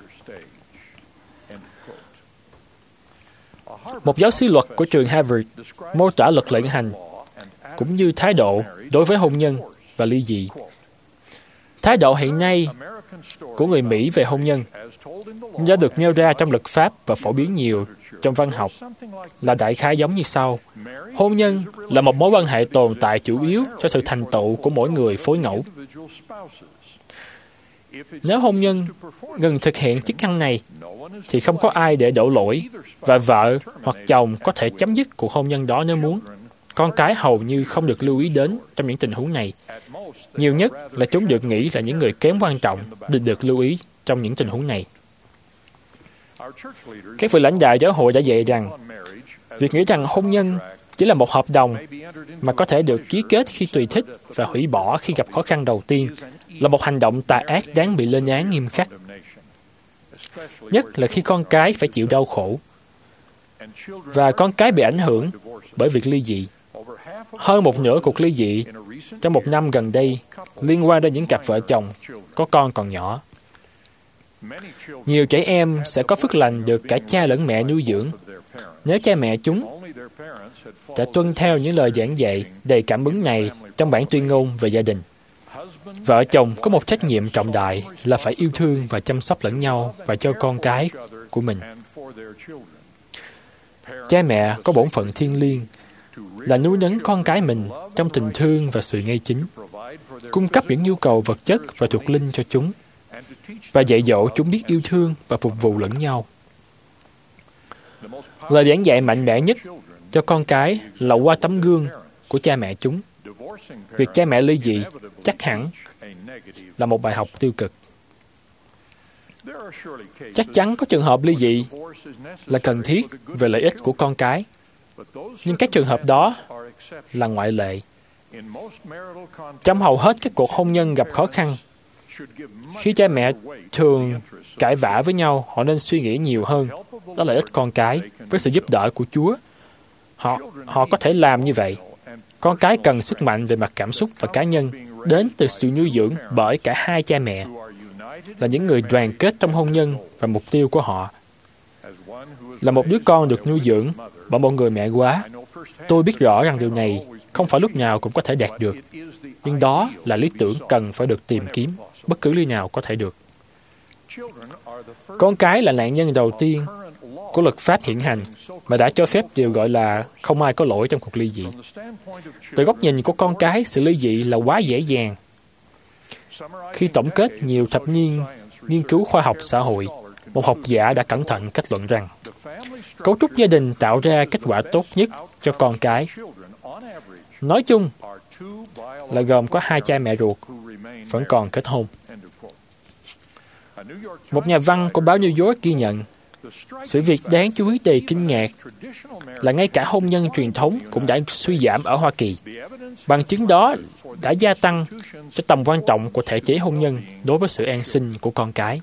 Một giáo sư luật của trường Harvard mô tả luật lệ hành cũng như thái độ đối với hôn nhân và ly dị. Thái độ hiện nay của người Mỹ về hôn nhân đã được nêu ra trong luật pháp và phổ biến nhiều trong văn học là đại khái giống như sau: hôn nhân là một mối quan hệ tồn tại chủ yếu cho sự thành tựu của mỗi người phối ngẫu. Nếu hôn nhân ngừng thực hiện chức năng này, thì không có ai để đổ lỗi, và vợ hoặc chồng có thể chấm dứt cuộc hôn nhân đó nếu muốn. Con cái hầu như không được lưu ý đến trong những tình huống này. Nhiều nhất là chúng được nghĩ là những người kém quan trọng để được lưu ý trong những tình huống này. Các vị lãnh đạo giáo hội đã dạy rằng việc nghĩ rằng hôn nhân chỉ là một hợp đồng mà có thể được ký kết khi tùy thích và hủy bỏ khi gặp khó khăn đầu tiên là một hành động tà ác đáng bị lên án nghiêm khắc. Nhất là khi con cái phải chịu đau khổ và con cái bị ảnh hưởng bởi việc ly dị. Hơn một nửa cuộc ly dị trong một năm gần đây liên quan đến những cặp vợ chồng có con còn nhỏ. Nhiều trẻ em sẽ có phước lành được cả cha lẫn mẹ nuôi dưỡng nếu cha mẹ chúng đã tuân theo những lời giảng dạy đầy cảm hứng này trong bản tuyên ngôn về gia đình. Vợ chồng có một trách nhiệm trọng đại là phải yêu thương và chăm sóc lẫn nhau và cho con cái của mình. Cha mẹ có bổn phận thiêng liêng là nuôi nấng con cái mình trong tình thương và sự ngay chính, cung cấp những nhu cầu vật chất và thuộc linh cho chúng, và dạy dỗ chúng biết yêu thương và phục vụ lẫn nhau. Lời giảng dạy mạnh mẽ nhất cho con cái là qua tấm gương của cha mẹ chúng. Việc cha mẹ ly dị chắc hẳn là một bài học tiêu cực. Chắc chắn có trường hợp ly dị là cần thiết về lợi ích của con cái, nhưng các trường hợp đó là ngoại lệ Trong hầu hết các cuộc hôn nhân gặp khó khăn, khi cha mẹ thường cãi vã với nhau, họ nên suy nghĩ nhiều hơn. Đó là ích con cái. Với sự giúp đỡ của Chúa, họ, họ có thể làm như vậy. Con cái cần sức mạnh về mặt cảm xúc và cá nhân, đến từ sự nuôi dưỡng bởi cả hai cha mẹ, là những người đoàn kết trong hôn nhân và mục tiêu của họ. Là một đứa con được nuôi dưỡng bởi một người mẹ quá, tôi biết rõ rằng điều này không phải lúc nào cũng có thể đạt được. Nhưng đó là lý tưởng cần phải được tìm kiếm, bất cứ nơi nào có thể được. Con cái là nạn nhân đầu tiên của luật pháp hiện hành mà đã cho phép điều gọi là không ai có lỗi trong cuộc ly dị. Từ góc nhìn của con cái, sự ly dị là quá dễ dàng. Khi tổng kết nhiều thập niên nghiên cứu khoa học xã hội, một học giả đã cẩn thận kết luận rằng cấu trúc gia đình tạo ra kết quả tốt nhất cho con cái. Nói chung là gồm có hai cha mẹ ruột vẫn còn kết hôn. Một nhà văn của báo New York ghi nhận, sự việc đáng chú ý đầy kinh ngạc là ngay cả hôn nhân truyền thống cũng đã suy giảm ở Hoa Kỳ. Bằng chứng đó đã gia tăng cho tầm quan trọng của thể chế hôn nhân đối với sự an sinh của con cái.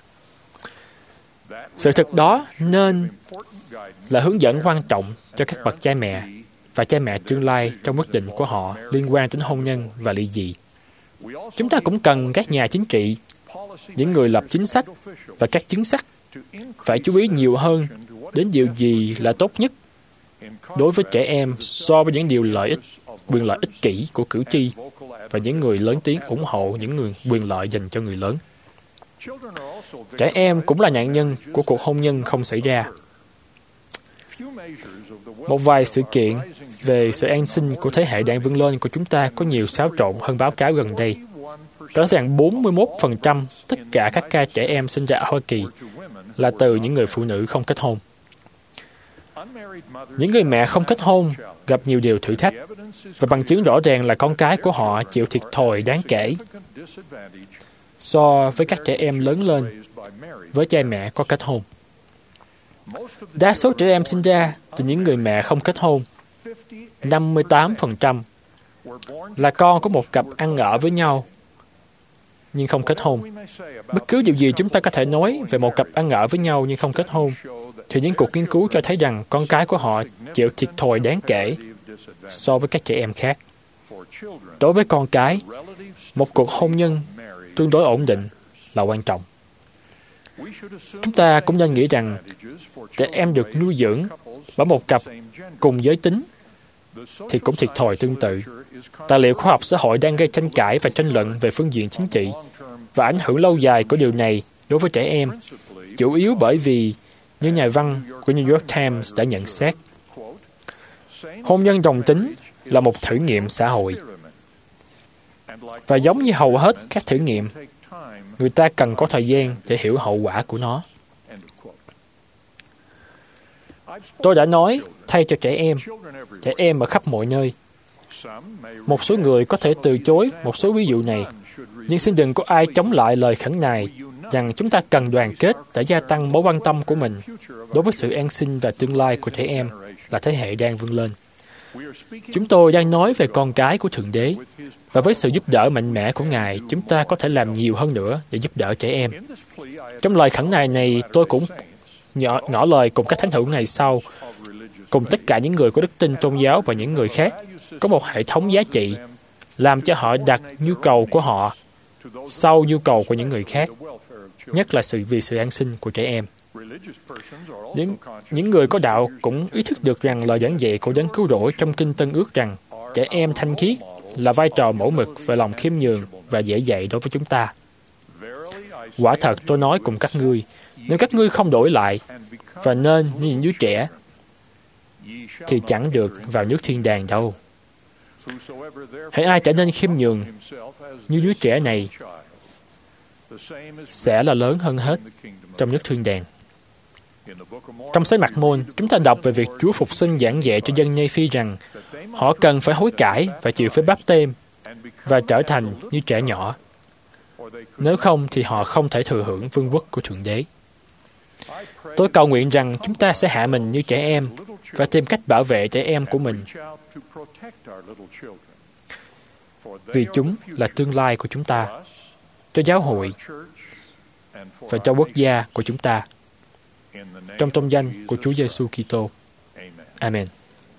Sự thật đó nên là hướng dẫn quan trọng cho các bậc cha mẹ và cha mẹ tương lai trong quyết định của họ liên quan đến hôn nhân và ly dị. Chúng ta cũng cần các nhà chính trị, những người lập chính sách và các chính sách phải chú ý nhiều hơn đến điều gì là tốt nhất đối với trẻ em so với những điều lợi ích, quyền lợi ích kỷ của cử tri và những người lớn tiếng ủng hộ những người quyền lợi dành cho người lớn. Trẻ em cũng là nạn nhân của cuộc hôn nhân không xảy ra. Một vài sự kiện về sự an sinh của thế hệ đang vươn lên của chúng ta có nhiều xáo trộn hơn báo cáo gần đây. Có rằng bốn mươi mốt phần trăm tất cả các ca trẻ em sinh ra ở Hoa Kỳ là từ những người phụ nữ không kết hôn. Những người mẹ không kết hôn gặp nhiều điều thử thách, và bằng chứng rõ ràng là con cái của họ chịu thiệt thòi đáng kể so với các trẻ em lớn lên với cha mẹ có kết hôn. Đa số trẻ em sinh ra từ những người mẹ không kết hôn, năm mươi tám phần trăm, là con của một cặp ăn ở với nhau nhưng không kết hôn. Bất cứ điều gì chúng ta có thể nói về một cặp ăn ở với nhau nhưng không kết hôn, thì những cuộc nghiên cứu cho thấy rằng con cái của họ chịu thiệt thòi đáng kể so với các trẻ em khác. Đối với con cái, một cuộc hôn nhân tương đối ổn định là quan trọng. Chúng ta cũng nên nghĩ rằng trẻ em được nuôi dưỡng bởi một cặp cùng giới tính thì cũng thiệt thòi tương tự. Tài liệu khoa học xã hội đang gây tranh cãi và tranh luận về phương diện chính trị và ảnh hưởng lâu dài của điều này đối với trẻ em, chủ yếu bởi vì, như nhà văn của New York Times đã nhận xét, hôn nhân đồng tính là một thử nghiệm xã hội. Và giống như hầu hết các thử nghiệm, người ta cần có thời gian để hiểu hậu quả của nó. Tôi đã nói thay cho trẻ em, trẻ em ở khắp mọi nơi. Một số người có thể từ chối một số ví dụ này, nhưng xin đừng có ai chống lại lời khẩn nài rằng chúng ta cần đoàn kết để gia tăng mối quan tâm của mình đối với sự an sinh và tương lai của trẻ em là thế hệ đang vươn lên. Chúng tôi đang nói về con cái của Thượng Đế, và với sự giúp đỡ mạnh mẽ của Ngài, chúng ta có thể làm nhiều hơn nữa để giúp đỡ trẻ em. Trong lời khẩn nài này, tôi cũng nhỏ, ngỏ lời cùng các thánh hữu ngày sau, cùng tất cả những người có đức tin tôn giáo và những người khác, có một hệ thống giá trị, làm cho họ đặt nhu cầu của họ sau nhu cầu của những người khác, nhất là sự vì sự an sinh của trẻ em. Những, những người có đạo cũng ý thức được rằng lời giảng dạy của Đấng Cứu Rỗi trong Kinh Tân Ước rằng trẻ em thanh khiết là vai trò mẫu mực về lòng khiêm nhường và dễ dạy đối với chúng ta. Quả thật tôi nói cùng các ngươi, nếu các ngươi không đổi lại và nên như những đứa trẻ, thì chẳng được vào nước thiên đàng đâu. Hãy ai trở nên khiêm nhường như đứa trẻ này sẽ là lớn hơn hết trong nước thiên đàng. Trong sách Mạc Môn, chúng ta đọc về việc Chúa phục sinh giảng dạy cho dân Nê Phi rằng họ cần phải hối cải và chịu phép báp têm và trở thành như trẻ nhỏ. Nếu không thì họ không thể thừa hưởng vương quốc của Thượng Đế. Tôi cầu nguyện rằng chúng ta sẽ hạ mình như trẻ em và tìm cách bảo vệ trẻ em của mình. vì chúng là tương lai của chúng ta, cho giáo hội và cho quốc gia của chúng ta. Trong tôn danh của Chúa Giêsu Kitô. Amen.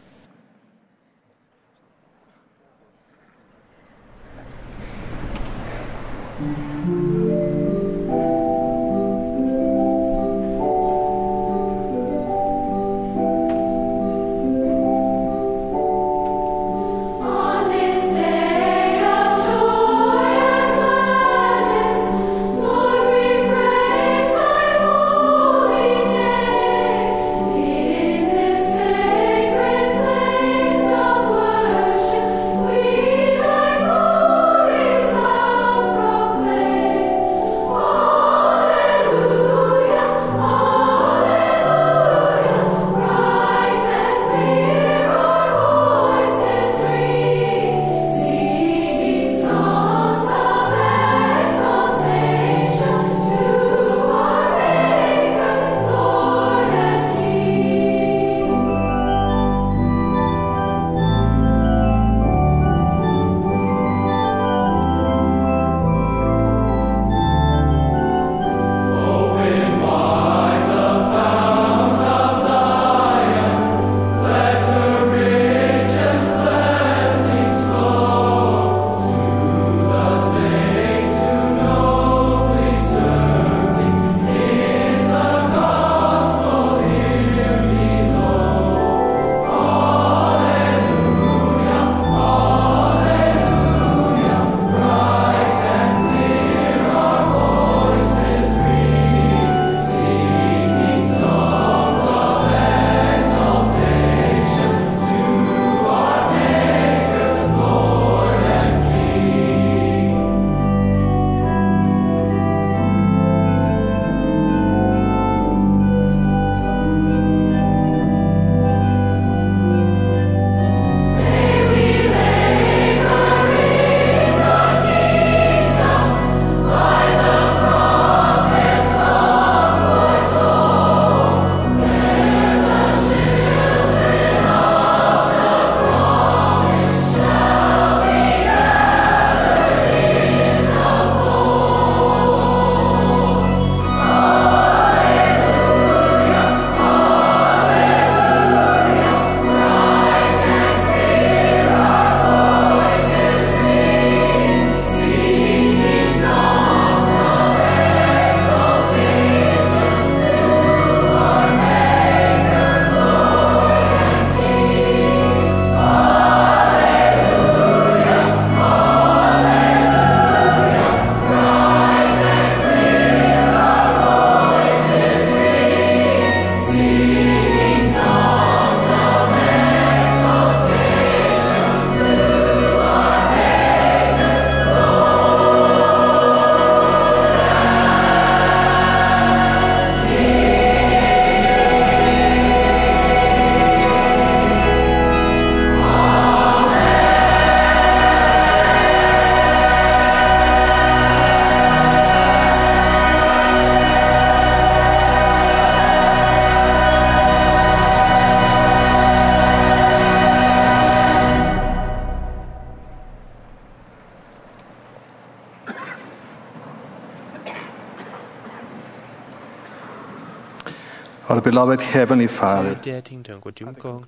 Our beloved Heavenly Father, Cha thiên thượng của chúng con,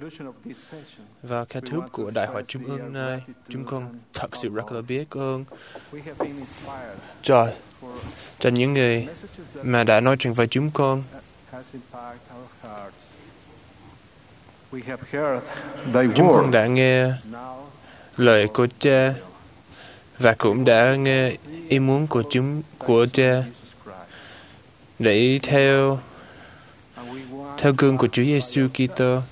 vào kết thúc của Đại hội Trung ương này, chúng con thật sự rất là biết ơn cho, cho những người mà đã nói chuyện với chúng con. Chúng con đã nghe lời của Cha và cũng đã nghe ý muốn của chúng của Cha để theo theo gương của Chúa Giêsu Kitô.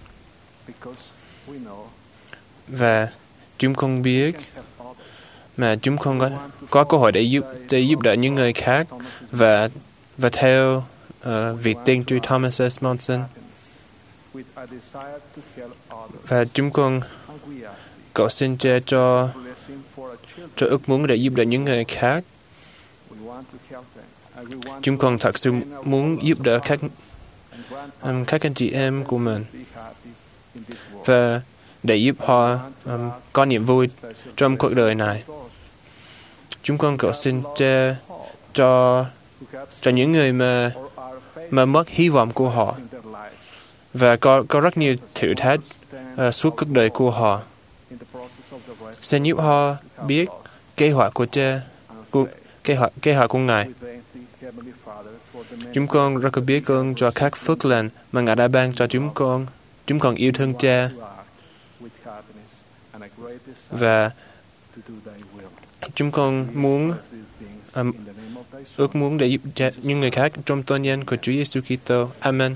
Và chúng con biết mà chúng con có, có cơ hội để giúp để giúp đỡ những người khác và và theo uh, vị tiên tri Thomas S. Monson. Và chúng con cầu xin Cha cho cho ước muốn để giúp đỡ những người khác. Chúng con thật sự muốn giúp đỡ các um, các anh chị em của mình và để giúp họ um, có niềm vui trong cuộc đời này. Chúng con cầu xin Cha cho cho những người mà mà mất hy vọng của họ và có có rất nhiều thử thách uh, suốt cuộc đời của họ. Xin giúp họ biết kế hoạch của Cha, của, kế hoạch kế hoạch của Ngài. Chúng con rất biết ơn cho các phước lành mà Ngài đã ban cho chúng con. Chúng con yêu thương Cha và chúng con muốn um, ước muốn để giúp Cha, những người khác trong tôn danh của Chúa Giêsu Kitô. Amen.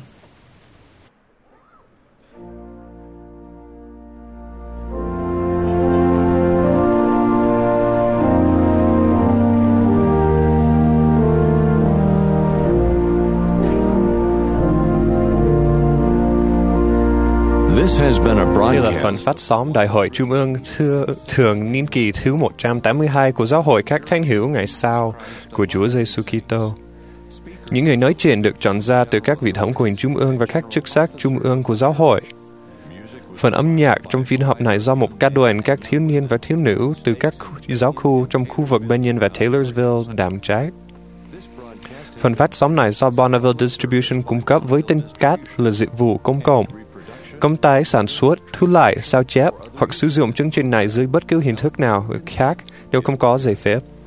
Đây là phần phát sóng Đại hội Trung ương thưa, thường niên kỳ thứ một trăm tám mươi hai của Giáo hội các Thánh hữu ngày sau của Chúa Giêsu Kitô. Những người nói chuyện được chọn ra từ các vị thống quyền Trung ương và các chức sắc Trung ương của Giáo hội. Phần âm nhạc trong phiên họp này do một ca đoàn các thiếu niên và thiếu nữ từ các khu, giáo khu trong khu vực Benyon và Taylorsville đảm trách. Phần phát sóng này do Bonneville Distribution cung cấp với tên cát là dịch vụ công cộng. Công ty sản xuất, thu lại, sao chép hoặc sử dụng chương trình này dưới bất cứ hình thức nào khác đều không có giấy phép.